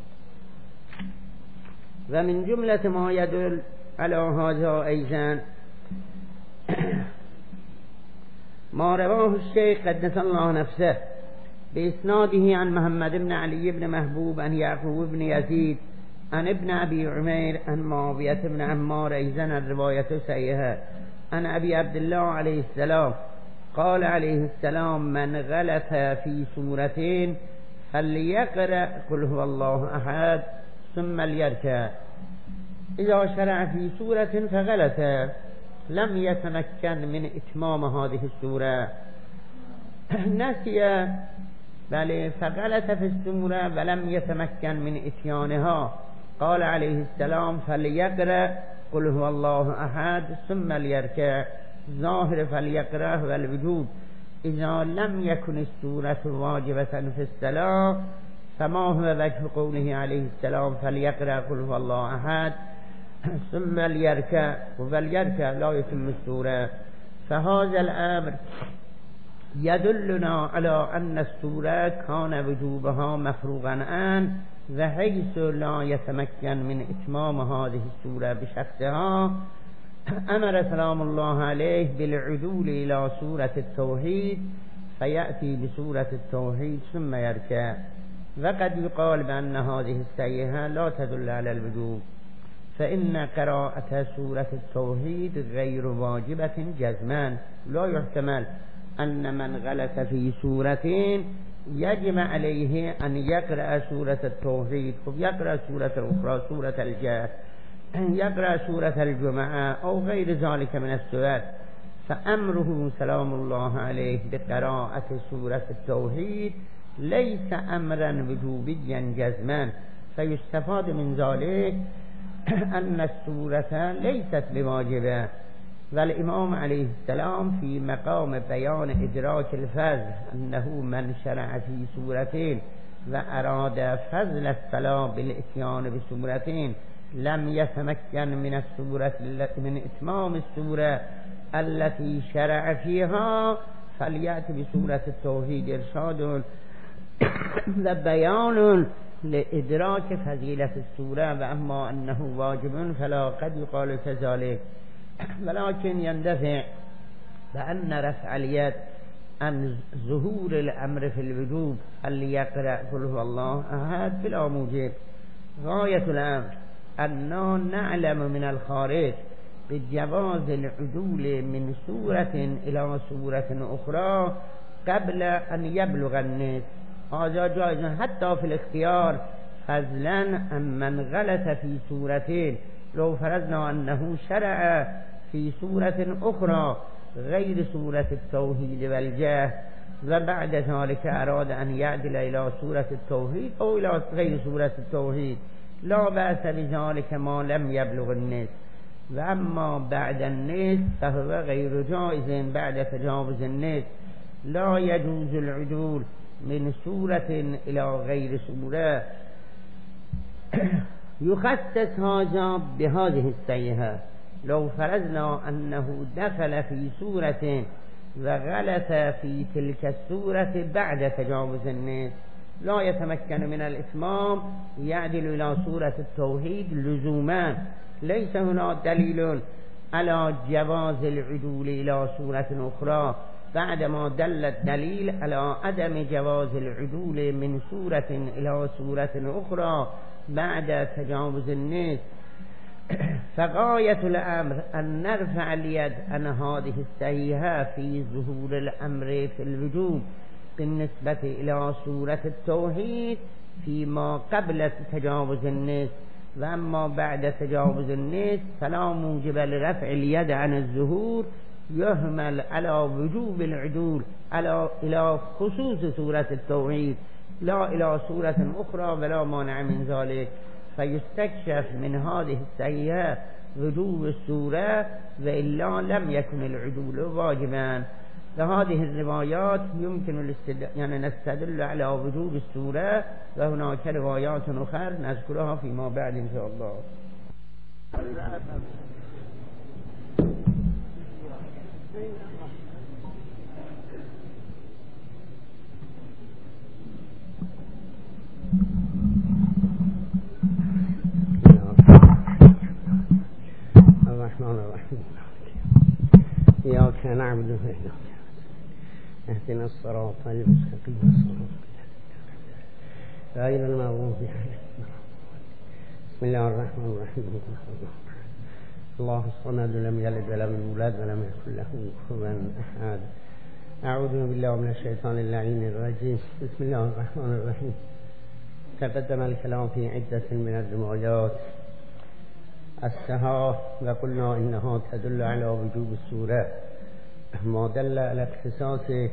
Speaker 2: ومن جملة ما يدل على هذا أيضا ما رواه الشيخ قدس الله نفسه بإسناده عن محمد بن علي بن محبوب عن يعقوب بن يزيد عن ابن أبي عمير عن معاوية بن عمار أيضا الرواية سيئة عن أبي عبد الله عليه السلام قال عليه السلام: من غلط في سورتين فليقرأ قل هو الله أحد ثم ليركع. إذا شرع في سورة فغلط لم يتمكن من إتمام هذه السورة، نسي بل فغلط في السورة ولم يتمكن من إتيانها، قال عليه السلام: فليقرأ قل هو الله أحد ثم ليركع. ظاهر فليقرأ والوجوب. إذا لم يكن السورة واجبة في الصلاة فما هو وجه قوله عليه السلام: فليقرأ قل هو الله أحد ثم ليركع، وليركع لا يتم السورة. فهذا الأمر يدلنا على أن السورة كان وجوبها مفروغا عنه، وحيث لا يتمكن من إتمام هذه السورة بشخصها أمر سلام الله عليه بالعدول إلى سورة التوحيد، فيأتي بسورة التوحيد ثم يركع. وقد يقال بأن هذه السيئة لا تدل على الوجوب، فإن قراءة سورة التوحيد غير واجبة جزما. لا يحتمل أن من غلط في سورتين يجب عليه أن يقرأ سورة التوحيد، يقرأ سورة أخرى، سورة الجهر، يقرأ سورة الجمعة أو غير ذلك من السور. فأمره سلام الله عليه بقراءة سورة التوحيد ليس أمرا وجوبيا جزما، فيستفاد من ذلك أن السورة ليست بواجبة. والإمام عليه السلام في مقام بيان إدراك الفضل أنه من شرع في سورتين وأراد فضل الصلاة بالإتيان بسورتين لم يتمكن من السورة من إتمام السورة التي شرع فيها فليأتي بسورة التوحيد إرشاد وبيان لإدراك فضيلة السورة، وأما أنه واجب فلا قد يقال كذلك، ولكن يندفع بأن رفع اليد عن ظهور الأمر في الوجوب هل يقرأ قل هو الله أحد بلا موجب. غاية الأمر أننا نعلم من الخارج بجواز العدول من سورة إلى سورة أخرى قبل أن يبلغ النصف، هذا جائز حتى في الاختيار، فضلا عن من غلط في سورتين. لو فرضنا أنه شرع في سورة أخرى غير سورة التوحيد والجاه وبعد ذلك أراد أن يعدل إلى سورة التوحيد أو إلى غير سورة التوحيد لا بأس بذلك ما لم يبلغ النصف، وأما بعد النصف فهو غير جائز بعد تجاوز النصف. لا يجوز العدول من سورة إلى غير سورة. يخصص هذا بهذه السيئة. لو فرضنا أنه دخل في سورة وغلط في تلك السورة بعد تجاوز النصف لا يتمكن من الإتمام يعدل إلى سورة التوحيد لزوما. ليس هنا دليل على جواز العدول إلى سورة أخرى بعدما دل الدليل على عدم جواز العدول من سورة إلى سورة أخرى بعد تجاوز النصف. فغاية الأمر أن نرفع اليد عن هذه السيئة في ظهور الأمر في الوجوب بالنسبة إلى سورة التوحيد فيما قبل تجاوز النصف، وأما بعد تجاوز النصف فلا موجب لرفع اليد عن الظهور، يهمل على وجوب العدول على إلى خصوص سورة التوحيد لا إلى سورة أخرى ولا مانع من ذلك، فيستكشف من هذه السيئة وجوب السورة وإلا لم يكن العدول واجبا. فهذه الروايات يمكن الاستدل... يعني نستدل على وجوب السورة، وهناك روايات أخرى نذكرها فيما بعد إن شاء الله.
Speaker 1: الرحمن الرحيم إياك نعبد وإياك اهدنا الصراط المستقيم غير المغضوب عليهم. بسم الله الرحمن الرحيم. الله الصمد لم يلد ولم يولد ولم يكن له كفوا أحد. أعوذ بالله من الشيطان اللعين الرجيم. بسم الله الرحمن الرحيم. تقدم الكلام في عدة من الروايات السها وقلنا إنها تدل على وجوب السورة، ما دل على اختصاص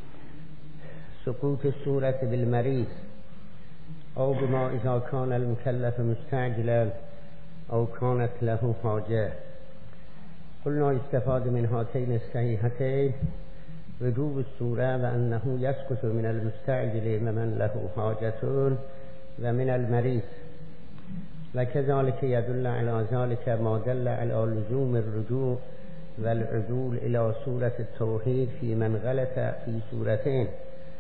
Speaker 1: سقوط السورة بالمريض أو بما إذا كان المكلف مستعجلا أو كانت له حاجة. قلنا يستفاد من هاتين الصحيحتين وجوب السورة وأنه يسقط من المستعجل ومن له حاجة ومن المريض، وكذلك يدل على ذلك ما دل على لزوم الرجوع والعدول إلى سورة التوحيد في من غلط في سورتين،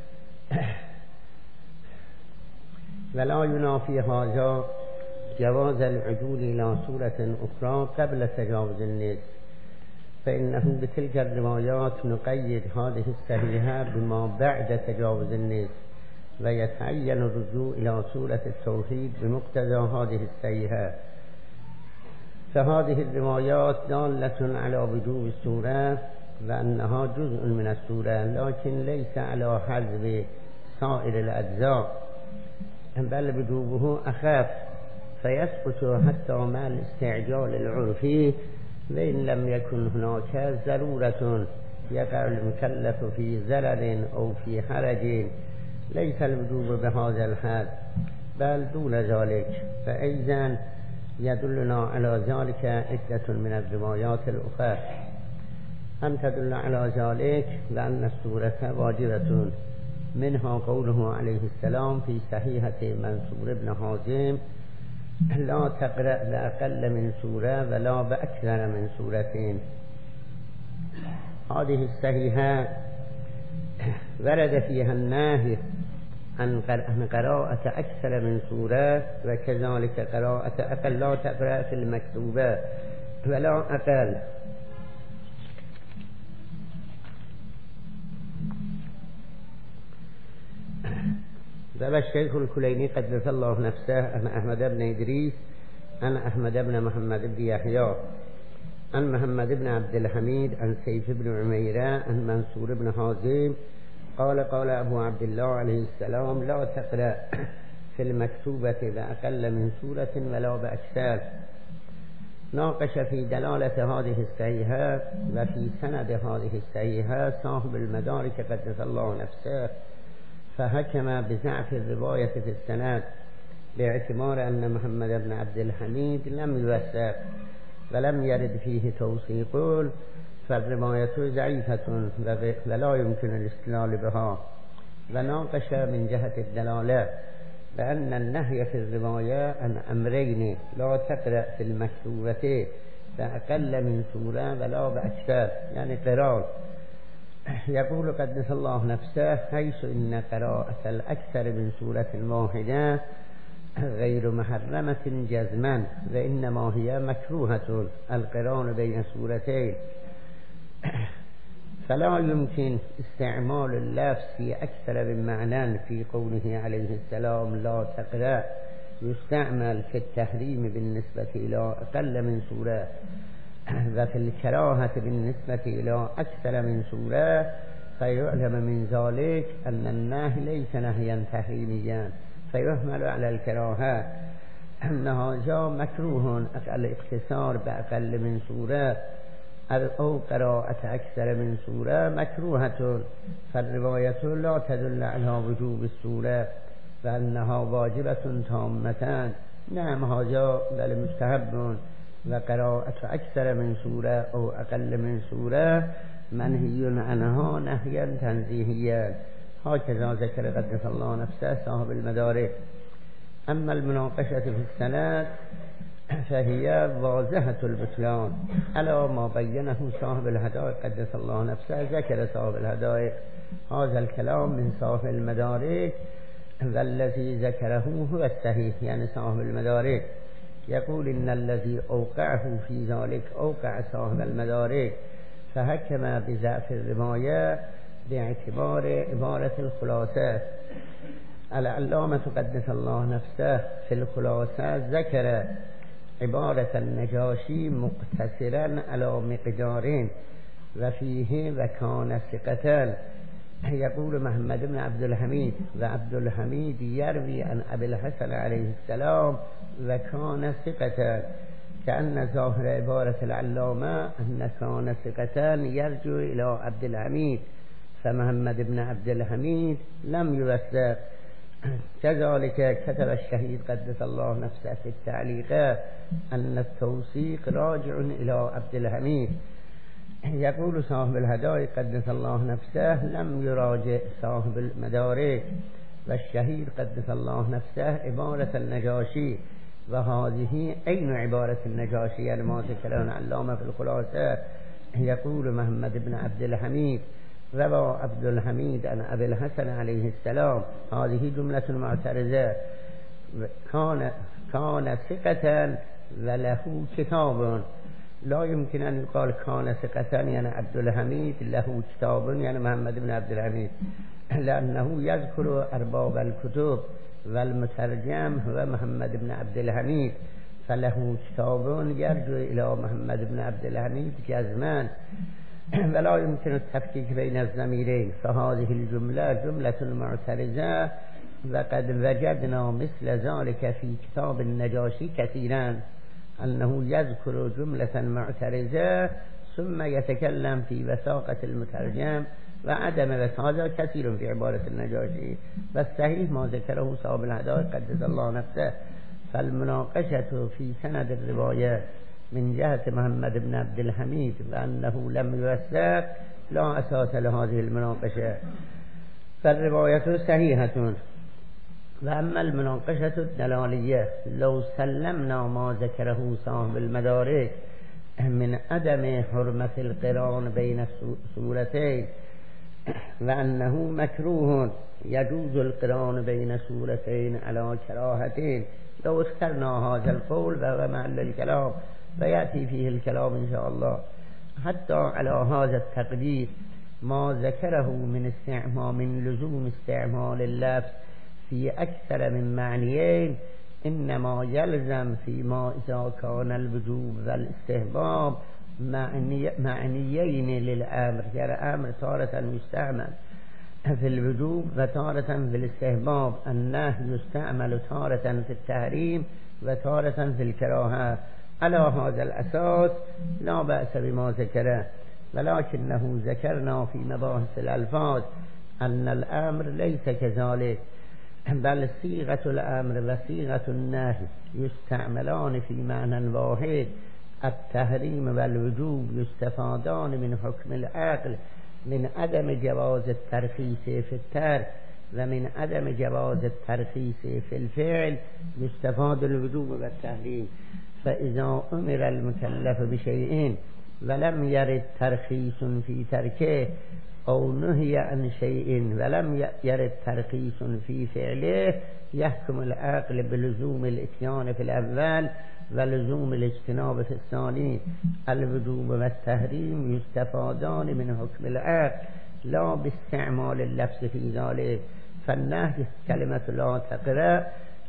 Speaker 1: ولا ينافي هذا جواز العدول إلى سورة أخرى قبل تجاوز النصف، فإنه بتلك الروايات نقيد هذه الصحيحة بما بعد تجاوز النصف، ويتعين الرجوع إلى سورة التوحيد بمقتضى هذه الصحيحة. فهذه الروايات دالة على وجوب السورة وأنها جزء من السورة، لكن ليس على حذف سائر الأجزاء، بل وجوبه أخف فيسقط حتى مع الاستعجال العرفي و این لم یکن هناك ضرورة یقع المکلف فی ضرر او فی حرج لیس الوجوب بهذا الحد بل دون ذلك. فأيضا يدلنا على ذلك عدة من الروايات الأخرى أن تدل على ذلك لأن السورة واجبة، منها قوله عليه السلام في صحيحة منصور بن حازم لا تقرأ بأقل من سورة ولا بأكثر من سورتين. هذه الصحيحة ورد فيها النهي عن قراءة أكثر من سورة، وكذلك قراءة أقل لا تقرأ في المكتوبة ولا أقل. ذهب الشيخ الكليني قدس الله نفسه عن أحمد بن إدريس عن أحمد بن محمد بن يحيى عن محمد بن عبد الحميد عن سيف بن عميرة عن منصور بن حازم قال قال أبو عبد الله عليه السلام لا تقرأ في المكتوبة بأقل من سورة ولا بأكثر. ناقش في دلالة هذه الصحيحة وفي سند هذه الصحيحة صاحب المدارك قدس الله نفسه، فحكم بضعف الرواية في السند باعتبار أن محمد بن عبد الحميد لم يوثق ولم يرد فيه توثيق، فالرواية ضعيفة ولا يمكن الاستدلال بها. وناقش من جهة الدلالة بأن النهي في الرواية عن أمرين لا تقرأ في المكتوبة بأقل من سورة ولا بأكثر، يعني قراءة. يقول قدس الله نفسه حيث إن قراءة الأكثر من سورة واحدة غير محرمة جزما وإنما هي مكروهة القران بين سورتين، فلا يمكن استعمال اللفظ في أكثر من معنى في قوله عليه السلام لا تقرأ يستعمل في التحريم بالنسبة إلى أقل من سورة، وفي الكراهة بالنسبة إلى أكثر من سورة، فيعلم من ذلك أن النهي ليس نهيا تحريميا فيحمل على الكراهة، أنها جاء مكروه الاقتصار بأقل من سورة أو قراءة أكثر من سورة مكروهة، فالرواية لا تدل على وجوب السورة فأنها واجبة تامة. نعم هذا بل مستحب، وقراءة أكثر من سورة أو أقل من سورة منهي عنها نهيا تنزيهيا، هكذا ذكر قدس الله نفسه صاحب المدارك. أما المناقشة في السند فهي واضحة البطلان على ما بينه صاحب الهدائق قدس الله نفسه. ذكر صاحب الهدائق هذا الكلام من صاحب المدارك والذي ذكره هو الصحيح، يعني صاحب المدارك يقول إن الذي أوقعه في ذلك أوقع صاحب المدارك، فحكم بضعف الرواية باعتبار عبارة الخلاصة. العلامة قدس الله نفسه في الخلاصة ذكر عبارة النجاشي مقتصرا على مقدارين وفيه وكان ثقة. يقول محمد بن عبد الحميد وعبد الحميد يروي عن أبي الحسن عليه السلام وكان ثقة، كأن ظاهر عبارة العلامة أن كان ثقة يرجع إلى عبد الحميد، فمحمد بن عبد الحميد لم يوثق. كذلك كتب الشهيد قدس الله نفسه في التعليق أن التوثيق راجع إلى عبد الحميد. يقول صاحب الهدائق قدس الله نفسه لم يراجع صاحب المدارك، والشهيد قدس الله نفسه عبارة النجاشي، وهذه أين عبارة النجاشي يعني ما ذكرها علامة في الخلاصة. يقول محمد بن عبد الحميد روى عبد الحميد عن أبي الحسن عليه السلام، هذه جملة معترضة، كان كان ثقة وله كتاب. لا يمكن أن يقال كان ثقة يعني عبد الحميد له كتاب يعني محمد بن عبد الحميد، لأنه يذكر أرباب الكتب والمترجم هو محمد بن عبد الحميد، فله كتاب يرجع إلى محمد بن عبد الحميد جزمان، ولا يمكن التفكيك بين الضميرين، فهذه الجملة جملة معترضة، وقد وجدنا مثل ذلك في كتاب النجاشي كثيرا.
Speaker 2: أنه يذكر جملة معترضة ثم يتكلم في وثاقة المترجم وعدم هذا كثير في عبارة النجاشي، والصحيح ما ذكره صاحب الهدايا قدس الله نفسه. فالمناقشة في سند الرواية من جهة محمد بن عبد الحميد وأنه لم يوثق لا أساس لهذه المناقشة، فالرواية صحيحة. وأما المناقشة الدلالية لو سلمنا ما ذكره صاحب المدارك من عدم حرمة القران بين السورتين وأنه مكروه يجوز القران بين سورتين على كراهتين، لو اخترنا هذا القول وهو محل الكلام ويأتي فيه الكلام إن شاء الله. حتى على هذا التقدير ما ذكره من استعمال من لزوم استعمال اللفظ في أكثر من معنيين إنما يلزم فيما إذا كان الوجوب والاستحباب معني معنيين للأمر، يعني الأمر تارة يستعمل في الوجوب وتارة في الاستحباب، النهي يستعمل تارة في التحريم وتارة في الكراهة. على هذا الأساس لا بأس بما ذكره، ولكنه ذكرنا في مباحث الألفاظ أن الأمر ليس كذلك، بل صيغة الأمر وصيغة النهي يستعملان في معنى واحد. التحريم والوجوب يستفادان من حكم العقل من عدم جواز الترخيص في الترك، ومن عدم جواز الترخيص في الفعل يستفاد الوجوب والتحريم. فإذا أمر المكلف بشيء ولم يرد ترخيص في تركه أو نهي عن شيء ولم يرد ترخيص في فعله يحكم العقل بلزوم الاتيان في الأول ولزوم الاجتناب في الثاني. الوجوب والتحريم يستفادان من حكم العقل لا باستعمال اللفظ في ذلك. فالنهي كلمة لا تقرأ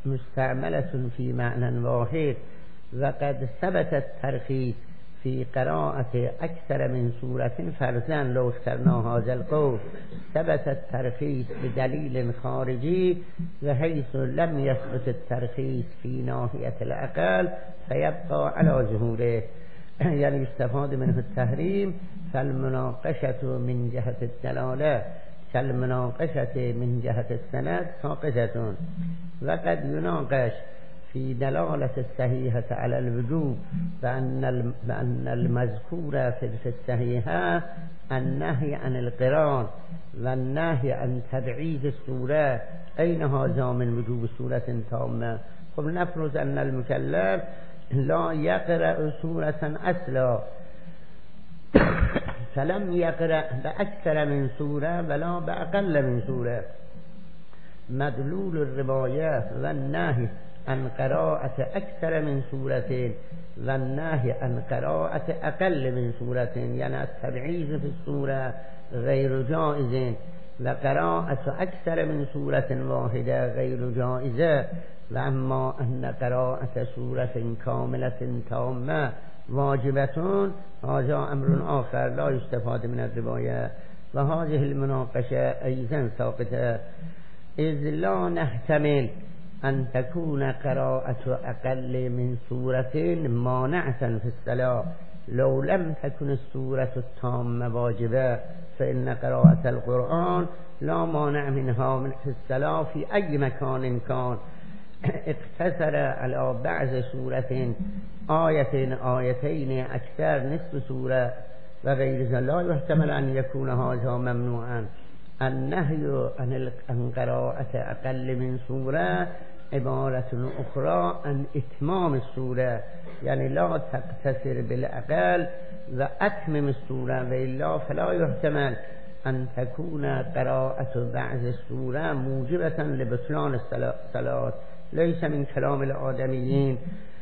Speaker 2: مستعملة في معنى واحد، وقد ثبت الترخيص في قراءة أكثر من سورة فرضاً. لو اخترنا هذا القول ثبت الترخيص بدليل خارجي، وحيث لم يثبت الترخيص في ناحية الأقل فيبقى على ظهوره، يعني يستفاد منه التحريم. فالمناقشة من جهة الدلالة كالمناقشة من جهة السند ساقطة. وقد يناقش في دلالة الصحيحة على الوجوب بأن بأن المذكور في الصحيحة النهي عن القران والنهي عن تبعيد السورة، أين هذا من وجوب سورة تامة؟ خب نفرض أن المكلف لا يقرأ سورة أصلا فلم يقرأ بأكثر من سورة ولا بأقل من سورة، مدلول الرواية والنهي عن قراءة أكثر من سورة والنهي عن قراءة أقل من سورة، يعني التبعيض في السورة غير جائز، وقراءة أكثر من سورة واحدة غير جائزة. وأما أن قراءة سورة كاملة تامة واجبة هذا أمر آخر لا يستفاد من الرواية. وهذه المناقشة أيضا ساقطة، إذ لا نحتمل أن تكون قراءة أقل من سورة مانعة في الصلاة. لو لم تكن السورة التامة واجبة فإن قراءة القرآن لا مانع منها في الصلاة في أي مكان كان. اقتصر على بعض سورة آية آيتين أكثر نصف سورة وغير ذلك لا يحتمل أن يكون هذا ممنوعا. النهي عن قراءة أقل من سورة عبارة أخرى عن إتمام السورة، يعني لا تقتصر بالأقل وأتمم السورة، وإلا فلا يحتمل أن تكون قراءة بعض السورة موجبة لبطلان الصلاة. ليس من كلام الآدميين.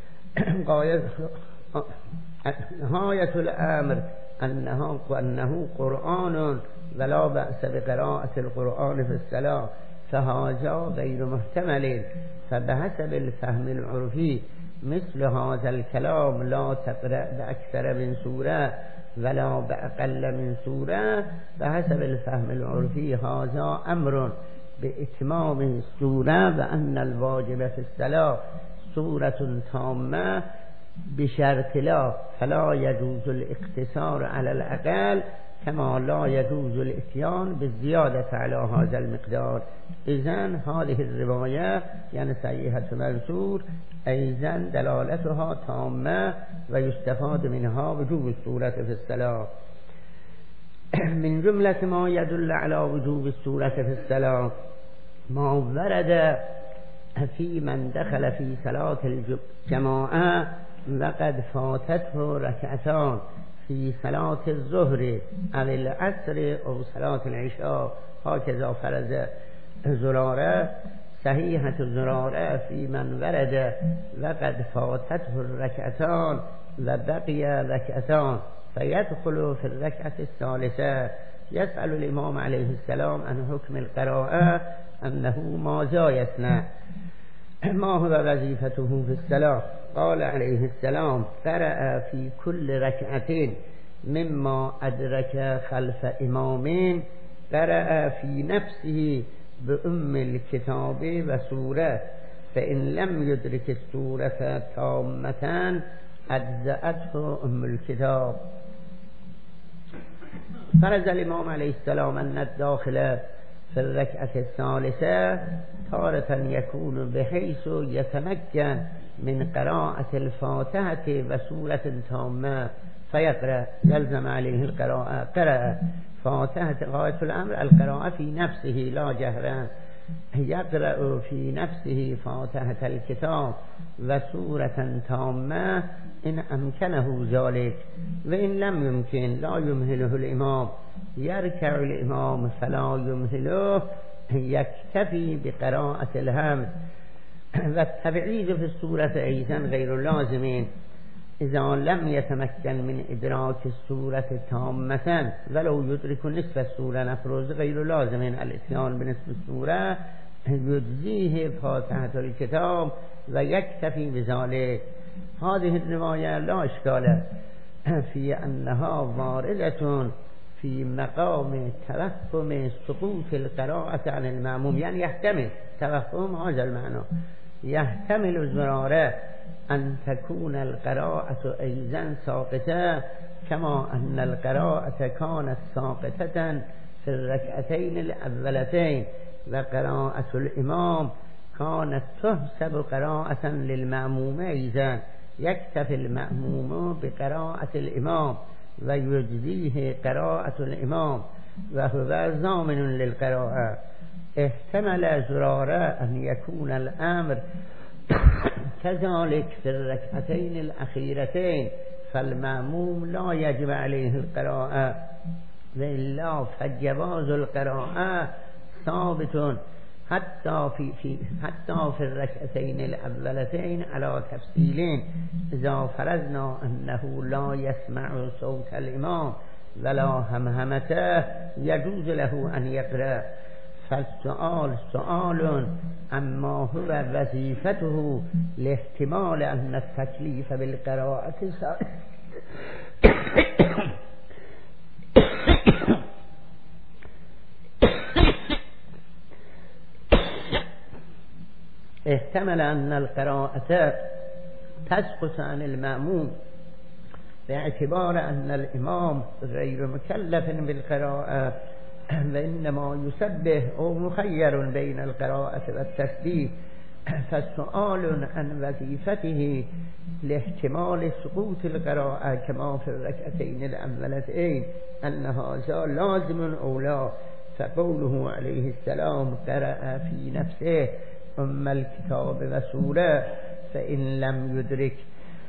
Speaker 2: نهاية الأمر أنه, أنه قرآن ولا بأس بقراءة القرآن في الصلاة، فهذا غير محتمل. فبحسب الفهم العرفي مثل هذا الكلام لا تقرأ بأكثر من سورة ولا بأقل من سورة، بحسب الفهم العرفي هذا أمر بإتمام السورة، وأن الواجب في الصلاة سورة تامة بشرط لا فلا يجوز الاقتصار على الأقل كما لا يجوز الاتيان بالزيادة على هذا المقدار. إذن هذه الرواية يعني صحيحة منصور أيضا دلالتها تامة ويستفاد منها وجوب السورة في الصلاة. من جملة ما يدل على وجوب السورة في الصلاة ما ورد في من دخل في صلاة الجماعة وقد فاتته ركعتان في صلاة الظهر أو العصر أو صلاة العشاء، هكذا فرض زرارة صحيحة زرارة في من ورد وقد فاتته الركعتان وبقي ركعتان فيدخل في الركعة الثالثة يسأل الإمام عليه السلام عن حكم القراءة أنه ماذا يصنع، ما هو وظيفته في الصلاة؟ قال عليه السلام قرأ في كل ركعتين مما أدرك خلف إمامين قرأ في نفسه بأم الكتاب وسورة فإن لم يدرك السورة تامة أجزأته أم الكتاب. فرض الإمام عليه السلام أن الداخل في الركعة الثالثة تارة يكون بحيث يتمكن من قراءة الفاتحة وسورة تامة فيقرأ يلزم عليه القراءة، قرأ فاتحة غاية الأمر القراءة في نفسه لا جهرا، يقرأ في نفسه فاتحة الكتاب وسورة تامة إن أمكنه ذلك، وإن لم يمكن لا يمهله الإمام يركع الإمام فلا يمهله يكتفي بقراءة الحمد. والتبعيد في السورة أيضا غير لازمين إذا لم يتمكن من إدراك السورة تامة ولو يدرك نصف السورة نفرز غير لازمين الاتيان بنصف السورة يجزيه فاتحة الكتاب ويكتفي بذلك. هذه الرواية لا إشكال في أنها واردة في مقام توهم سقوط القراءة عن المأموم، يعني يحتمل توهم هذا المعنى، يحتمل الزرارة أن تكون القراءة أيضا ساقطة كما أن القراءة كانت ساقطة في الركعتين الأولتين وقراءة الإمام كانت تحسب قراءة للمأموم أيضا يكتفي المأموم بقراءة الإمام ويجزيه قراءة الإمام وهو ضامن للقراءة. احتمل زرارة أن يكون الأمر كذلك في الركعتين الأخيرتين فالمأموم لا يجب عليه القراءة وإلا فجواز القراءة ثابت حتى في, في حتى في الركعتين الأولتين على تفصيلين. إذا فرضنا أنه لا يسمع صوت الإمام ولا همهمته يجوز له أن يقرأ. فالسؤال سؤال أما هو وظيفته لاحتمال أن التكليف بالقراءة احتمل أن القراءة تسقط عن المأموم باعتبار أن الإمام غير مكلف بالقراءة وإنما يسبح أو مخير بين القراءة والتسبيح. فالسؤال عن وظيفته لاحتمال سقوط القراءة كما في الركعتين الأولتين أن هذا لازم أو لا، فقوله عليه السلام قرأ في نفسه أم الكتاب وسورة فإن لم يدرك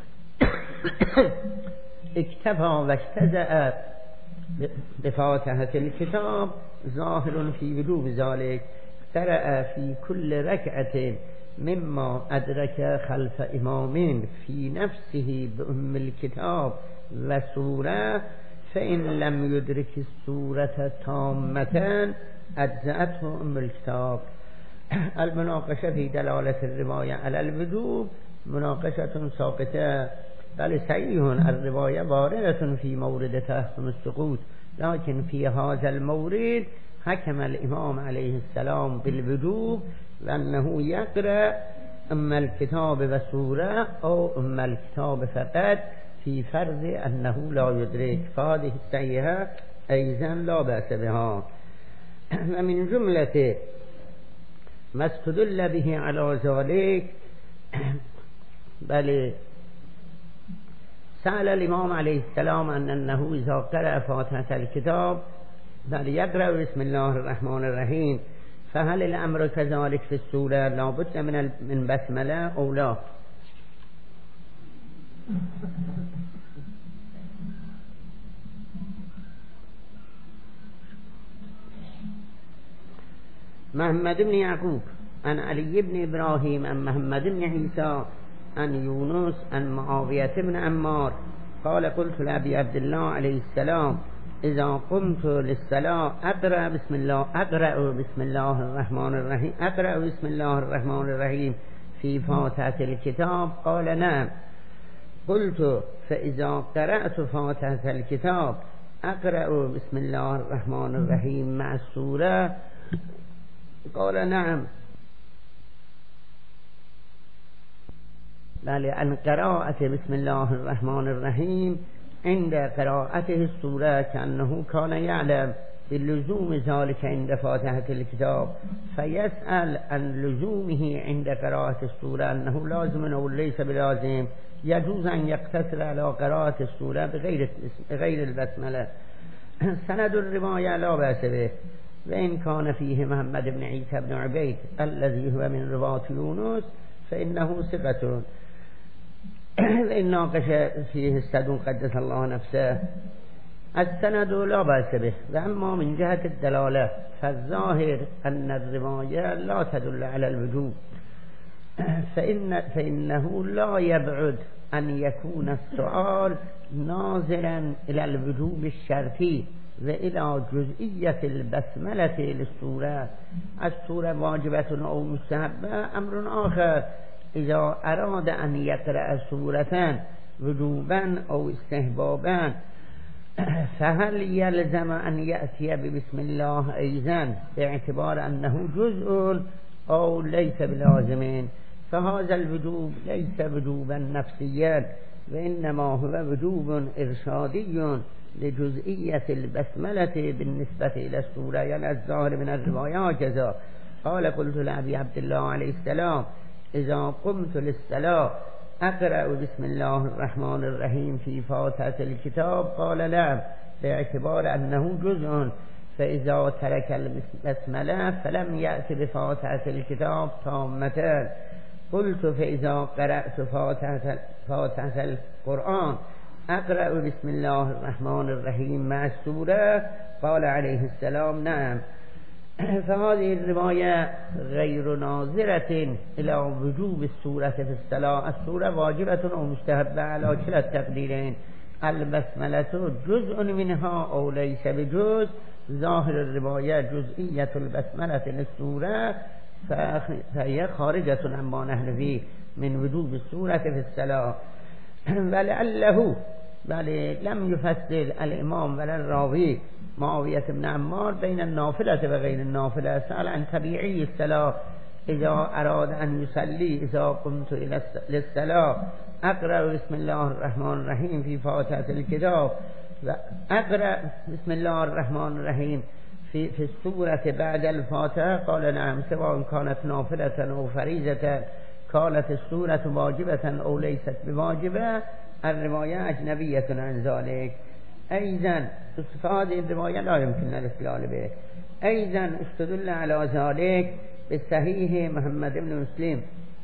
Speaker 2: اكتفى واجتزأ بفاتحة الكتاب ظاهر في وجوب ذلك. قرأ في كل ركعة مما أدرك خلف إمام في نفسه بأم الكتاب وسورة فإن لم يدرك السورة تامة أجزأته أم الكتاب. المناقشة في دلالة الرواية على الوجوب مناقشة ساقطة، بل صحيح الرواية واردة في مورد تحكم السقوط، لكن في هذا المورد حكم الإمام عليه السلام بالوجوب وأنه يقرأ ام الكتاب و سوره او ام الكتاب فقط في فرض انه لا يدرك فهذه الصحيحه ايضا لا بأس بها. و من جمله ما استدل به على ذلك بل سأل الامام علیه السلام ان انه اذا قرأ فاتحه الكتاب بل يقرأ بسم الله الرحمن الرحیم فهل الامر كذلك في السوره لابد من من بسمله او لا؟ محمد بن يعقوب عن علي بن إبراهيم عن محمد بن عيسى عن يونس عن معاوية بن عمار قال قلت لأبي عبد الله عليه السلام إذا قمت للصلاة أقرأ بسم الله أقرأ بسم الله الرحمن الرحيم أقرأ بسم الله الرحمن الرحيم في فاتحة الكتاب؟ قال نعم. قلت فإذا قرأت فاتحة الكتاب أقرأ بسم الله الرحمن الرحيم مع السورة؟ قال نعم. بل عن قراءة بسم الله الرحمن الرحيم عند قراءته السورة كأنه كان يعلم بلزوم ذلك عند فاتحة الكتاب فيسأل عن لزومه عند قراءة السورة أنه لازم أو ليس بلازم، يجوز أن يقتصر على قراءة السورة بغير غير البسملة. سند الرواية لا بأس به، وإن كان فيه محمد بن عيسى بن عبيد الذي هو من رواة يونس فإنه ثقة، وإن ناقش فيه الصدوق قدس الله نفسه. السند لا بأس به، وأما من جهة الدلالة فالظاهر أن الرواية لا تدل على الوجوب، فإن فإنه لا يبعد أن يكون السؤال ناظرا إلى الوجوب الشرطي وإلى جزئية البسملة للسورة. السورة واجبة أو مستحبة أمر آخر. إذا أراد أن يقرأ سورة وجوبا أو استحبابا فهل يلزم أن يأتي ببسم الله أيضا باعتبار أنه جزء أو ليس بلازم؟ فهذا الوجوب ليس وجوبا نفسيا، وإنما هو وجوب إرشادي لجزئية البسملة بالنسبة إلى السورة، يعني الظاهر من الرواية كذا. قال قلت لأبي عبد الله عليه السلام إذا قمت للصلاة أقرأ بسم الله الرحمن الرحيم في فاتحة الكتاب؟ قال لا، باعتبار أنه جزء، فإذا ترك البسملة فلم يأتي بفاتحة الكتاب تامة. قلت فإذا قرأت فاتحة, فاتحة القرآن أقرأ بسم الله الرحمن الرحيم مع السورة؟ قال عليه السلام نعم. فهذه الرواية غير ناظرة إلى وجوب السورة في الصلاة. السورة واجبة أو مستحبة على كلا التقديرين، البسملة جزء منها أو ليس بجزء. ظاهر الرواية جزئية البسملة للسورة فهي خارجة عما نحن فيه من وجوب السورة في الصلاة. ولعله بل لم يفصل الإمام ولا الراوي معاوية بن عمار بين النافلة وغير النافلة. سأل عن طبيعي الصلاة، إذا أراد أن يصلي إذا قمت إلى للصلاة أقرأ بسم الله الرحمن الرحيم في فاتحة الكتاب وأقرأ بسم الله الرحمن الرحيم في, في السورة بعد الفاتحة؟ قال نعم، سواء كانت نافلة أو فريضة، كانت السورة واجبة أو ليست بواجبة. الرواية أجنبية عن ذلك. أيضا هذه الرواية لا يمكن الاستدلال به. أيضا استدل على ذلك بالصحيح محمد بن مسلم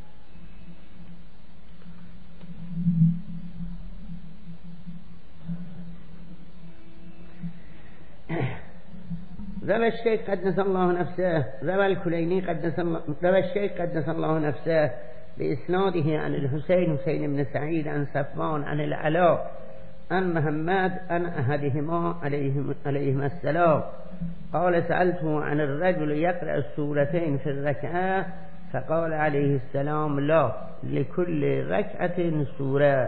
Speaker 2: روى الشيخ قدس الله نفسه روى الكليني قدس الله روى الشيخ قدس الله نفسه بإسناده عن الحسين حسين بن سعيد عن صفوان عن العلاء عن محمد عن أحدهما عليهم عليهما السلام قال سألته عن الرجل يقرأ السورتين في الركعة فقال عليه السلام لا، لكل ركعة سورة.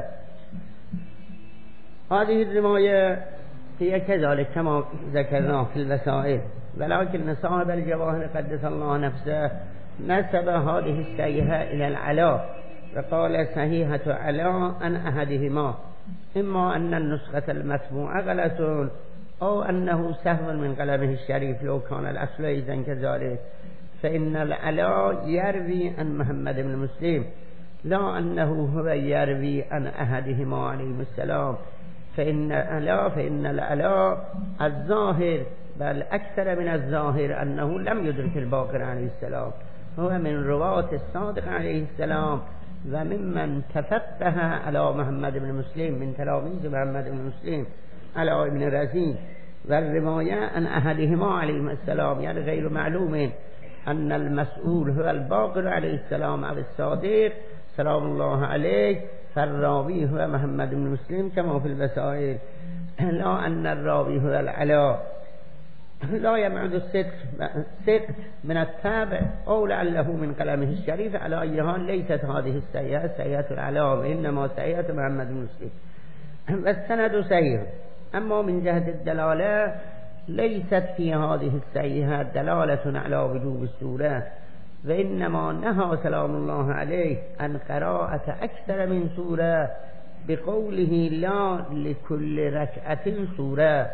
Speaker 2: هذه الرواية هي كذلك كما ذكرنا في الوسائل، ولكن صاحب الجواهر قدس الله نفسه نسب هذه السيئة إلى العلا وقال صحيحة علا عن أحدهما، إما أن النسخة المسموعة غلط أو أنه سهو من قلمه الشريف لو كان الأصل إذن كذلك، فإن العلا يروي عن محمد بن مسلم لا أنه هو يروي عن أحدهما عليه السلام، فإن العلا فإن العلا الظاهر بل أكثر من الظاهر أنه لم يدرك الباقر عليه السلام، هو من رواة الصادق عليه السلام وممن تفقه على محمد بن مسلم من تلاميذ محمد بن مسلم على ابن رزين، والرواية عن أحدهما عليه السلام يعني غير معلوم أن المسؤول هو الباقر عليه السلام أو الصادق سلام الله عليه، فالراوي هو محمد بن مسلم كما في البصائر، لا أن الراوي هو العلا. لا يبعد الصدق من التابع أو لعله من كلامه الشريف. على أي حال ليست هذه السيئة سيئة العلا وإنما سيئة محمد بن مسلم، والسند صحيح. أما من جهة الدلالة ليست في هذه السيئة دلالة على وجوب السورة، وإنما نهى سلام الله عليه عن قراءة أكثر من سورة بقوله لا لكل ركعة سورة،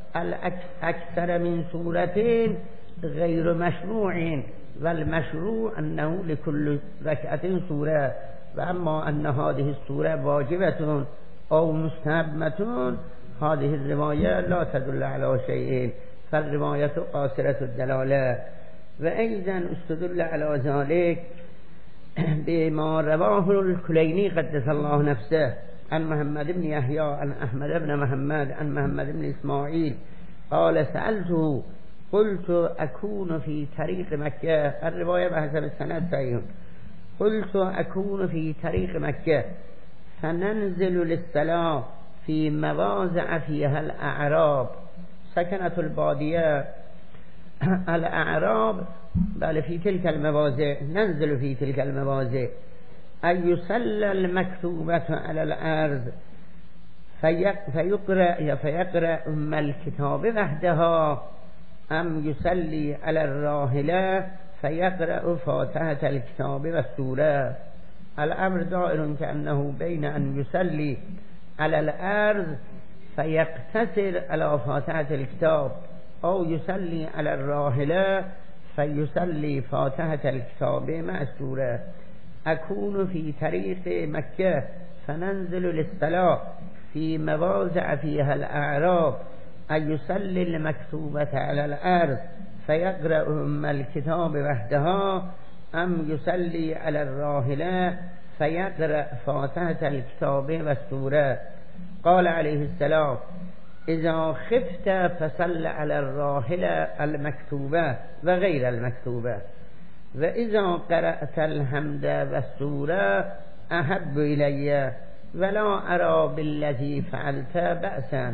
Speaker 2: الأكثر من سورتين غير مشروع، والمشروع أنه لكل ركعة سورة، وأما أن هذه السورة واجبة أو مستحبة هذه الرواية لا تدل على شيء، فالرواية قاصرة الدلالة. وأيضا استدل على ذلك بما رواه الكليني قدس الله نفسه عن محمد بن يحيى عن أحمد بن محمد عن محمد بن إسماعيل قال سألته قلت أكون في طريق مكة، الرواية بحسب السند صحيح، قلت أكون في طريق مكة فننزل للصلاة في مواضع فيها الأعراب، سكنة البادية الأعراب بل في تلك المواضع ننزل في تلك المواضع، أن يصلى المكتوبة على الأرض فيقرأ فيقرأ أم الكتاب وحدها أم يصلي على الراحلة فيقرأ فاتحة الكتاب والسورة. الأمر دائر كأنه بين أن يصلي على الأرض فيقتصر على فاتحة الكتاب أو يصلي على الراحلة فيصلي فاتحة الكتاب مع السورة. أكون في طريق مكة فننزل للصلاة في مواضع فيها الأعراب أن يصلي المكتوبة على الأرض فيقرأ أم الكتاب وحدها أم يصلي على الراحلة فيقرأ فاتحة الكتاب والسورة. قال عليه السلام إذا خفت فصل على الراحلة المكتوبة وغير المكتوبة، وإذا قرأت الحمد والسورة أحب إلي ولا أرى بالذي فعلت بأسا.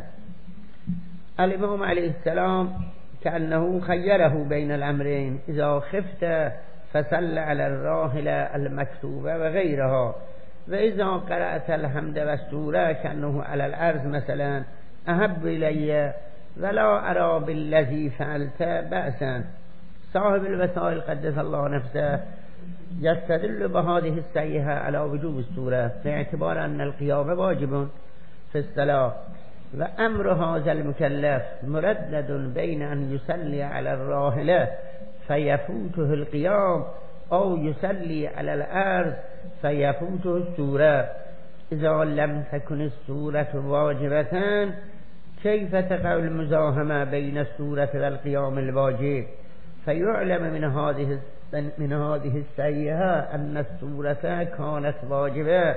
Speaker 2: الإمام عليه السلام كأنه خيره بين الأمرين، إذا خفت فصل على الراحلة المكتوبة وغيرها، وإذا قرأت الحمد والسورة كأنه على الأرض مثلا أحب إلي ولا أرى بالذي فعلت بأسا. صاحب الوسائل قدس الله نفسه يستدل بهذه السيئة على وجوب السورة باعتبار أن القيام واجب في الصلاة، وأمر هذا المكلف مردد بين أن يصلي على الراحلة فيفوته القيام أو يصلي على الأرض فيفوته السورة. إذا لم تكن السورة واجبة كيف تقع المزاحمة بين السورة والقيام الواجب؟ فيعلم من هذه من هذه السيئة أن السورة كانت واجبة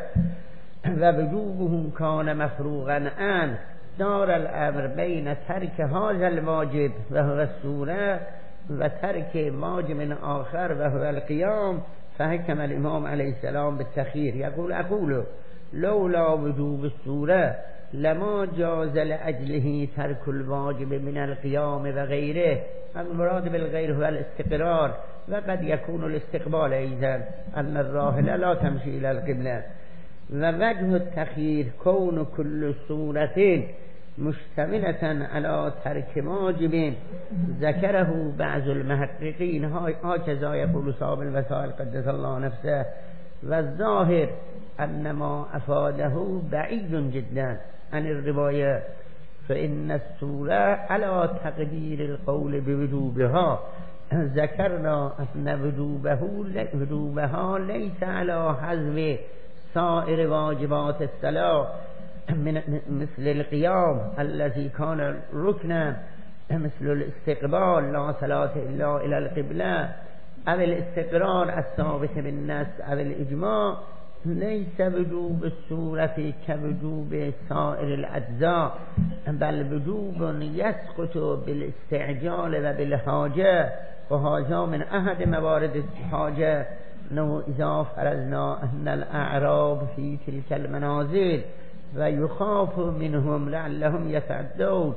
Speaker 2: ووجوبه كان مفروغا عنه، دار الأمر بين ترك هذا الواجب وهو السورة وترك واجب آخر وهو القيام، فحكم الإمام عليه السلام بالتخيير. يقول أقول لولا وجوب السورة لما جاز لأجله ترك الواجب من القيام وغيره. المراد بالغير هو الاستقرار، وقد يكون الاستقبال أيضا أن الراحلة لا تمشي إلى القبلة. ووجه التخيير كون كل سورة مشتملة على ترك واجب ذكره بعض المحققين هكذا يقول صاحب الوسائل قدس الله نفسه، والظاهر أن ما أفاده بعيد جدا عن الرواية، فإن السورة على تقدير القول بوجوبها ذكرنا أن وجوبه وجوبها ليس على حذف سائر واجبات الصلاة من مثل القيام الذي كان ركنا، مثل الاستقبال لا صلاة إلا إلى القبلة، أو الاستقرار الثابت بالنص أو الإجماع. ليس وجوب السورة كوجوب سائر الأجزاء، بل وجوب يسقط بالاستعجال وبالحاجة، وهذا من أحد موارد الحاجة. أنه إذا فرضنا أن الأعراب في تلك المنازل ويخاف منهم لعلهم يتعدون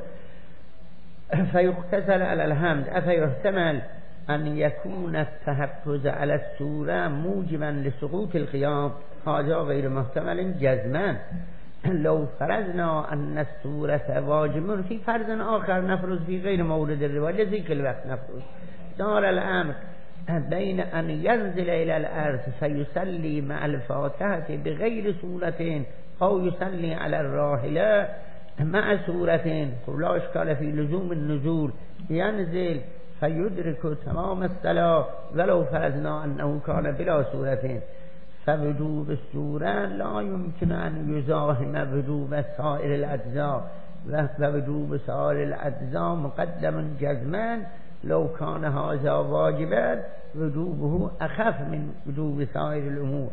Speaker 2: فيقتصر على الحمد، أفيحتمل أن يكون التحفظ على السورة موجبا لسقوط القيام؟ هذا غير محتمل جزما. لو فرضنا أن السورة واجب في فرض آخر نفرض في غير مورد الرواية ذيك الوقت نفرض دار الأمر بين أن ينزل إلى الأرض فيصلي مع الفاتحة بغير سورة أو يصلي على الراحلة مع سورة، لا إشكال في لزوم النزول، ينزل فيدرك تمام الصلاة ولو فرضنا أنه كان بلا سورة. فوجوب السورة لا يمكن أن يزاحم وجوب سائر الأجزاء، ووجوب سائر الأجزاء مقدم جزما. لو كان هذا واجبا وجوبه أخف من وجوب سائر الأمور.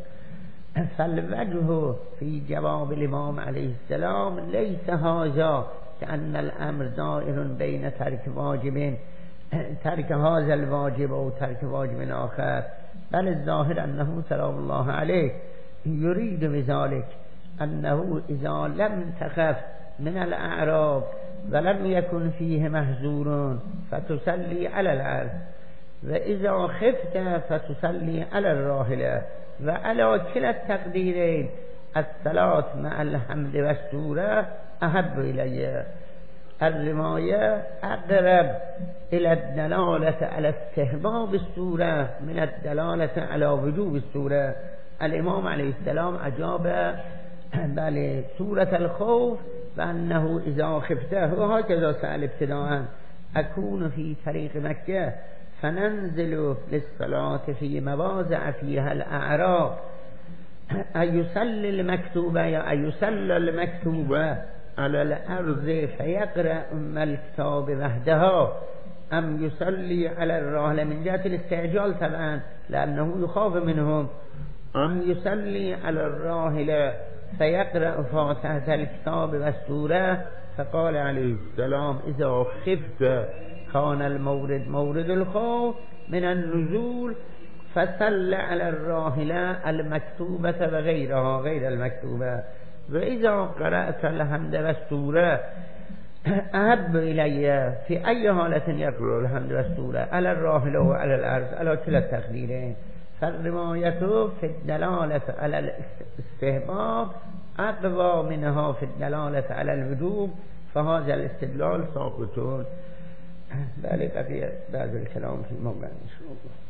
Speaker 2: فالوجه في جواب الإمام عليه السلام ليس هذا كأن الأمر دائر بين ترك واجب ترك هذا الواجب أو ترك واجب آخر، بل الظاهر أنه سلام الله عليه يريد بذلك أنه إذا لم تخف من الأعراب ولم يكن فيه محذور فتصلي على الأرض، وإذا خفت فتصلي على الراحلة، وعلى كلا التقديرين الصلاة مع الحمد والسورة أحب إلي. الرواية أقرب إلى الدلالة على استحباب السورة من الدلالة على وجوب السورة. الإمام عليه السلام أجاب بل سورة الخوف بأنه إذا خفته، وهكذا سأل ابتداء أكون في طريق مكة فننزل للصلاة في مواضع فيها الأعراب أيصلي المكتوبة يا أيصلي المكتوبة على الأرض فيقرأ أم الكتاب وحدها أم يصلي على الراحلة، من جهة الاستعجال طبعا لأنه يخاف منهم، أم يصلي على الراحلة فيقرأ فاتحة الكتاب والسورة. فقال عليه السلام إذا خفت كان المورد مورد الخوف من النزول فصل على الراحلة المكتوبة وغيرها غير المكتوبة، وإذا قرأت الحمد والسورة أحب إلي. في أي حالة يقرأ الحمد والسورة؟ على الراحلة وعلى الأرض، على كلا التقديرين. فالرواية في الدلالة على الاستحباب أقوى منها في الدلالة على الوجوب، فهذا الاستدلال ساقط. ذلك في بعض الكلام في موضع.